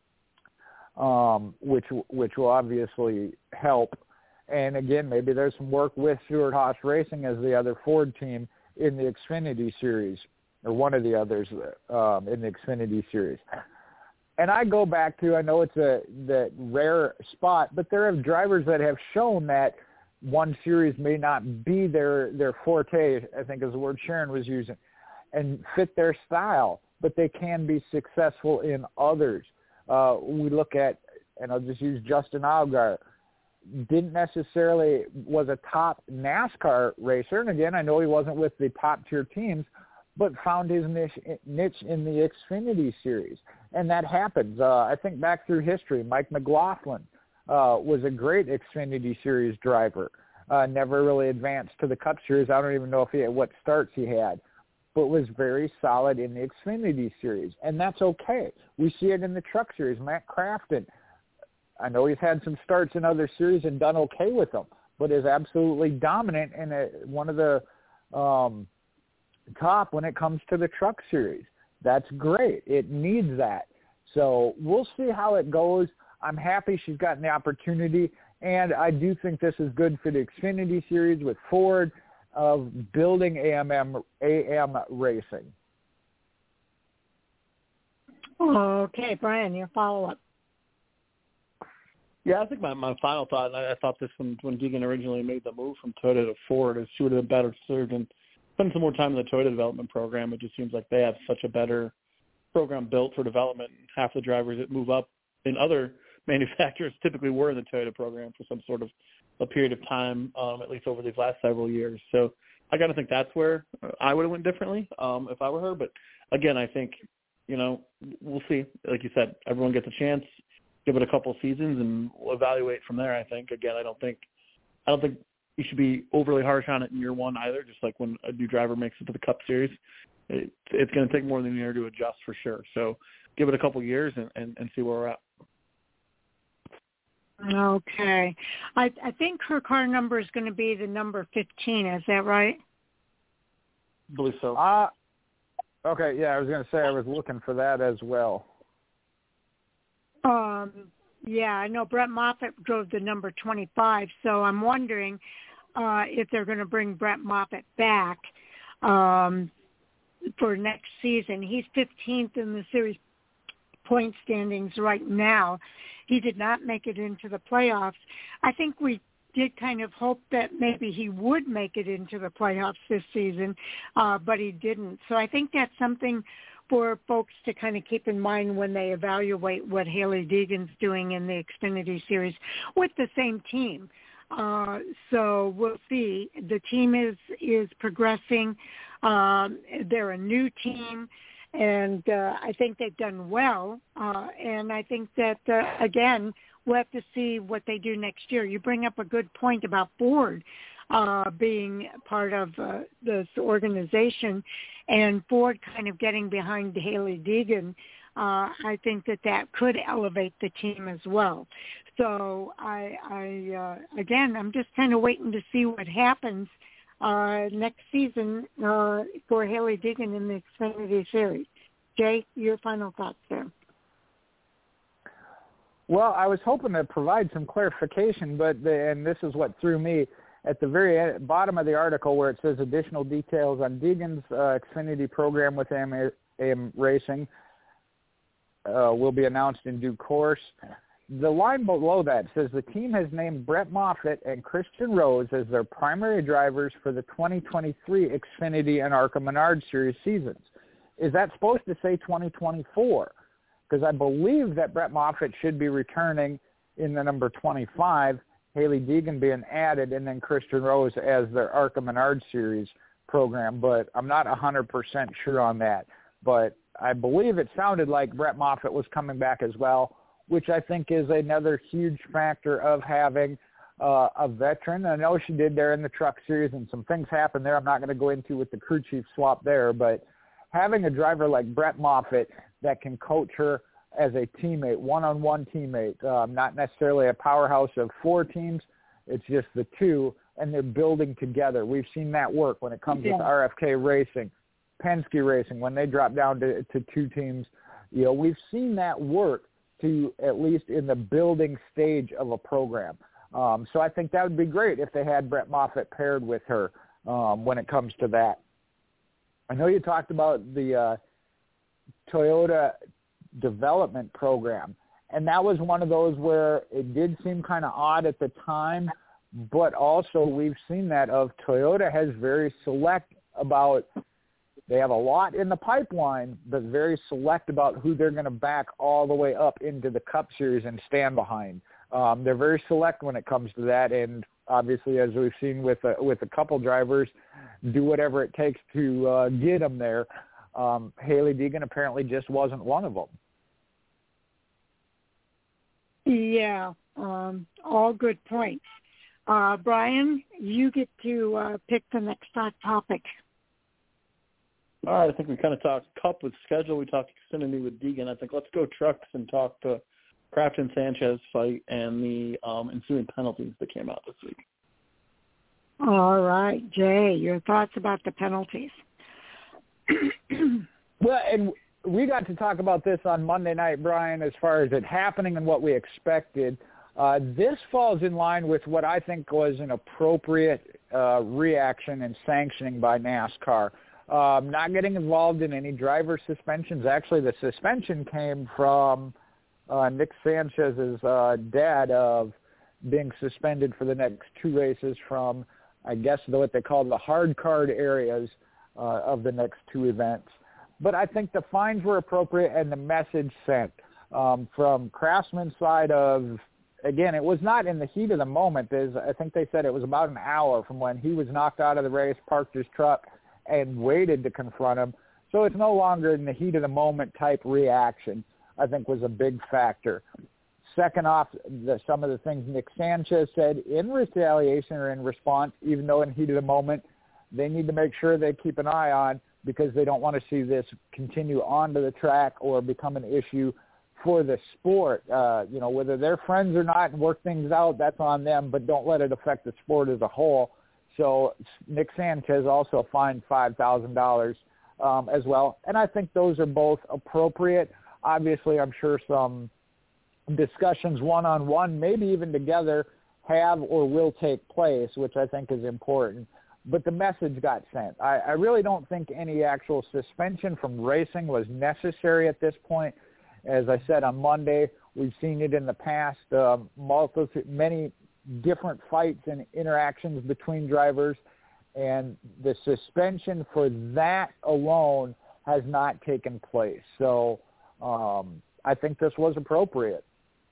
which will obviously help. And again, maybe there's some work with Stewart-Haas Racing as the other Ford team in the Xfinity Series, or one of the others in the Xfinity Series. And I go back to, I know it's that rare spot, but there are drivers that have shown that one series may not be their forte, I think is the word Sharon was using, and fit their style, but they can be successful in others. We look at, and I'll just use Justin Allgaier, was a top NASCAR racer, and again, I know he wasn't with the top-tier teams, but found his niche in the Xfinity Series. And that happens. I think back through history, Mike McLaughlin was a great Xfinity Series driver. Never really advanced to the Cup Series. I don't even know what starts he had, but was very solid in the Xfinity Series. And that's okay. We see it in the Truck Series. Matt Crafton, I know he's had some starts in other series and done okay with them, but is absolutely dominant in one of the top when it comes to the Truck Series. That's great. It needs that. So we'll see how it goes. I'm happy she's gotten the opportunity, and I do think this is good for the Xfinity Series with Ford of building AM racing. Okay, Brian, your follow-up. Yeah, I think my final thought, and I thought this when Deegan originally made the move from Toyota to Ford, is she would have been better served and spend some more time in the Toyota development program. It just seems like they have such a better program built for development. Half the drivers that move up in other manufacturers typically were in the Toyota program for some sort of a period of time, at least over these last several years. So I got to think that's where I would have went differently if I were her. But again, I think, we'll see. Like you said, everyone gets a chance. Give it a couple seasons and we'll evaluate from there. I think, again, I don't think you should be overly harsh on it in year one either. Just like when a new driver makes it to the Cup Series, it's going to take more than a year to adjust for sure. So give it a couple years and see where we're at. Okay. I think her car number is going to be the number 15. Is that right? I believe so. Okay, yeah, I was going to say I was looking for that as well. Yeah, I know Brett Moffitt drove the number 25, so I'm wondering if they're going to bring Brett Moffitt back for next season. He's 15th in the series point standings right now. He did not make it into the playoffs. I think we did kind of hope that maybe he would make it into the playoffs this season, but he didn't. So I think that's something for folks to kind of keep in mind when they evaluate what Hailie Deegan's doing in the Xfinity Series with the same team. So we'll see. The team is progressing. They're a new team, and I think they've done well. And I think that, again, we'll have to see what they do next year. You bring up a good point about Ford being part of this organization, and Ford kind of getting behind Hailie Deegan. I think that could elevate the team as well. So again, I'm just kind of waiting to see what happens next season for Hailie Deegan in the Xfinity Series. Jay, your final thoughts there. Well, I was hoping to provide some clarification, and this is what threw me. At the very bottom of the article where it says additional details on Deegan's Xfinity program with AM Racing will be announced in due course. The line below that says the team has named Brett Moffitt and Christian Rose as their primary drivers for the 2023 Xfinity and ARCA Menard Series seasons. Is that supposed to say 2024? Because I believe that Brett Moffitt should be returning in the number 25, Hailie Deegan being added, and then Christian Rose as their ARCA Menard Series program. But I'm not 100% sure on that. But I believe it sounded like Brett Moffitt was coming back as well, which I think is another huge factor of having a veteran. I know she did there in the Truck Series, and some things happened there I'm not going to go into with the crew chief swap there. But having a driver like Brett Moffitt that can coach her as a teammate, one-on-one teammate, not necessarily a powerhouse of four teams. It's just the two, and they're building together. We've seen that work when it comes with RFK Racing, Penske Racing, when they drop down to two teams. You know, we've seen that work to at least in the building stage of a program. So I think that would be great if they had Brett Moffitt paired with her when it comes to that. I know you talked about the Toyota development program, and that was one of those where it did seem kind of odd at the time, but also we've seen that of Toyota has very select about, they have a lot in the pipeline, but very select about who they're going to back all the way up into the Cup Series and stand behind. They're very select when it comes to that, and obviously, as we've seen with a couple drivers, do whatever it takes to get them there. Hailie Deegan apparently just wasn't one of them. Yeah, all good points. Brian, you get to pick the next topic. All right, I think we kind of talked Cup with schedule. We talked Xfinity with Deegan. I think let's go trucks and talk to Kraft and Sanchez fight and the ensuing penalties that came out this week. All right, Jay, your thoughts about the penalties. Well, and we got to talk about this on Monday night, Brian, as far as it happening and what we expected. This falls in line with what I think was an appropriate reaction and sanctioning by NASCAR. Not getting involved in any driver suspensions. Actually, the suspension came from Nick Sanchez's dad of being suspended for the next two races from, I guess, what they call the hard card areas of the next two events. But I think the fines were appropriate and the message sent from Craftsman's side of, again, it was not in the heat of the moment. I think they said it was about an hour from when he was knocked out of the race, parked his truck, and waited to confront him. So it's no longer in the heat of the moment type reaction, I think was a big factor. Second off, some of the things Nick Sanchez said in retaliation or in response, even though in heat of the moment, they need to make sure they keep an eye on because they don't want to see this continue onto the track or become an issue for the sport. Whether they're friends or not and work things out, that's on them, but don't let it affect the sport as a whole. So Nick Sanchez also fined $5,000 as well. And I think those are both appropriate. Obviously, I'm sure some discussions one-on-one, maybe even together, have or will take place, which I think is important. But the message got sent. I really don't think any actual suspension from racing was necessary at this point. As I said on Monday, we've seen it in the past, many different fights and interactions between drivers, and the suspension for that alone has not taken place. So I think this was appropriate.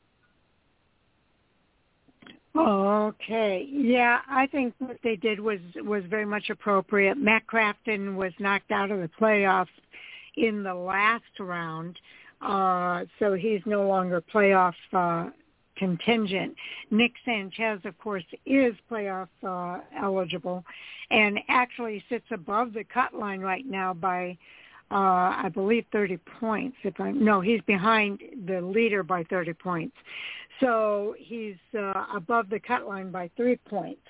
Okay. Yeah, I think what they did was very much appropriate. Matt Crafton was knocked out of the playoffs in the last round, so he's no longer playoff contingent. Nick Sanchez, of course, is playoff eligible and actually sits above the cut line right now by, I believe, 30 points. He's behind the leader by 30 points. So he's above the cut line by 3 points.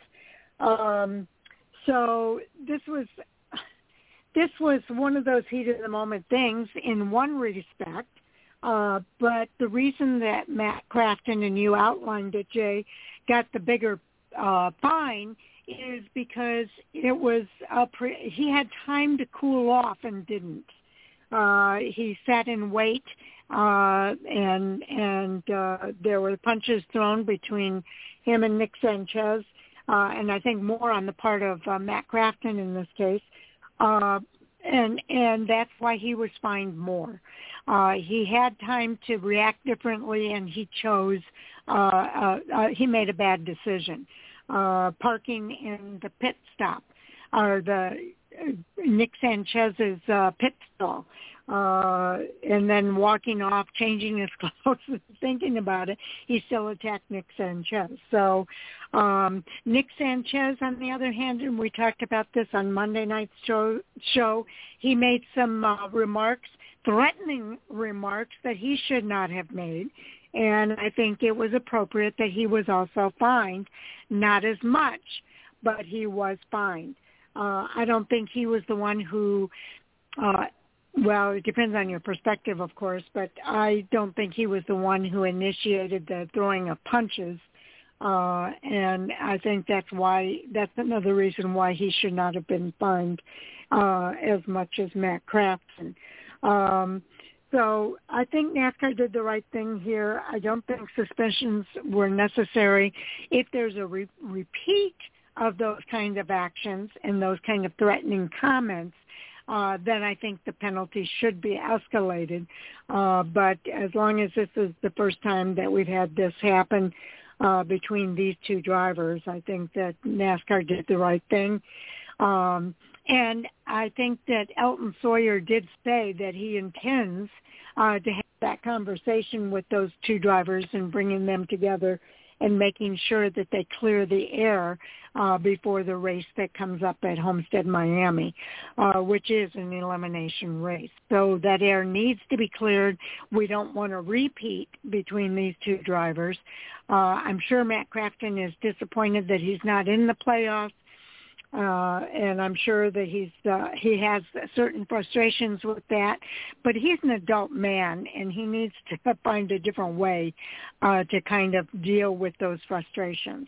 So this was one of those heat of the moment things in one respect. But the reason that Matt Crafton and you outlined it, Jay, got the bigger fine is because it was he had time to cool off and didn't. He sat in wait, and there were punches thrown between him and Nick Sanchez, and I think more on the part of Matt Crafton in this case. And that's why he was fined more. He had time to react differently, and he chose. He made a bad decision, parking in the pit stop, or the Nick Sanchez's pit stall, and then walking off, changing his clothes, and thinking about it. He still attacked Nick Sanchez. So Nick Sanchez, on the other hand, and we talked about this on Monday night's show, he made some threatening remarks that he should not have made. And I think it was appropriate that he was also fined. Not as much, but he was fined. I don't think he was the one who, well, it depends on your perspective, of course, but I don't think he was the one who initiated the throwing of punches. And I think that's another reason why he should not have been fined as much as Matt Crafton. So I think NASCAR did the right thing here. I don't think suspensions were necessary. If there's a repeat of those kind of actions and those kind of threatening comments, then I think the penalty should be escalated. But as long as this is the first time that we've had this happen between these two drivers, I think that NASCAR did the right thing. And I think that Elton Sawyer did say that he intends to have that conversation with those two drivers and bringing them together and making sure that they clear the air before the race that comes up at Homestead, Miami, which is an elimination race. So that air needs to be cleared. We don't want a repeat between these two drivers. I'm sure Matt Crafton is disappointed that he's not in the playoffs. And I'm sure that he has certain frustrations with that, but he's an adult man, and he needs to find a different way to kind of deal with those frustrations.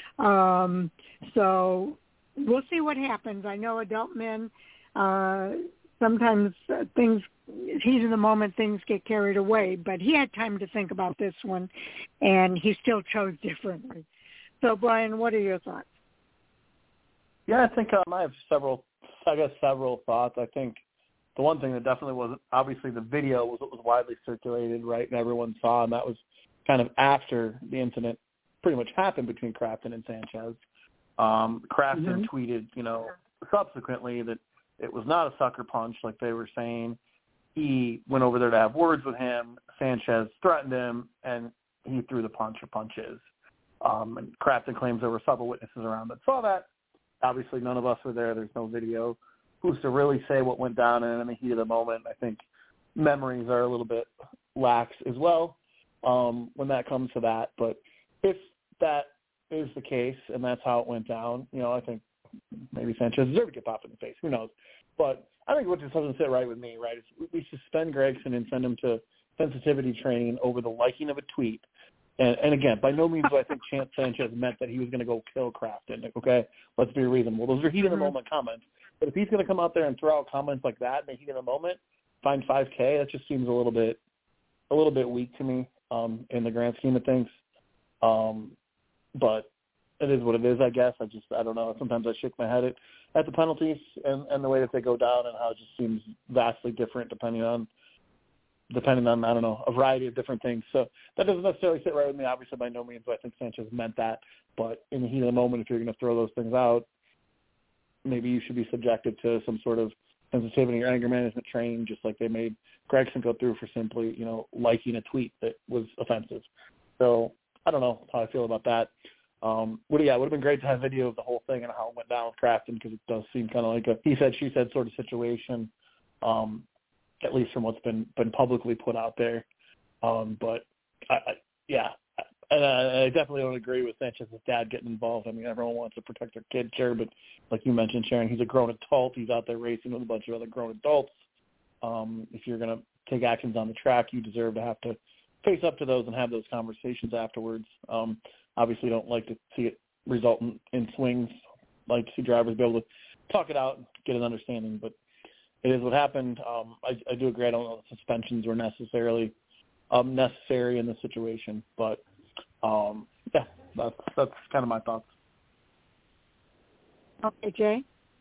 So we'll see what happens. I know adult men, sometimes heat of the moment, things get carried away, but he had time to think about this one, and he still chose differently. So, Brian, what are your thoughts? Yeah, I think I have several thoughts. I think the one thing that definitely wasn't, obviously the video was what was widely circulated, right, and everyone saw, and that was kind of after the incident pretty much happened between Crafton and Sanchez. Crafton tweeted, subsequently that it was not a sucker punch like they were saying. He went over there to have words with him. Sanchez threatened him, and he threw the punch or punches. And Crafton claims there were several witnesses around that saw that. Obviously, none of us were there. There's no video. Who's to really say what went down in the heat of the moment? I think memories are a little bit lax as well when that comes to that. But if that is the case and that's how it went down, I think maybe Sanchez deserved to get popped in the face. Who knows? But I think what just doesn't sit right with me, right, is we suspend Gragson and send him to sensitivity training over the liking of a tweet. And again, by no means do I think Chance Sanchez meant that he was going to go kill Crafton. Okay, let's be reasonable. Those are heat of the moment comments. But if he's going to come out there and throw out comments like that in the heat of the moment, find $5K, that just seems a little bit weak to me in the grand scheme of things. But it is what it is, I guess. I don't know. Sometimes I shake my head at the penalties and the way that they go down and how it just seems vastly different depending on, I don't know, a variety of different things. So that doesn't necessarily sit right with me. Obviously, by no means do I think Sanchez meant that. But in the heat of the moment, if you're going to throw those things out, maybe you should be subjected to some sort of sensitivity or anger management training, just like they made Gragson go through for simply, liking a tweet that was offensive. So I don't know how I feel about that. It would have been great to have video of the whole thing and how it went down with Crafton, because it does seem kind of like a he said, she said sort of situation, at least from what's been publicly put out there. But I definitely don't agree with Sanchez's dad getting involved. I mean, everyone wants to protect their kid, sure, but like you mentioned, Sharon, he's a grown adult. He's out there racing with a bunch of other grown adults. If you're going to take actions on the track, you deserve to have to face up to those and have those conversations afterwards. Obviously don't like to see it result in swings. Like to see drivers be able to talk it out and get an understanding, but it is what happened. I do agree. I don't know if suspensions were necessary in this situation, but that's kind of my thoughts. Okay, Jay?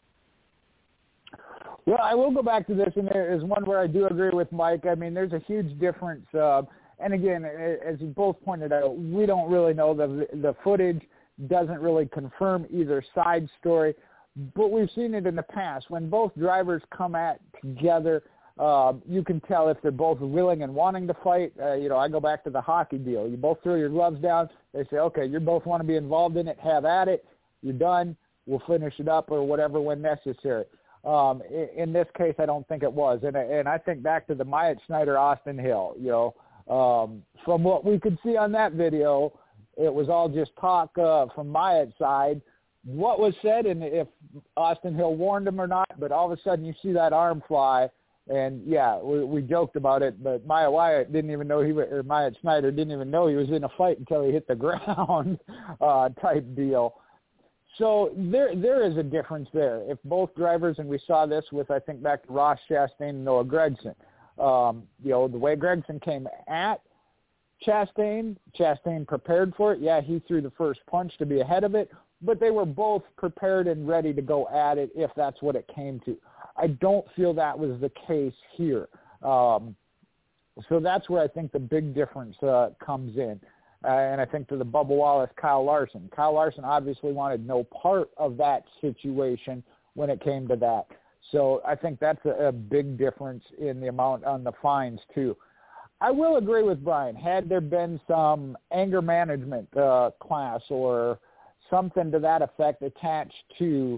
Well, I will go back to this, and there is one where I do agree with Mike. I mean, there's a huge difference. And again, as you both pointed out, we don't really know. The footage doesn't really confirm either side's story, but we've seen it in the past. When both drivers come at together, you can tell if they're both willing and wanting to fight. I go back to the hockey deal. You both throw your gloves down. They say, okay, you both want to be involved in it. Have at it. You're done. We'll finish it up or whatever when necessary. In this case, I don't think it was. And I think back to the Myatt Snider Austin Hill, from what we could see on that video, it was all just talk from Myatt's side. What was said and if Austin Hill warned him or not, but all of a sudden you see that arm fly, and we joked about it, but Myatt didn't even know Myatt Snider didn't even know he was in a fight until he hit the ground type deal. So there is a difference there. If both drivers, and we saw this with, I think, back to Ross Chastain and Noah Gragson, the way Gragson came at Chastain prepared for it. Yeah, he threw the first punch to be ahead of it, but they were both prepared and ready to go at it if that's what it came to. I don't feel that was the case here. So that's where I think the big difference comes in. And I think to the Bubba Wallace, Kyle Larson. Kyle Larson obviously wanted no part of that situation when it came to that. So I think that's a big difference in the amount on the fines too. I will agree with Brian. Had there been some anger management class or something to that effect attached to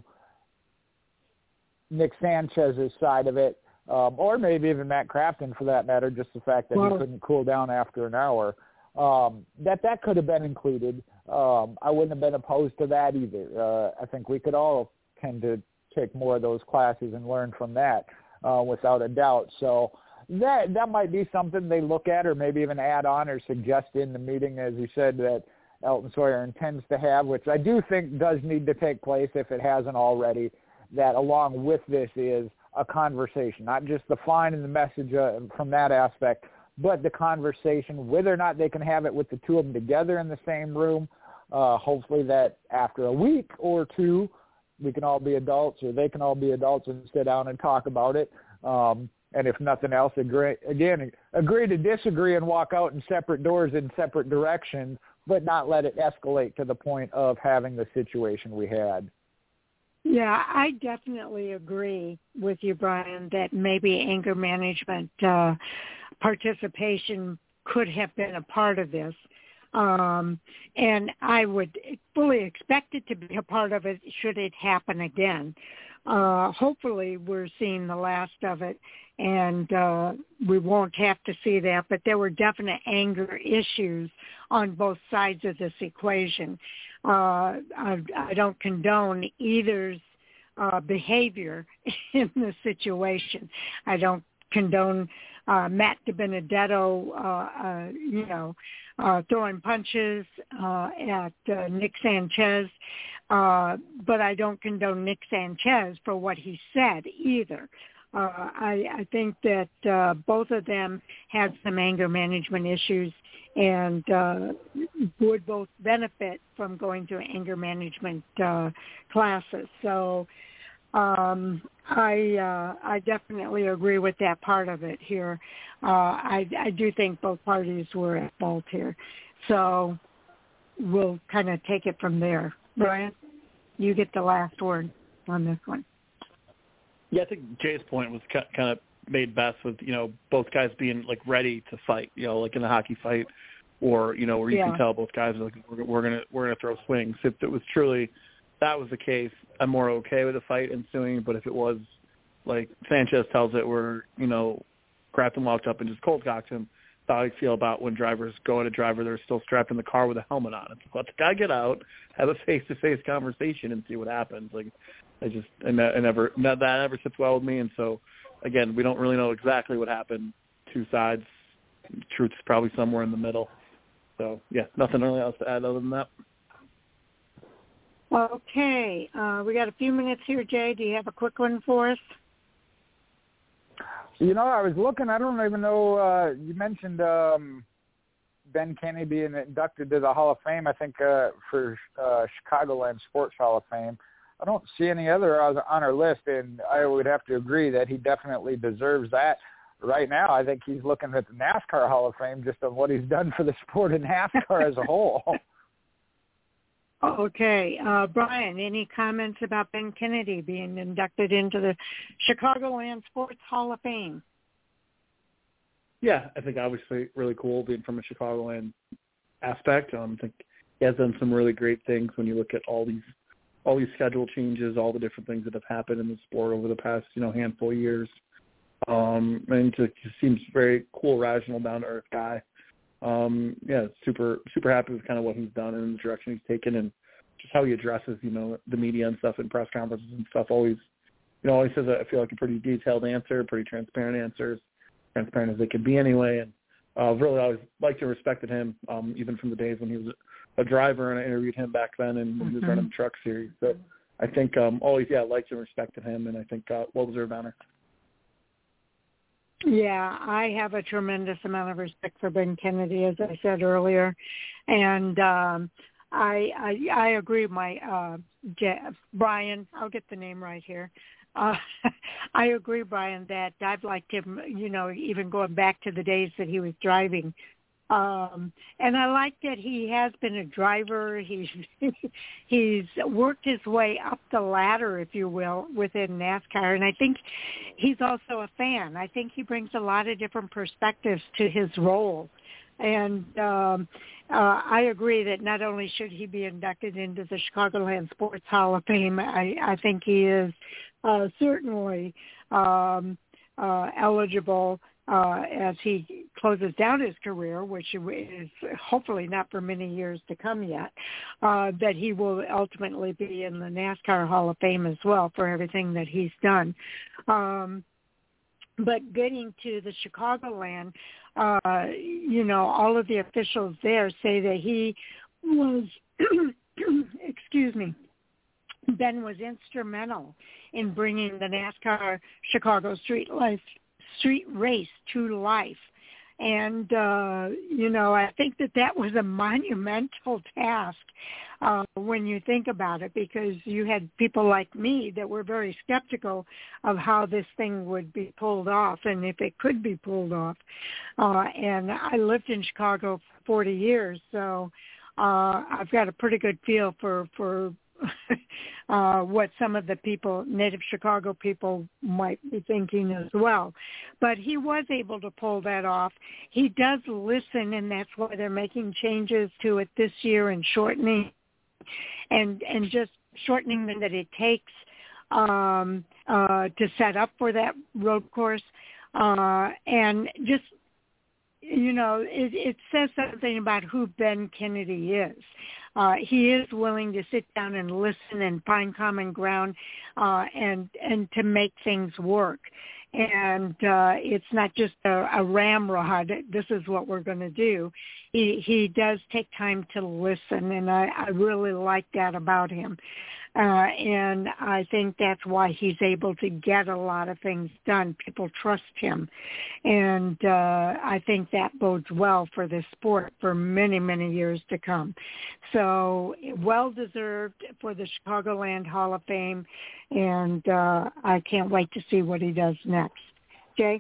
Nick Sanchez's side of it, or maybe even Matt Crafton for that matter, just the fact that he couldn't cool down after an hour, that could have been included. I wouldn't have been opposed to that either. I think we could all tend to take more of those classes and learn from that without a doubt. So that might be something they look at or maybe even add on or suggest in the meeting, as you said, that Elton Sawyer intends to have, which I do think does need to take place if it hasn't already, that along with this is a conversation, not just the fine and the message from that aspect, but the conversation, whether or not they can have it with the two of them together in the same room. Hopefully that after a week or two, we can all be adults, or they can all be adults and sit down and talk about it. And if nothing else, agree to disagree and walk out in separate doors in separate directions, but not let it escalate to the point of having the situation we had. Yeah, I definitely agree with you, Brian, that maybe anger management participation could have been a part of this. And I would fully expect it to be a part of it should it happen again. hopefully we're seeing the last of it, and we won't have to see that. But there were definite anger issues on both sides of this equation. I don't condone either's behavior in this situation. I don't condone Matt DiBenedetto, throwing punches at Nick Sanchez, but I don't condone Nick Sanchez for what he said either. I think that both of them had some anger management issues and would both benefit from going to anger management classes. So I definitely agree with that part of it here. I do think both parties were at fault here. So we'll kind of take it from there. Brian, you get the last word on this one. Yeah, I think Jay's point was kind of made best with, both guys being like ready to fight, like in a hockey fight, or, where you can tell both guys are like, we're gonna throw swings. If it was truly that was the case, I'm more okay with a fight ensuing. But if it was like Sanchez tells it, where, grabbed him, walked up and just cold cocked him, that's how I feel about when drivers go at a driver that are still strapped in the car with a helmet on. It's let the guy get out, have a face-to-face conversation, and see what happens. Like, that never sits well with me. And so, again, we don't really know exactly what happened. Two sides. Truth's probably somewhere in the middle. So, yeah, nothing really else to add other than that. Okay. We got a few minutes here, Jay. Do you have a quick one for us? I was looking. I don't even know. You mentioned Ben Kennedy being inducted to the Hall of Fame, I think, for Chicagoland Sports Hall of Fame. I don't see any other on our list, and I would have to agree that he definitely deserves that. Right now, I think he's looking at the NASCAR Hall of Fame just on what he's done for the sport of NASCAR as a whole. Okay. Brian, any comments about Ben Kennedy being inducted into the Chicagoland Sports Hall of Fame? Yeah, I think obviously really cool being from a Chicagoland aspect. I think he has done some really great things when you look at all these schedule changes, all the different things that have happened in the sport over the past, handful of years. And he seems very cool, rational, down-to-earth guy. Super, super happy with kind of what he's done and the direction he's taken, and just how he addresses, the media and stuff in press conferences and stuff. Always says, I feel like a pretty detailed answer, pretty transparent answers, transparent as they could be anyway. And I've really always liked and respected him, even from the days when he was a driver, and I interviewed him back then and when he was running the truck series. So I think always, liked and respected him, and I think well-deserved honor. Yeah, I have a tremendous amount of respect for Ben Kennedy, as I said earlier, and I agree with Brian. I'll get the name right here. I agree, Brian, that I've liked him, even going back to the days that he was driving. And I like that he has been a driver. He's worked his way up the ladder, if you will, within NASCAR. And I think he's also a fan. I think he brings a lot of different perspectives to his role. And I agree that not only should he be inducted into the Chicagoland Sports Hall of Fame, I think he is certainly eligible as he closes down his career, which is hopefully not for many years to come yet, that he will ultimately be in the NASCAR Hall of Fame as well for everything that he's done. But getting to the Chicagoland, all of the officials there say that he was, Ben was instrumental in bringing the NASCAR Chicago street race to life. And, I think that was a monumental task when you think about it, because you had people like me that were very skeptical of how this thing would be pulled off and if it could be pulled off. And I lived in Chicago for 40 years, so I've got a pretty good feel for what some of the people, native Chicago people, might be thinking as well. But he was able to pull that off. He does listen, and that's why they're making changes to it this year and shortening, and just shortening that it takes to set up for that road course. And just, it says something about who Ben Kennedy is. He is willing to sit down and listen and find common ground and to make things work. And it's not just a ramrod, this is what we're going to do. He does take time to listen, and I really like that about him. And I think that's why he's able to get a lot of things done. People trust him. And I think that bodes well for this sport for many, many years to come. So well-deserved for the Chicagoland Hall of Fame, and I can't wait to see what he does next. Jay?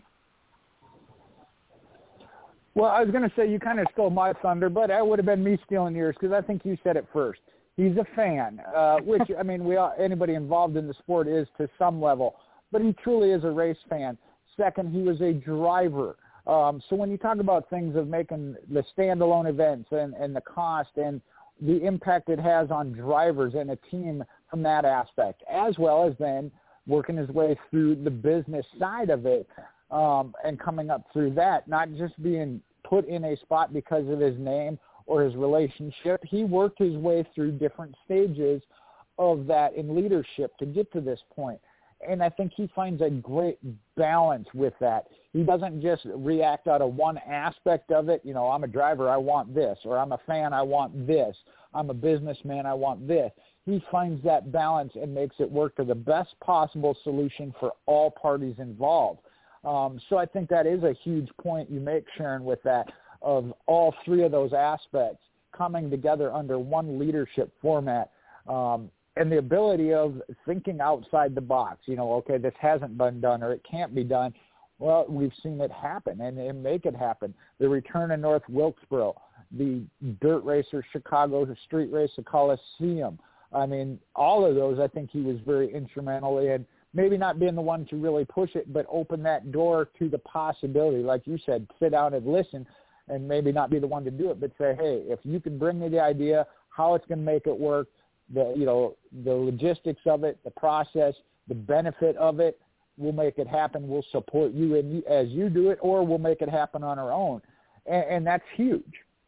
Well, I was going to say you kind of stole my thunder, but that would have been me stealing yours because I think you said it first. He's a fan, which, I mean, anybody involved in the sport is to some level, but he truly is a race fan. Second, he was a driver. So when you talk about things of making the standalone events and the cost and the impact it has on drivers and a team from that aspect, as well as then working his way through the business side of it and coming up through that, not just being put in a spot because of his name or his relationship. He worked his way through different stages of that in leadership to get to this point. And I think he finds a great balance with that. He doesn't just react out of one aspect of it. I'm a driver, I want this. Or I'm a fan, I want this. I'm a businessman, I want this. He finds that balance and makes it work to the best possible solution for all parties involved. So I think that is a huge point you make, Sharon, with that, of all three of those aspects coming together under one leadership format, and the ability of thinking outside the box. Okay, this hasn't been done or it can't be done. Well, we've seen it happen and make it happen. The return of North Wilkesboro, the dirt racer Chicago, the street race, the Coliseum. I mean, all of those, I think he was very instrumental in, maybe not being the one to really push it, but open that door to the possibility, like you said, sit down and listen, and maybe not be the one to do it, but say, hey, if you can bring me the idea, how it's going to make it work, the logistics of it, the process, the benefit of it, we'll make it happen. We'll support you as you do it, or we'll make it happen on our own. And that's huge.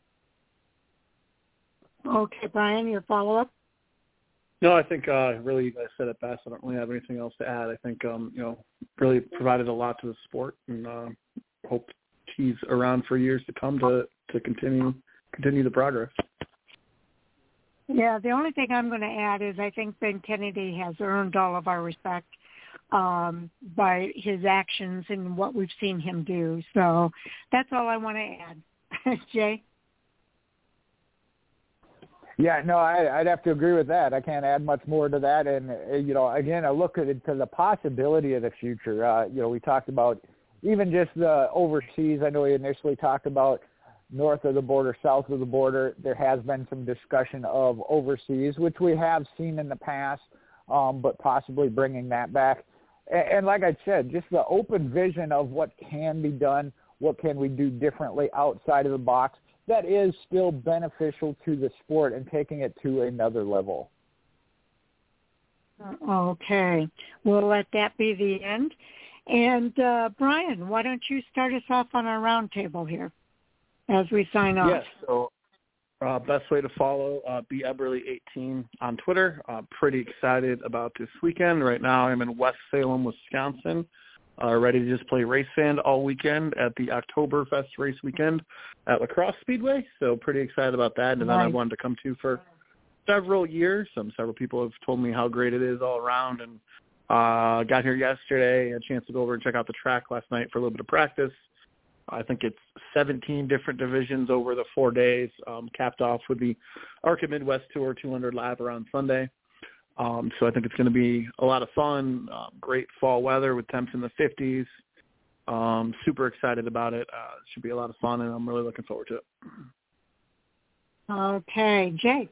Okay, Brian, your follow-up? No, I think really you guys said it best. I don't really have anything else to add. I think, really provided a lot to the sport, and hope he's around for years to come to continue the progress. Yeah, the only thing I'm going to add is I think Ben Kennedy has earned all of our respect by his actions and what we've seen him do. So that's all I want to add. Jay? Yeah, no, I'd have to agree with that. I can't add much more to that. And, again, I look at it to the possibility of the future. We talked about even just the overseas. I know we initially talked about north of the border, south of the border. There has been some discussion of overseas, which we have seen in the past, but possibly bringing that back. And like I said, just the open vision of what can be done, what can we do differently outside of the box, that is still beneficial to the sport and taking it to another level. Okay. We'll let that be the end. And, Brian, why don't you start us off on our roundtable here as we sign off? Yes. So best way to follow, be Eberly18 on Twitter. Pretty excited about this weekend. Right now I'm in West Salem, Wisconsin. Ready to just play race sand all weekend at the Oktoberfest race weekend at La Crosse Speedway. So pretty excited about that. And then I wanted to come to for several years. Several people have told me how great it is all around. And got here yesterday, had a chance to go over and check out the track last night for a little bit of practice. I think it's 17 different divisions over the 4 days, capped off with the ARCA Midwest Tour 200 lap around Sunday. So I think it's going to be a lot of fun, great fall weather with temps in the 50s. Super excited about it. It should be a lot of fun, and I'm really looking forward to it. Okay. Jay?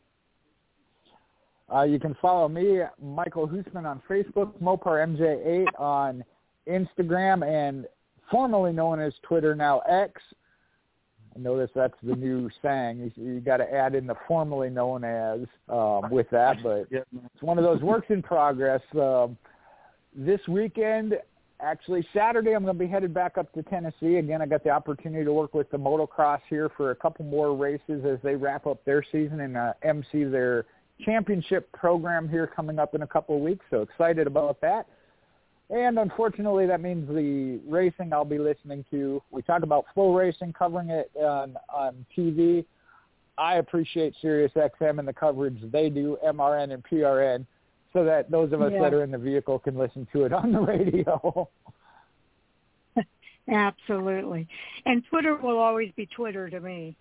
You can follow me, Michael Hoosman, on Facebook, MoparMJ8 on Instagram, and formerly known as Twitter, now X. I notice that's the new saying. You got to add in the formerly known as with that, but it's one of those works in progress. This weekend, actually Saturday, I'm going to be headed back up to Tennessee. Again, I got the opportunity to work with the motocross here for a couple more races as they wrap up their season and MC their championship program here coming up in a couple of weeks. So excited about that. And unfortunately, that means the racing I'll be listening to. We talk about Flow Racing, covering it on TV. I appreciate SiriusXM and the coverage they do, MRN and PRN, so that those of us that are in the vehicle can listen to it on the radio. Absolutely. And Twitter will always be Twitter to me.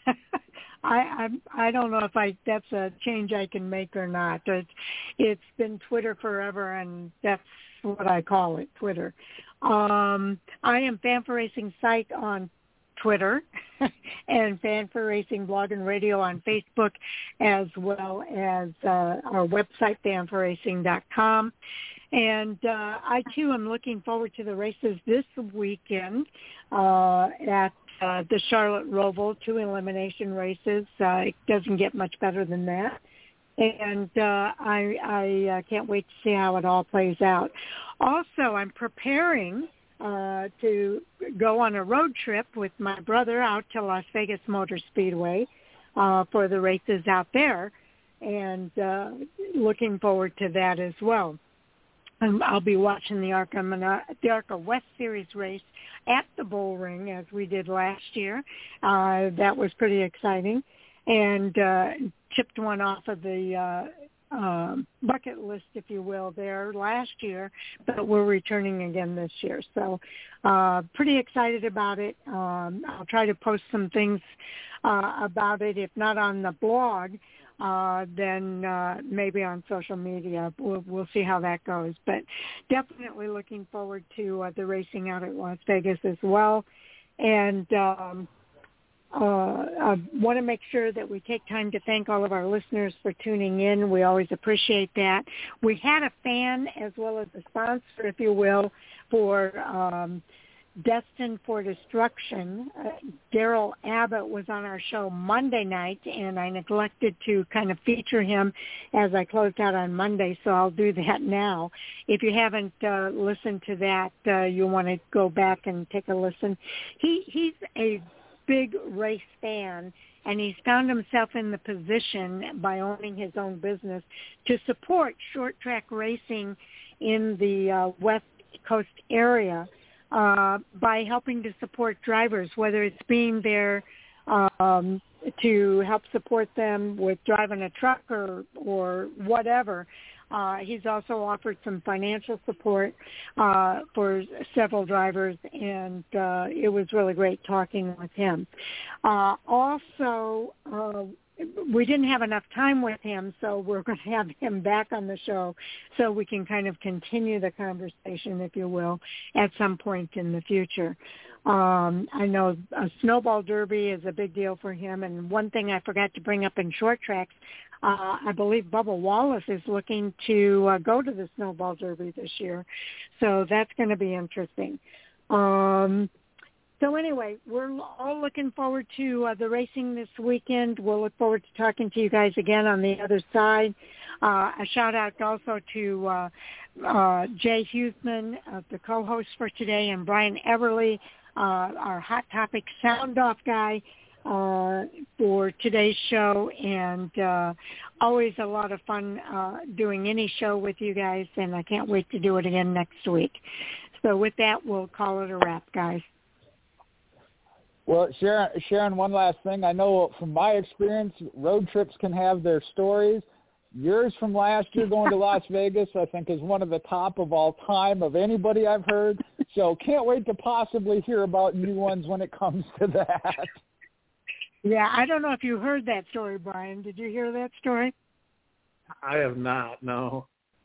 I don't know if that's a change I can make or not. It's been Twitter forever, and that's what I call it, Twitter. I am Fan for Racing site on Twitter and Fan for Racing blog and radio on Facebook, as well as our website, fanforracing.com. And I, too, am looking forward to the races this weekend at the Charlotte Roval, 2 elimination races. It doesn't get much better than that. And I can't wait to see how it all plays out. Also, I'm preparing to go on a road trip with my brother out to Las Vegas Motor Speedway for the races out there, and looking forward to that as well. I'll be watching the ARCA West Series race at the Bull Ring, as we did last year. That was pretty exciting, and chipped one off of the bucket list, if you will, there last year, but we're returning again this year. So pretty excited about it. I'll try to post some things about it, if not on the blog, then maybe on social media. We'll see how that goes. But definitely looking forward to the racing out at Las Vegas as well. And I want to make sure that we take time to thank all of our listeners for tuning in. We always appreciate that. We had a fan as well as a sponsor, if you will, for Destined for Destruction. Daryl Abbott was on our show Monday night, and I neglected to kind of feature him as I closed out on Monday, so I'll do that now. If you haven't listened to that, you'll want to go back and take a listen. He's a big race fan, and he's found himself in the position, by owning his own business, to support short track racing in the West Coast area by helping to support drivers, whether it's being there to help support them with driving a truck or whatever. He's also offered some financial support for several drivers, and it was really great talking with him. Also, we didn't have enough time with him, so we're going to have him back on the show so we can kind of continue the conversation, if you will, at some point in the future. I know a snowball derby is a big deal for him, and one thing I forgot to bring up in short tracks, I believe Bubba Wallace is looking to go to the snowball derby this year, so that's going to be interesting. So anyway, we're all looking forward to the racing this weekend. We'll look forward to talking to you guys again on the other side. A shout-out also to Jay Hughesman, the co-host for today, and Brian Everly, our Hot Topic sound-off guy for today's show. And always a lot of fun doing any show with you guys, and I can't wait to do it again next week. So with that, we'll call it a wrap, guys. Well, Sharon, one last thing. I know from my experience, road trips can have their stories. Yours from last year going to Las Vegas, I think, is one of the top of all time of anybody I've heard. So can't wait to possibly hear about new ones when it comes to that. Yeah, I don't know if you heard that story, Brian. Did you hear that story? I have not, no.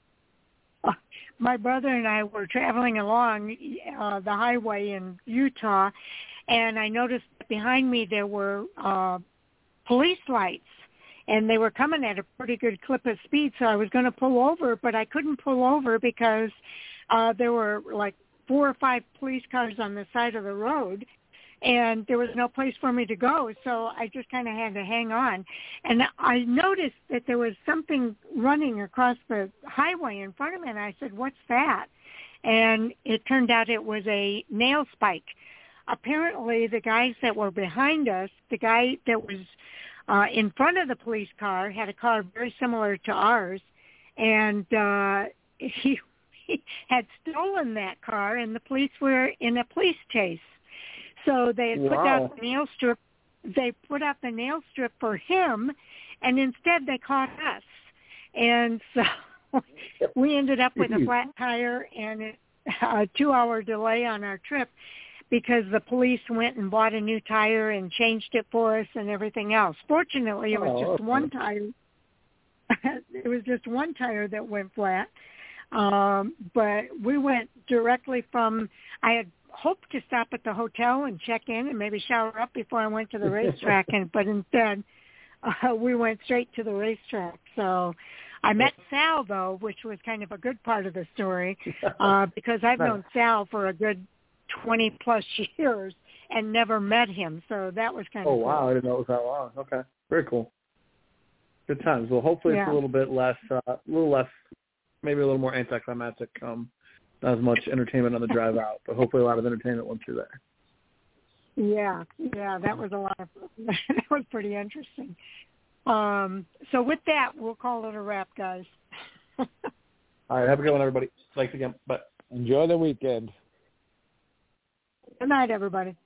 My brother and I were traveling along the highway in Utah, and I noticed behind me there were police lights, and they were coming at a pretty good clip of speed, so I was going to pull over, but I couldn't pull over because there were like 4 or 5 police cars on the side of the road, and there was no place for me to go, so I just kind of had to hang on. And I noticed that there was something running across the highway in front of me, and I said, "What's that?" And it turned out it was a nail spike. Apparently, the guys that were behind us, the guy that was in front of the police car had a car very similar to ours, and he had stolen that car, and the police were in a police chase. So they had put out the nail strip. They put out the nail strip for him, and instead they caught us. And so we ended up with a flat tire and a 2-hour delay on our trip because the police went and bought a new tire and changed it for us and everything else. Fortunately, it was just one tire. It was just one tire that went flat. But we went directly from, I had hoped to stop at the hotel and check in and maybe shower up before I went to the racetrack, but instead we went straight to the racetrack. So I met Sal, though, which was kind of a good part of the story, because I've known Sal for a good 20-plus years and never met him. So that was kind of cool. Oh, wow. I didn't know it was that long. Okay. Very cool. Good times. Well, hopefully it's a little bit less, maybe a little more anticlimactic. Not as much entertainment on the drive out, but hopefully a lot of entertainment once you're there. Yeah, that was that was pretty interesting. So with that, we'll call it a wrap, guys. All right, have a good one, everybody. Thanks again. Bye. Enjoy the weekend. Good night, everybody.